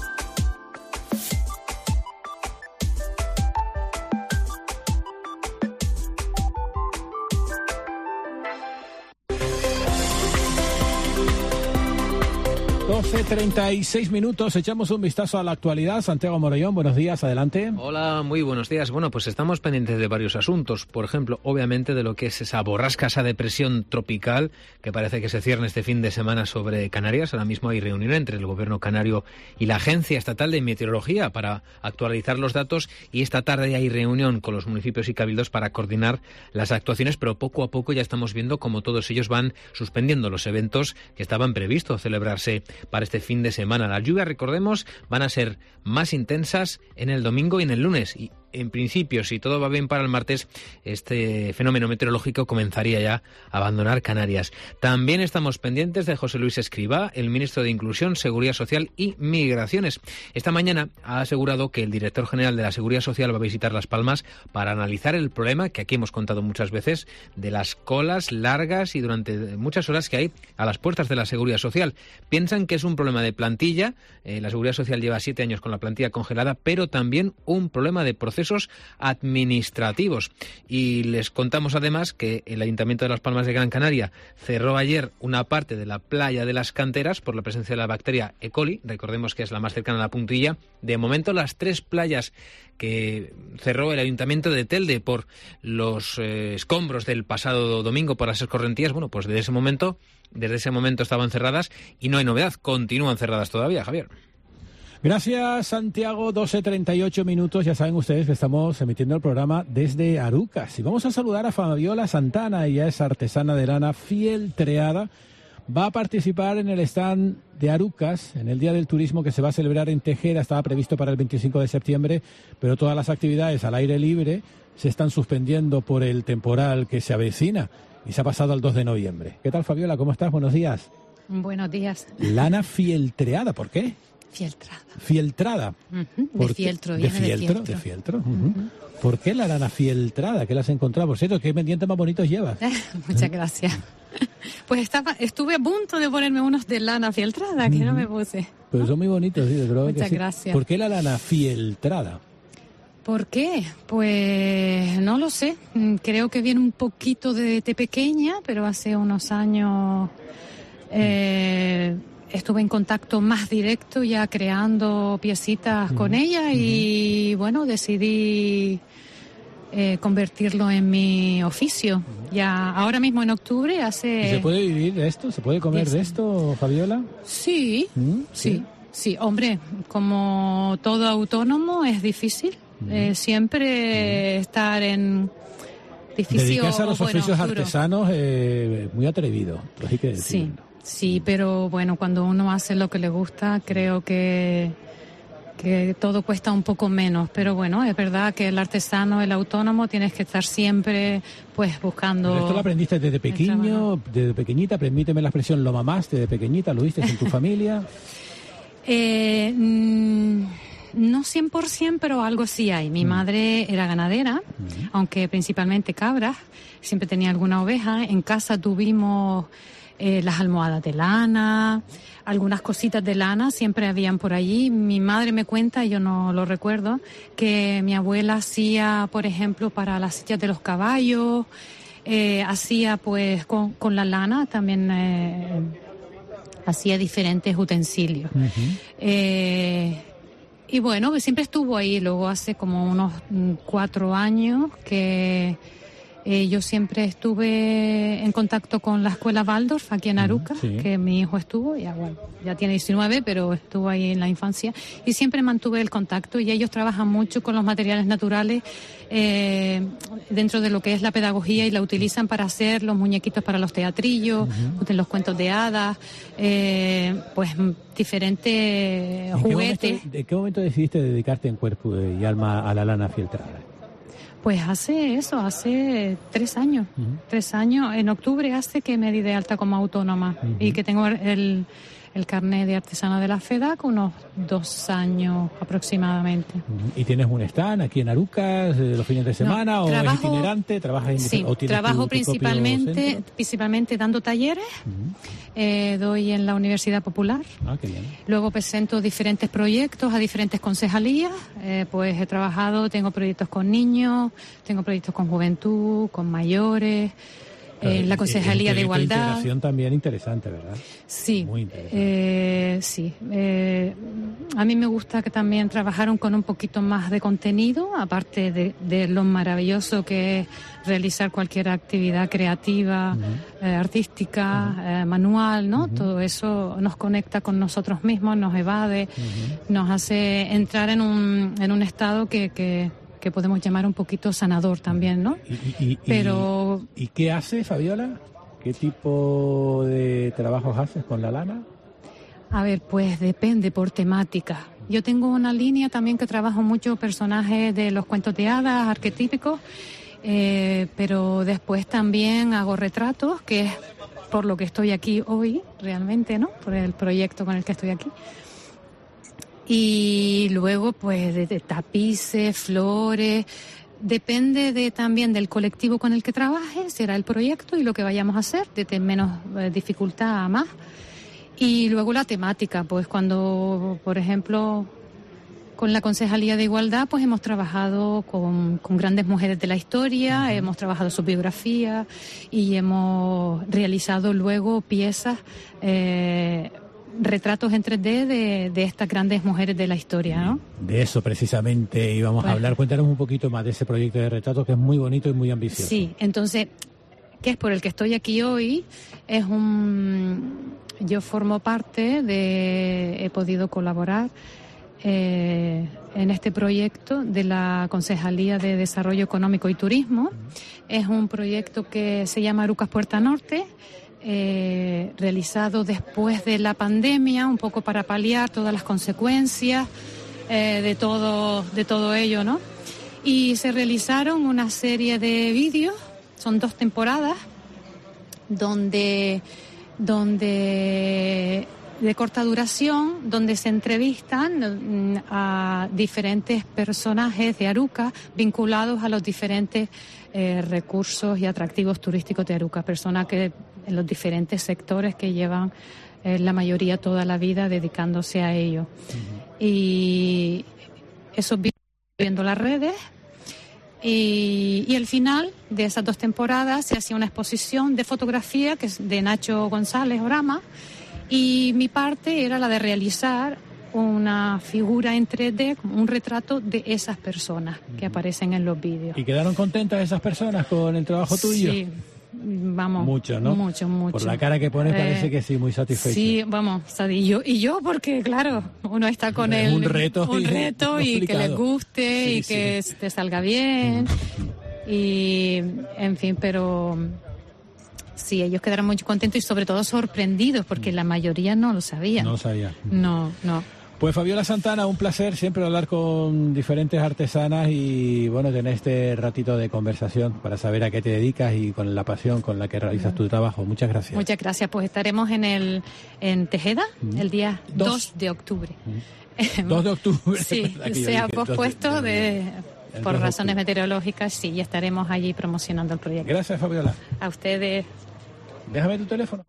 doce treinta y seis minutos, echamos un vistazo a la actualidad. Santiago Morollón, buenos días, adelante. Hola, muy buenos días. Bueno, pues estamos pendientes de varios asuntos. Por ejemplo, obviamente de lo que es esa borrasca, esa depresión tropical que parece que se cierne este fin de semana sobre Canarias. Ahora mismo hay reunión entre el gobierno canario y la Agencia Estatal de Meteorología para actualizar los datos, y esta tarde hay reunión con los municipios y cabildos para coordinar las actuaciones, pero poco a poco ya estamos viendo cómo todos ellos van suspendiendo los eventos que estaban previstos celebrarse para este fin de semana. Las lluvias, recordemos, van a ser más intensas en el domingo y en el lunes, y en principio, si todo va bien para el martes, este fenómeno meteorológico comenzaría ya a abandonar Canarias. También estamos pendientes de José Luis Escrivá, el ministro de Inclusión, Seguridad Social y Migraciones. Esta mañana ha asegurado que el director general de la Seguridad Social va a visitar Las Palmas para analizar el problema que aquí hemos contado muchas veces de las colas largas y durante muchas horas que hay a las puertas de la Seguridad Social. Piensan que es un problema de plantilla, eh, la Seguridad Social lleva siete años con la plantilla congelada, pero también un problema de proceso administrativos. Y les contamos además que el Ayuntamiento de Las Palmas de Gran Canaria cerró ayer una parte de la playa de las Canteras por la presencia de la bacteria E. coli. Recordemos que es la más cercana a la puntilla. De momento, las tres playas que cerró el Ayuntamiento de Telde por los eh, escombros del pasado domingo por las escorrentías, bueno, pues desde ese momento, desde ese momento estaban cerradas y no hay novedad, continúan cerradas todavía, Javier. Gracias, Santiago. doce treinta y ocho minutos. Ya saben ustedes que estamos emitiendo el programa desde Arucas. Y vamos a saludar a Fabiola Santana. Ella es artesana de lana fieltreada. Va a participar en el stand de Arucas en el Día del Turismo que se va a celebrar en Tejera. Estaba previsto para el veinticinco de septiembre, pero todas las actividades al aire libre se están suspendiendo por el temporal que se avecina y se ha pasado al dos de noviembre. ¿Qué tal, Fabiola? ¿Cómo estás? Buenos días. Buenos días. Lana fieltreada, ¿por qué? Fieltrada. Fieltrada. Uh-huh. De fieltro, de viene fieltro, de fieltro. De fieltro. Uh-huh. Uh-huh. ¿Por qué la lana fieltrada? ¿Qué la has encontrado? Por cierto, ¿qué pendientes más bonitos llevas? Muchas gracias. Pues estaba, estuve a punto de ponerme unos de lana fieltrada, que uh-huh. no me puse. Pero son muy bonitos, sí, creo Muchas que sí. gracias. ¿Por qué la lana fieltrada? ¿Por qué? Pues no lo sé. Creo que viene un poquito de, de pequeña, pero hace unos años eh, estuve en contacto más directo ya creando piecitas uh-huh. con ella y uh-huh. bueno, decidí eh, convertirlo en mi oficio. Uh-huh. Ya ahora mismo en octubre hace... ¿Y se puede vivir de esto? ¿Se puede comer de esto, Fabiola? Sí, uh-huh. sí, sí, sí. Hombre, como todo autónomo es difícil. Uh-huh. Eh, siempre uh-huh. estar en... Difícil Dedicarse a los bueno, oficios duro. artesanos eh, muy atrevido, hay que decirlo. Sí. Sí, pero bueno, cuando uno hace lo que le gusta, creo que, que todo cuesta un poco menos. Pero bueno, es verdad que el artesano, el autónomo, tienes que estar siempre pues buscando... ¿Pero esto lo aprendiste desde pequeño, desde pequeñita? Permíteme la expresión, ¿lo mamaste desde pequeñita? ¿Lo viste en tu familia? Eh, mmm, no cien por ciento, pero algo sí hay. Mi mm. madre era ganadera, mm. aunque principalmente cabras. Siempre tenía alguna oveja. En casa tuvimos... Eh, las almohadas de lana, algunas cositas de lana siempre habían por allí. Mi madre me cuenta, yo no lo recuerdo, que mi abuela hacía, por ejemplo, para las sillas de los caballos, eh, hacía pues con, con la lana también eh, hacía diferentes utensilios. Uh-huh. Eh, y bueno, siempre estuvo ahí. Luego hace como unos cuatro años que... Eh, yo siempre estuve en contacto con la escuela Waldorf aquí en Aruca, sí. que mi hijo estuvo, ya, bueno, ya tiene diecinueve, pero estuvo ahí en la infancia, y siempre mantuve el contacto, y ellos trabajan mucho con los materiales naturales eh, dentro de lo que es la pedagogía, y la utilizan para hacer los muñequitos para los teatrillos, uh-huh. los cuentos de hadas, eh, pues diferentes juguetes. Qué momento, ¿En qué momento decidiste dedicarte en cuerpo y alma a la lana fieltrada? Pues hace eso, hace tres años. Uh-huh. Tres años. En octubre hace que me di de alta como autónoma uh-huh. y que tengo el, el carnet de artesana de la FEDAC unos dos años aproximadamente. Uh-huh. ¿Y tienes un stand aquí en Arucas eh, los fines de semana no, o trabajo, es itinerante? ¿Trabajas sí, o tienes trabajo tu, tu principalmente, principalmente dando talleres. Uh-huh. Eh, doy en la Universidad Popular. Ah, qué bien. Luego presento diferentes proyectos a diferentes concejalías. Eh, pues he trabajado, tengo proyectos con niños, tengo proyectos con juventud, con mayores, en eh, la Concejalía de Igualdad. De integración también interesante, ¿verdad? Sí. Muy interesante. Eh, sí. Eh, a mí me gusta que también trabajaron con un poquito más de contenido, aparte de, de lo maravilloso que es realizar cualquier actividad creativa, uh-huh. eh, artística, uh-huh. eh, manual, ¿no? Uh-huh. Todo eso nos conecta con nosotros mismos, nos evade, uh-huh. nos hace entrar en un, en un estado que... que que podemos llamar un poquito sanador también, ¿no? ¿Y, y, Pero... ¿Y, ¿y qué haces, Fabiola? ¿Qué tipo de trabajos haces con la lana? A ver, pues depende por temática. Yo tengo una línea también que trabajo mucho personajes de los cuentos de hadas, arquetípicos, eh, pero después también hago retratos, que es por lo que estoy aquí hoy, realmente, ¿no? Por el proyecto con el que estoy aquí. Y luego, pues, de, de tapices, flores, depende de, también del colectivo con el que trabaje, será el proyecto y lo que vayamos a hacer, de menos eh, dificultad a más. Y luego la temática, pues cuando, por ejemplo, con la Concejalía de Igualdad, pues hemos trabajado con, con grandes mujeres de la historia, uh-huh. hemos trabajado su biografía y hemos realizado luego piezas... Eh, retratos en tres D de, de estas grandes mujeres de la historia, ¿no? De eso precisamente íbamos bueno. a hablar. Cuéntanos un poquito más de ese proyecto de retratos que es muy bonito y muy ambicioso. Sí, entonces, que es por el que estoy aquí hoy, es un... Yo formo parte de... He podido colaborar eh, en este proyecto de la Concejalía de Desarrollo Económico y Turismo. Es un proyecto que se llama Arucas Puerta Norte, eh, realizado después de la pandemia, un poco para paliar todas las consecuencias eh, de todo, de todo ello, ¿no? Y se realizaron una serie de vídeos, son dos temporadas, donde, donde de corta duración, donde se entrevistan a diferentes personajes de Arucas vinculados a los diferentes eh, recursos y atractivos turísticos de Arucas, personas que en los diferentes sectores que llevan eh, la mayoría toda la vida dedicándose a ello. Uh-huh. Y esos vídeos viendo las redes. Y, y al final de esas dos temporadas se hacía una exposición de fotografía que es de Nacho González Orama, y mi parte era la de realizar una figura en tres D, un retrato de esas personas que aparecen en los vídeos. ¿Y quedaron contentas esas personas con el trabajo tuyo? Sí, vamos. Mucho, ¿no? Mucho, mucho. Por la cara que pones parece eh, que sí, muy satisfecho. Sí, vamos, y yo, y yo porque claro, uno está con es el un reto, un reto y, y que les guste sí, y sí. que te salga bien y en fin, pero sí, ellos quedaron muy contentos y sobre todo sorprendidos porque la mayoría no lo sabía. No lo sabía. No, no. Pues Fabiola Santana, un placer siempre hablar con diferentes artesanas y bueno, tener este ratito de conversación para saber a qué te dedicas y con la pasión con la que realizas tu trabajo. Muchas gracias. Muchas gracias. Pues estaremos en el en Tejeda mm. el día dos, dos de octubre. Mm. dos de octubre. Sí, se ha pospuesto de, de, de, por razones meteorológicas, sí, y estaremos allí promocionando el proyecto. Gracias, Fabiola. A ustedes. Déjame tu teléfono.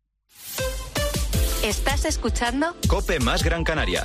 ¿Estás escuchando? COPE más Gran Canaria.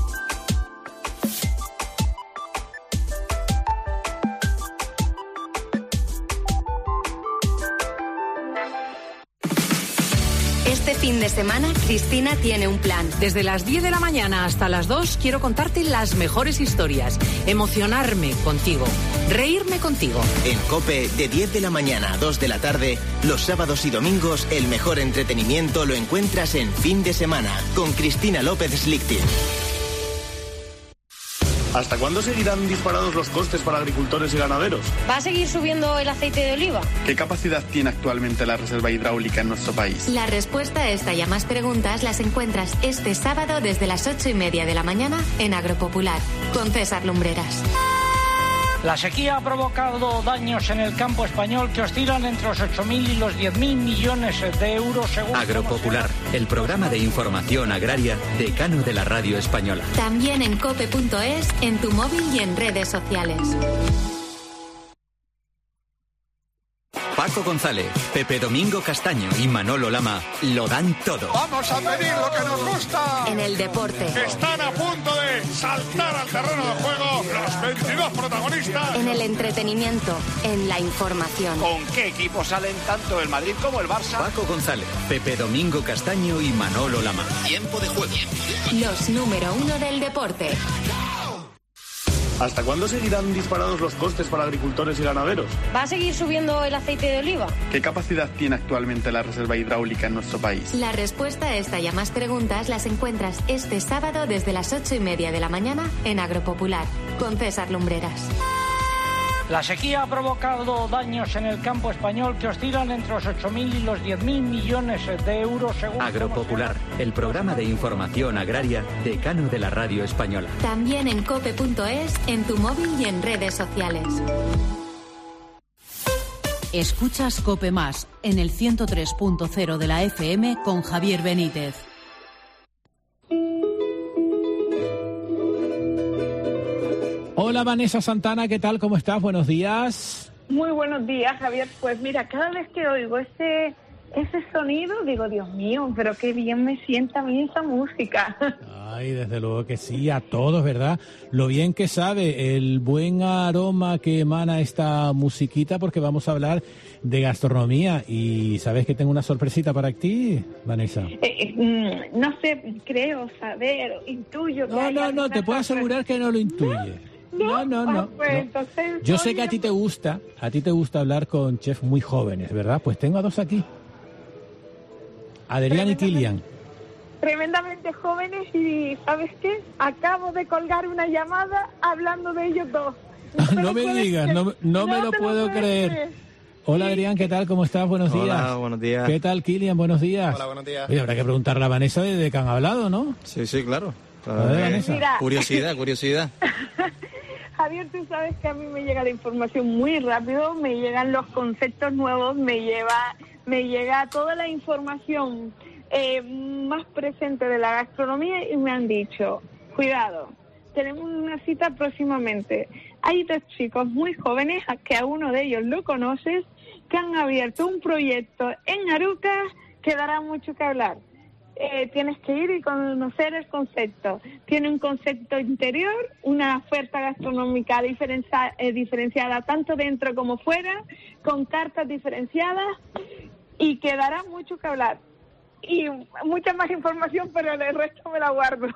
Este fin de semana, Cristina tiene un plan. Desde las diez de la mañana hasta las dos quiero contarte las mejores historias, emocionarme contigo, reírme contigo. En COPE, de diez de la mañana a dos de la tarde, los sábados y domingos, el mejor entretenimiento lo encuentras en Fin de Semana, con Cristina López Slichting. ¿Hasta cuándo seguirán disparados los costes para agricultores y ganaderos? ¿Va a seguir subiendo el aceite de oliva? ¿Qué capacidad tiene actualmente la reserva hidráulica en nuestro país? La respuesta a esta y a más preguntas las encuentras este sábado desde las ocho y media de la mañana en Agropopular, con César Lumbreras. La sequía ha provocado daños en el campo español que oscilan entre los ocho mil y los diez mil millones de euros según... Agropopular, el programa de información agraria decano de la radio española. También en cope punto es, en tu móvil y en redes sociales. Paco González, Pepe Domingo Castaño y Manolo Lama lo dan todo. ¡Vamos a pedir lo que nos gusta! En el deporte. Están a punto de saltar al terreno de juego los veintidós protagonistas. En el entretenimiento, en la información. ¿Con qué equipos salen tanto el Madrid como el Barça? Paco González, Pepe Domingo Castaño y Manolo Lama. Tiempo de juego. Los número uno del deporte. ¿Hasta cuándo seguirán disparados los costes para agricultores y ganaderos? ¿Va a seguir subiendo el aceite de oliva? ¿Qué capacidad tiene actualmente la reserva hidráulica en nuestro país? La respuesta a esta y a más preguntas las encuentras este sábado desde las ocho y media de la mañana en Agropopular, con César Lumbreras. La sequía ha provocado daños en el campo español que oscilan entre los ocho mil y los diez mil millones de euros según... Agropopular, el programa de información agraria decano de la radio española. También en cope punto es, en tu móvil y en redes sociales. Escuchas COPE Más, en el ciento tres punto cero de la F M con Javier Benítez. Hola Vanessa Santana, ¿qué tal? ¿Cómo estás? Buenos días. Muy buenos días, Javier. Pues mira, cada vez que oigo ese ese sonido, digo, Dios mío, pero qué bien me sienta a mí esa música. Ay, desde luego que sí, a todos, ¿verdad? Lo bien que sabe, el buen aroma que emana esta musiquita, porque vamos a hablar de gastronomía. Y ¿sabes que tengo una sorpresita para ti, Vanessa? Eh, eh, no sé, creo saber, intuyo que No, no, no, te puedo asegurar que no lo intuyes. No, no, no. Ah, pues, no. Entonces, Yo sé que a ti te gusta, a ti te gusta hablar con chefs muy jóvenes, ¿verdad? Pues tengo a dos aquí. Adrián y Kilian. tremendamente jóvenes y, ¿sabes qué? Acabo de colgar una llamada hablando de ellos dos. No, no me digas, no, no, no me lo puedo creer. creer. Hola Adrián, ¿qué tal? ¿Cómo estás? Buenos días. Hola, buenos días. ¿Qué tal, Kilian? Buenos días. Hola, buenos días. Oye, habrá que preguntarle a Vanessa de qué han hablado, ¿no? Sí, sí, claro. claro. A ver, Vanessa. Mira. Curiosidad, curiosidad. Javier, tú sabes que a mí me llega la información muy rápido, me llegan los conceptos nuevos, me lleva, me llega toda la información eh, más presente de la gastronomía y me han dicho, cuidado, tenemos una cita próximamente. Hay dos chicos muy jóvenes, que a uno de ellos lo conoces, que han abierto un proyecto en Arucas que dará mucho que hablar. Eh, tienes que ir y conocer el concepto. Tiene un concepto interior, una oferta gastronómica diferencia, eh, diferenciada tanto dentro como fuera, con cartas diferenciadas y que dará mucho que hablar. Y mucha más información, pero el resto me la guardo.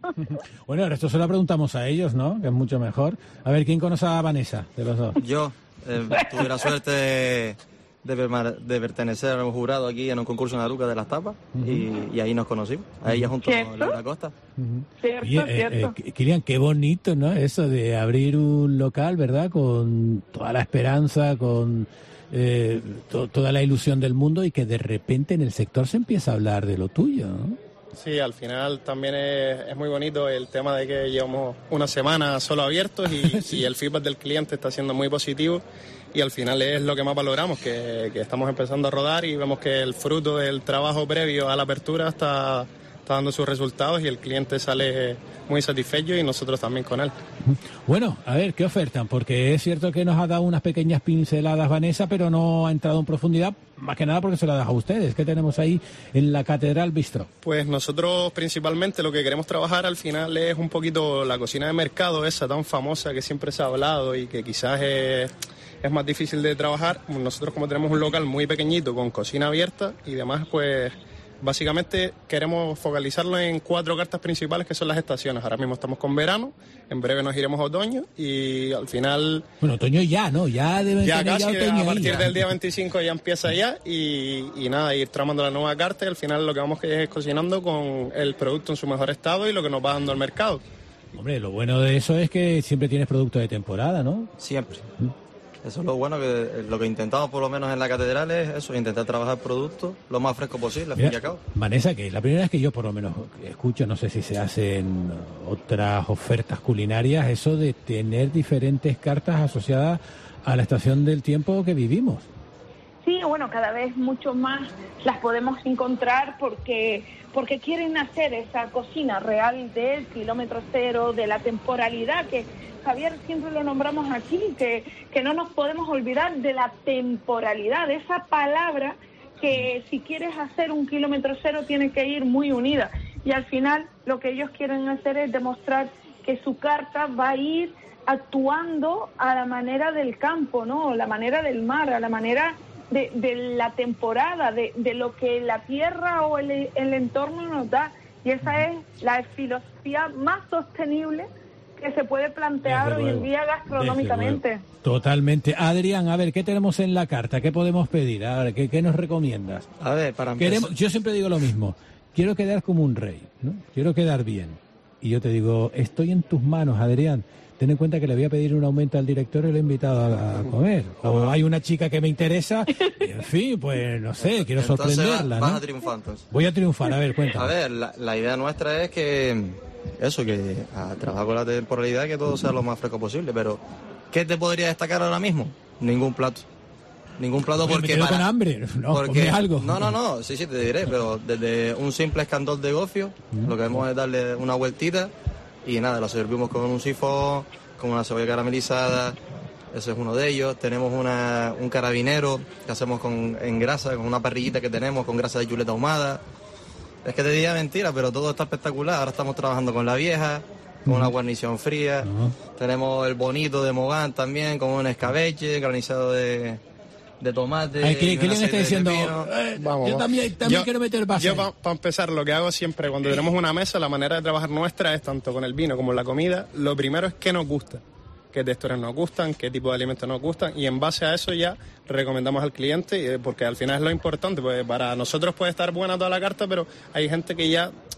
Bueno, el resto se lo preguntamos a ellos, ¿no? Que es mucho mejor. A ver, ¿quién conoce a Vanessa de los dos? Yo eh, tuve la suerte de, de, perma- de pertenecer a un jurado aquí en un concurso en Arucas de las tapas, uh-huh. y, y ahí nos conocimos. A ella junto ¿Cierto? con Laura Costa. Uh-huh. Cierto, Oye, eh, cierto. Eh, Kilian, qué bonito, ¿no? Eso de abrir un local, ¿verdad? Con toda la esperanza, con... Eh, to- toda la ilusión del mundo y que de repente en el sector se empieza a hablar de lo tuyo, ¿no? Sí, al final también es, es muy bonito el tema de que llevamos una semana solo abiertos y, sí. y el feedback del cliente está siendo muy positivo y al final es lo que más valoramos, que, que estamos empezando a rodar y vemos que el fruto del trabajo previo a la apertura está, está dando sus resultados y el cliente sale muy satisfecho y nosotros también con él. Bueno, a ver, ¿qué ofertan? Porque es cierto que nos ha dado unas pequeñas pinceladas Vanessa, pero no ha entrado en profundidad, más que nada porque se la deja a ustedes. ¿Qué tenemos ahí en la Catedral Bistro? Pues nosotros principalmente lo que queremos trabajar al final es un poquito la cocina de mercado, esa tan famosa que siempre se ha hablado y que quizás es, es más difícil de trabajar. Nosotros como tenemos un local muy pequeñito con cocina abierta y demás, pues... Básicamente queremos focalizarlo en cuatro cartas principales que son las estaciones. Ahora mismo estamos con verano, en breve nos iremos a otoño y al final... Bueno, otoño ya, ¿no? Ya deben ya tener casi, ya otoño a partir ahí, del día veinticinco ya empieza ya y, y nada, ir tramando la nueva carta y al final lo que vamos es cocinando con el producto en su mejor estado y lo que nos va dando el mercado. Hombre, lo bueno de eso es que siempre tienes producto de temporada, ¿no? Siempre. ¿Mm? Eso es lo bueno, que lo que intentamos por lo menos en la catedral es eso, intentar trabajar productos lo más fresco posible, al fin y al cabo. Vanessa, que la primera vez que yo por lo menos escucho, no sé si se hacen otras ofertas culinarias, eso de tener diferentes cartas asociadas a la estación del tiempo que vivimos. Sí, bueno, cada vez mucho más las podemos encontrar porque porque quieren hacer esa cocina real del kilómetro cero, de la temporalidad, que Javier siempre lo nombramos aquí, que, que no nos podemos olvidar de la temporalidad, de esa palabra que si quieres hacer un kilómetro cero tiene que ir muy unida. Y al final lo que ellos quieren hacer es demostrar que su carta va a ir actuando a la manera del campo, ¿no? A la manera del mar, a la manera... De, de la temporada, de, de lo que la tierra o el, el entorno nos da. Y esa es la filosofía más sostenible que se puede plantear hoy en día gastronómicamente. Totalmente. Adrián, a ver, ¿qué tenemos en la carta? ¿Qué podemos pedir? A ver, ¿qué, qué nos recomiendas? A ver, para Queremos, yo siempre digo lo mismo. Quiero quedar como un rey, ¿no? Quiero quedar bien. Y yo te digo, estoy en tus manos, Adrián. Ten en cuenta que le voy a pedir un aumento al director y lo he invitado a, a comer. O hay una chica que me interesa, y en fin, pues no sé, quiero entonces sorprenderla. Vas ¿no? a triunfar entonces. Voy a triunfar, a ver, cuéntame. A ver, la, la idea nuestra es que, eso, que a trabajar con la temporalidad, que todo sea lo más fresco posible, pero ¿qué te podría destacar ahora mismo? Ningún plato. Ningún plato Oye, porque... me quedo para, con hambre, no, porque, algo. No, no, no, sí, sí, te diré, pero desde un simple escandol de gofio, mm. lo que hacemos es darle una vueltita y nada, lo servimos con un sifón, con una cebolla caramelizada, ese es uno de ellos. Tenemos una, un carabinero que hacemos con, en grasa, con una parrillita que tenemos con grasa de chuleta ahumada. Es que te diría mentira, pero todo está espectacular. Ahora estamos trabajando con la vieja, con uh-huh. una guarnición fría. Uh-huh. Tenemos el bonito de Mogán también, con un escabeche, granizado de, de tomate. Ay, ¿qué, ¿qué le está diciendo? Eh, vamos, yo también, también yo, quiero meter base. Yo, para pa empezar, lo que hago siempre, cuando tenemos una mesa, la manera de trabajar nuestra es tanto con el vino como la comida. Lo primero es qué nos gusta, qué texturas nos gustan, qué tipo de alimentos nos gustan, y en base a eso ya recomendamos al cliente, porque al final es lo importante, pues para nosotros puede estar buena toda la carta, pero hay gente que ya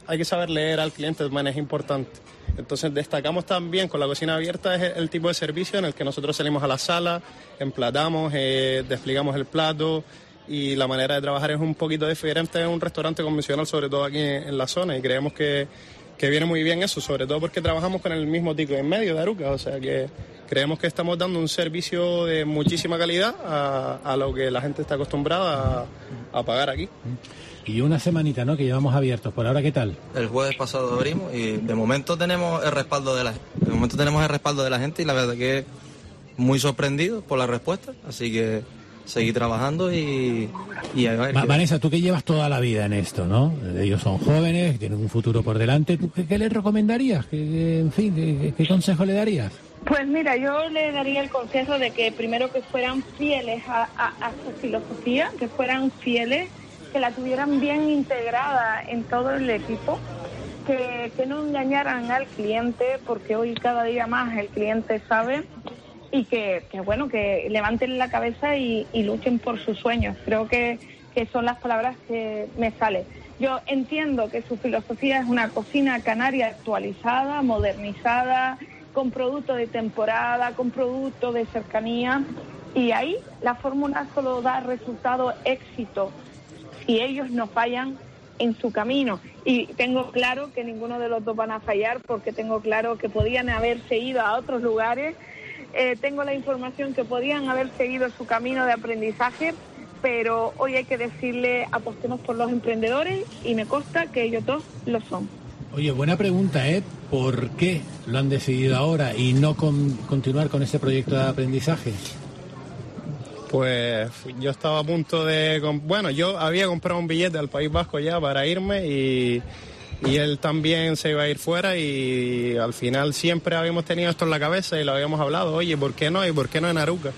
hay que saber leer al cliente, también es importante. Entonces destacamos también con la cocina abierta es el, el tipo de servicio en el que nosotros salimos a la sala, emplatamos, eh, desplegamos el plato, y la manera de trabajar es un poquito diferente en un restaurante convencional, sobre todo aquí en, en la zona, y creemos que, que viene muy bien eso, sobre todo porque trabajamos con el mismo tico en medio de Arucas, o sea que creemos que estamos dando un servicio de muchísima calidad a, a lo que la gente está acostumbrada a, a pagar aquí. Y una semanita, ¿no?, que llevamos abiertos. ¿Por ahora qué tal? El jueves pasado abrimos y de momento tenemos el respaldo de la de momento tenemos el respaldo de la gente y la verdad que muy sorprendido por la respuesta, así que seguir trabajando y, y a ver, Va, Vanessa, tú que llevas toda la vida en esto, ¿no? Ellos son jóvenes, tienen un futuro por delante. ¿Tú qué, qué les recomendarías? ¿Qué, qué, en fin, qué, qué consejo le darías? Pues mira, yo le daría el consejo de que primero que fueran fieles a, a, a su filosofía, que fueran fieles, que la tuvieran bien integrada en todo el equipo, que, que no engañaran al cliente, porque hoy cada día más el cliente sabe, y que, que bueno, que levanten la cabeza y, y luchen por sus sueños. Creo que, que son las palabras que me salen. Yo entiendo que su filosofía es una cocina canaria actualizada, modernizada, con producto de temporada, con producto de cercanía, y ahí la fórmula solo da resultado éxito si ellos no fallan en su camino. Y tengo claro que ninguno de los dos van a fallar, porque tengo claro que podían haberse ido a otros lugares. Eh, tengo la información que podían haber seguido su camino de aprendizaje, pero hoy hay que decirle apostemos por los emprendedores, y me consta que ellos dos lo son. Oye, buena pregunta, ¿eh? ¿Por qué lo han decidido ahora y no con, continuar con ese proyecto de aprendizaje? Pues yo estaba a punto de... Bueno, yo había comprado un billete al País Vasco ya para irme, y, y él también se iba a ir fuera, y al final siempre habíamos tenido esto en la cabeza y lo habíamos hablado, oye, ¿por qué no? ¿Y por qué no en Arucas?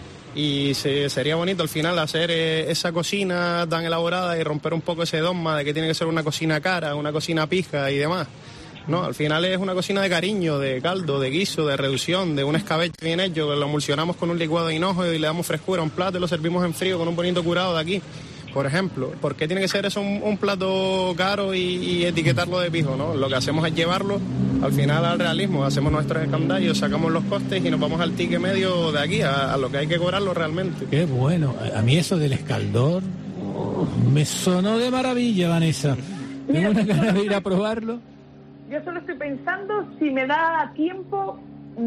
Y se, sería bonito al final hacer eh, esa cocina tan elaborada y romper un poco ese dogma de que tiene que ser una cocina cara, una cocina pija y demás. No, al final es una cocina de cariño, de caldo, de guiso, de reducción, de un escabeche bien hecho, que lo emulsionamos con un licuado de hinojo y le damos frescura a un plato y lo servimos en frío con un bonito curado de aquí, por ejemplo. ¿Por qué tiene que ser eso un, un plato caro y, y etiquetarlo de pijo, no? Lo que hacemos es llevarlo al final al realismo, hacemos nuestros escandallos, sacamos los costes y nos vamos al ticket medio de aquí, a, a lo que hay que cobrarlo realmente. Qué bueno. A mí eso del escaldor me sonó de maravilla, Vanessa. Tengo una ganas de ir a probarlo. Yo solo estoy pensando si me da tiempo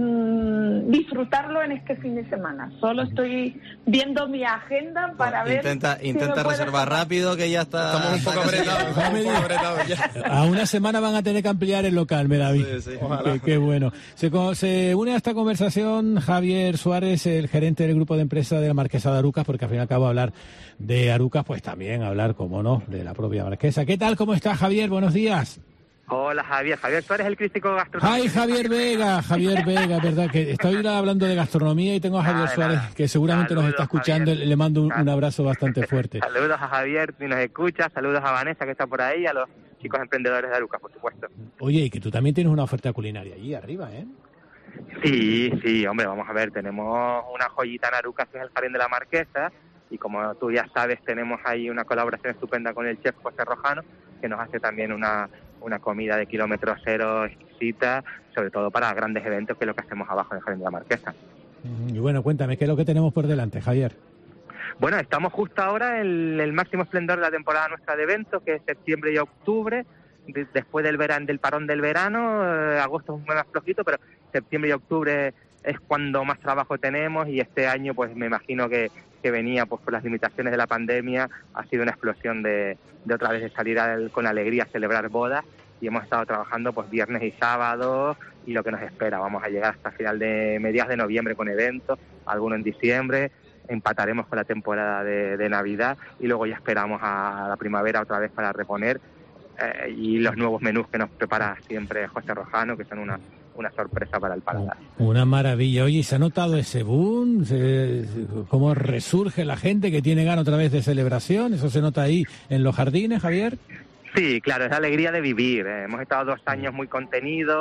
mmm, disfrutarlo en este fin de semana. Solo estoy viendo mi agenda para pues ver... Intenta, si intenta reservar escapar. rápido, que ya está... Estamos un poco apretados. Un poco apretados ya. A una semana van a tener que ampliar el local, me David. Sí, sí. Qué, qué bueno. Se, se une a esta conversación Javier Suárez, el gerente del grupo de empresa de la Marquesa de Arucas, porque al fin y al cabo hablar de Arucas, pues también hablar, como no, de la propia Marquesa. ¿Qué tal? ¿Cómo estás, Javier? Buenos días. Hola, Javier. Javier Suárez, el crítico gastronómico. ¡Ay, Javier Vega! Javier Vega, verdad que estoy hablando de gastronomía y tengo a Javier nada, Suárez, nada. que seguramente saludos, nos está escuchando. Javier. Le mando un, un abrazo bastante fuerte. Saludos a Javier, si nos escucha. Saludos a Vanessa, que está por ahí, a los chicos emprendedores de Arucas, por supuesto. Oye, y que tú también tienes una oferta culinaria allí arriba, ¿eh? Sí, sí, hombre, vamos a ver. Tenemos una joyita en Arucas, que es el Jardín de la Marquesa, y como tú ya sabes, tenemos ahí una colaboración estupenda con el chef José Rojano, que nos hace también una... una comida de kilómetro cero exquisita, sobre todo para grandes eventos, que es lo que hacemos abajo en el Jardín de la Marquesa. Y bueno, cuéntame, ¿qué es lo que tenemos por delante, Javier? Bueno, estamos justo ahora en el máximo esplendor de la temporada nuestra de eventos, que es septiembre y octubre, de, después del verano, del parón del verano. eh, agosto es un mes más flojito, pero septiembre y octubre es cuando más trabajo tenemos, y este año pues me imagino que, que venía pues por las limitaciones de la pandemia, ha sido una explosión de, de otra vez de salir a, con alegría a celebrar bodas, y hemos estado trabajando pues viernes y sábados, y lo que nos espera, vamos a llegar hasta final de mediados de noviembre con eventos, algunos en diciembre, empataremos con la temporada de, de Navidad, y luego ya esperamos a la primavera otra vez para reponer, eh, y los nuevos menús que nos prepara siempre José Rojano, que son una una sorpresa para el paladar. Una maravilla. Oye, ¿se ha notado ese boom? ¿Se, ¿Cómo resurge la gente que tiene ganas otra vez de celebración? ¿Eso se nota ahí en los jardines, Javier? Sí, claro, es la alegría de vivir. ¿eh? Hemos estado dos años muy contenidos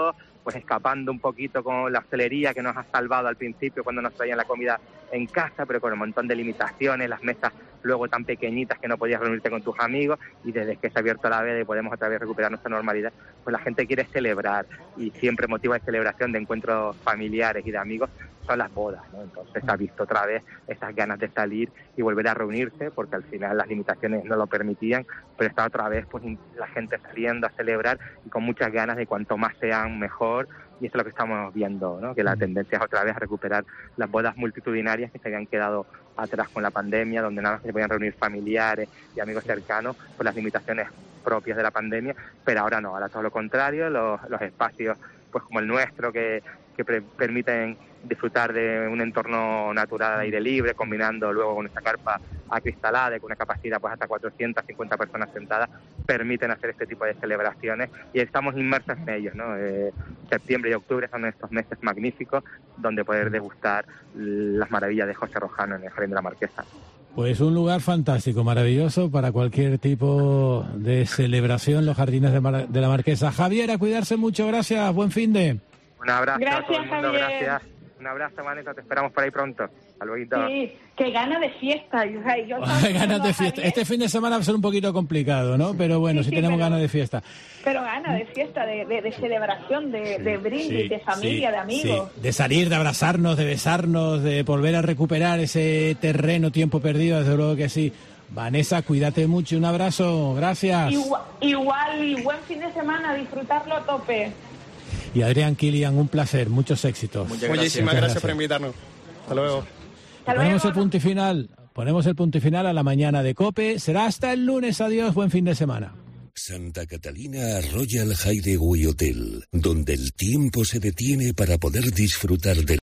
pues escapando un poquito con la hostelería que nos ha salvado al principio cuando nos traían la comida en casa, pero con un montón de limitaciones, las mesas luego tan pequeñitas que no podías reunirte con tus amigos, y desde que se ha abierto la veda y podemos otra vez recuperar nuestra normalidad, pues la gente quiere celebrar, y siempre motivo de celebración, de encuentros familiares y de amigos, son las bodas, ¿no? Entonces se ha visto otra vez esas ganas de salir y volver a reunirse, porque al final las limitaciones no lo permitían, pero está otra vez pues la gente saliendo a celebrar y con muchas ganas de cuanto más sean mejor, y eso es lo que estamos viendo, ¿no? Que la tendencia es otra vez a recuperar las bodas multitudinarias que se habían quedado atrás con la pandemia, donde nada más se podían reunir familiares y amigos cercanos por las limitaciones propias de la pandemia, pero ahora no, ahora todo lo contrario, los, los espacios pues como el nuestro que, que pre- permiten disfrutar de un entorno natural al aire libre, combinando luego con esta carpa acristalada y con una capacidad pues hasta cuatrocientas cincuenta personas sentadas, permiten hacer este tipo de celebraciones, y estamos inmersos en ellos, ¿no? Eh, septiembre y octubre son estos meses magníficos donde poder degustar las maravillas de José Rojano en el Jardín de la Marquesa. Pues un lugar fantástico, maravilloso para cualquier tipo de celebración, los Jardines de, Mar- de la Marquesa. Javier, a cuidarse mucho, gracias, buen fin de... Un abrazo Gracias, a todo el mundo, Javier. gracias. Un abrazo, Vanessa, te esperamos por ahí pronto. Hasta luego. Sí, qué gana de fiesta. Yo, yo ganas de fiesta. Este fin de semana va a ser un poquito complicado, ¿no? Pero bueno, sí, sí tenemos pero, ganas de fiesta. Pero gana de fiesta, de, de, de celebración, de, sí, de brindis, sí, de familia, sí, de amigos. Sí. De salir, de abrazarnos, de besarnos, de volver a recuperar ese terreno, tiempo perdido, desde luego que sí. Vanessa, cuídate mucho, un abrazo, gracias. Igual, igual y buen fin de semana, disfrutarlo a tope. Y Adrián Kilian, un placer, muchos éxitos. Muchas Muchísimas gracias, gracias por invitarnos. Hasta luego. Hasta ponemos luego. el punto y final, ponemos el punto y final a la mañana de COPE. Será hasta el lunes, adiós, buen fin de semana. Santa Catalina Royal Hideaway Hotel, donde el tiempo se detiene para poder disfrutar del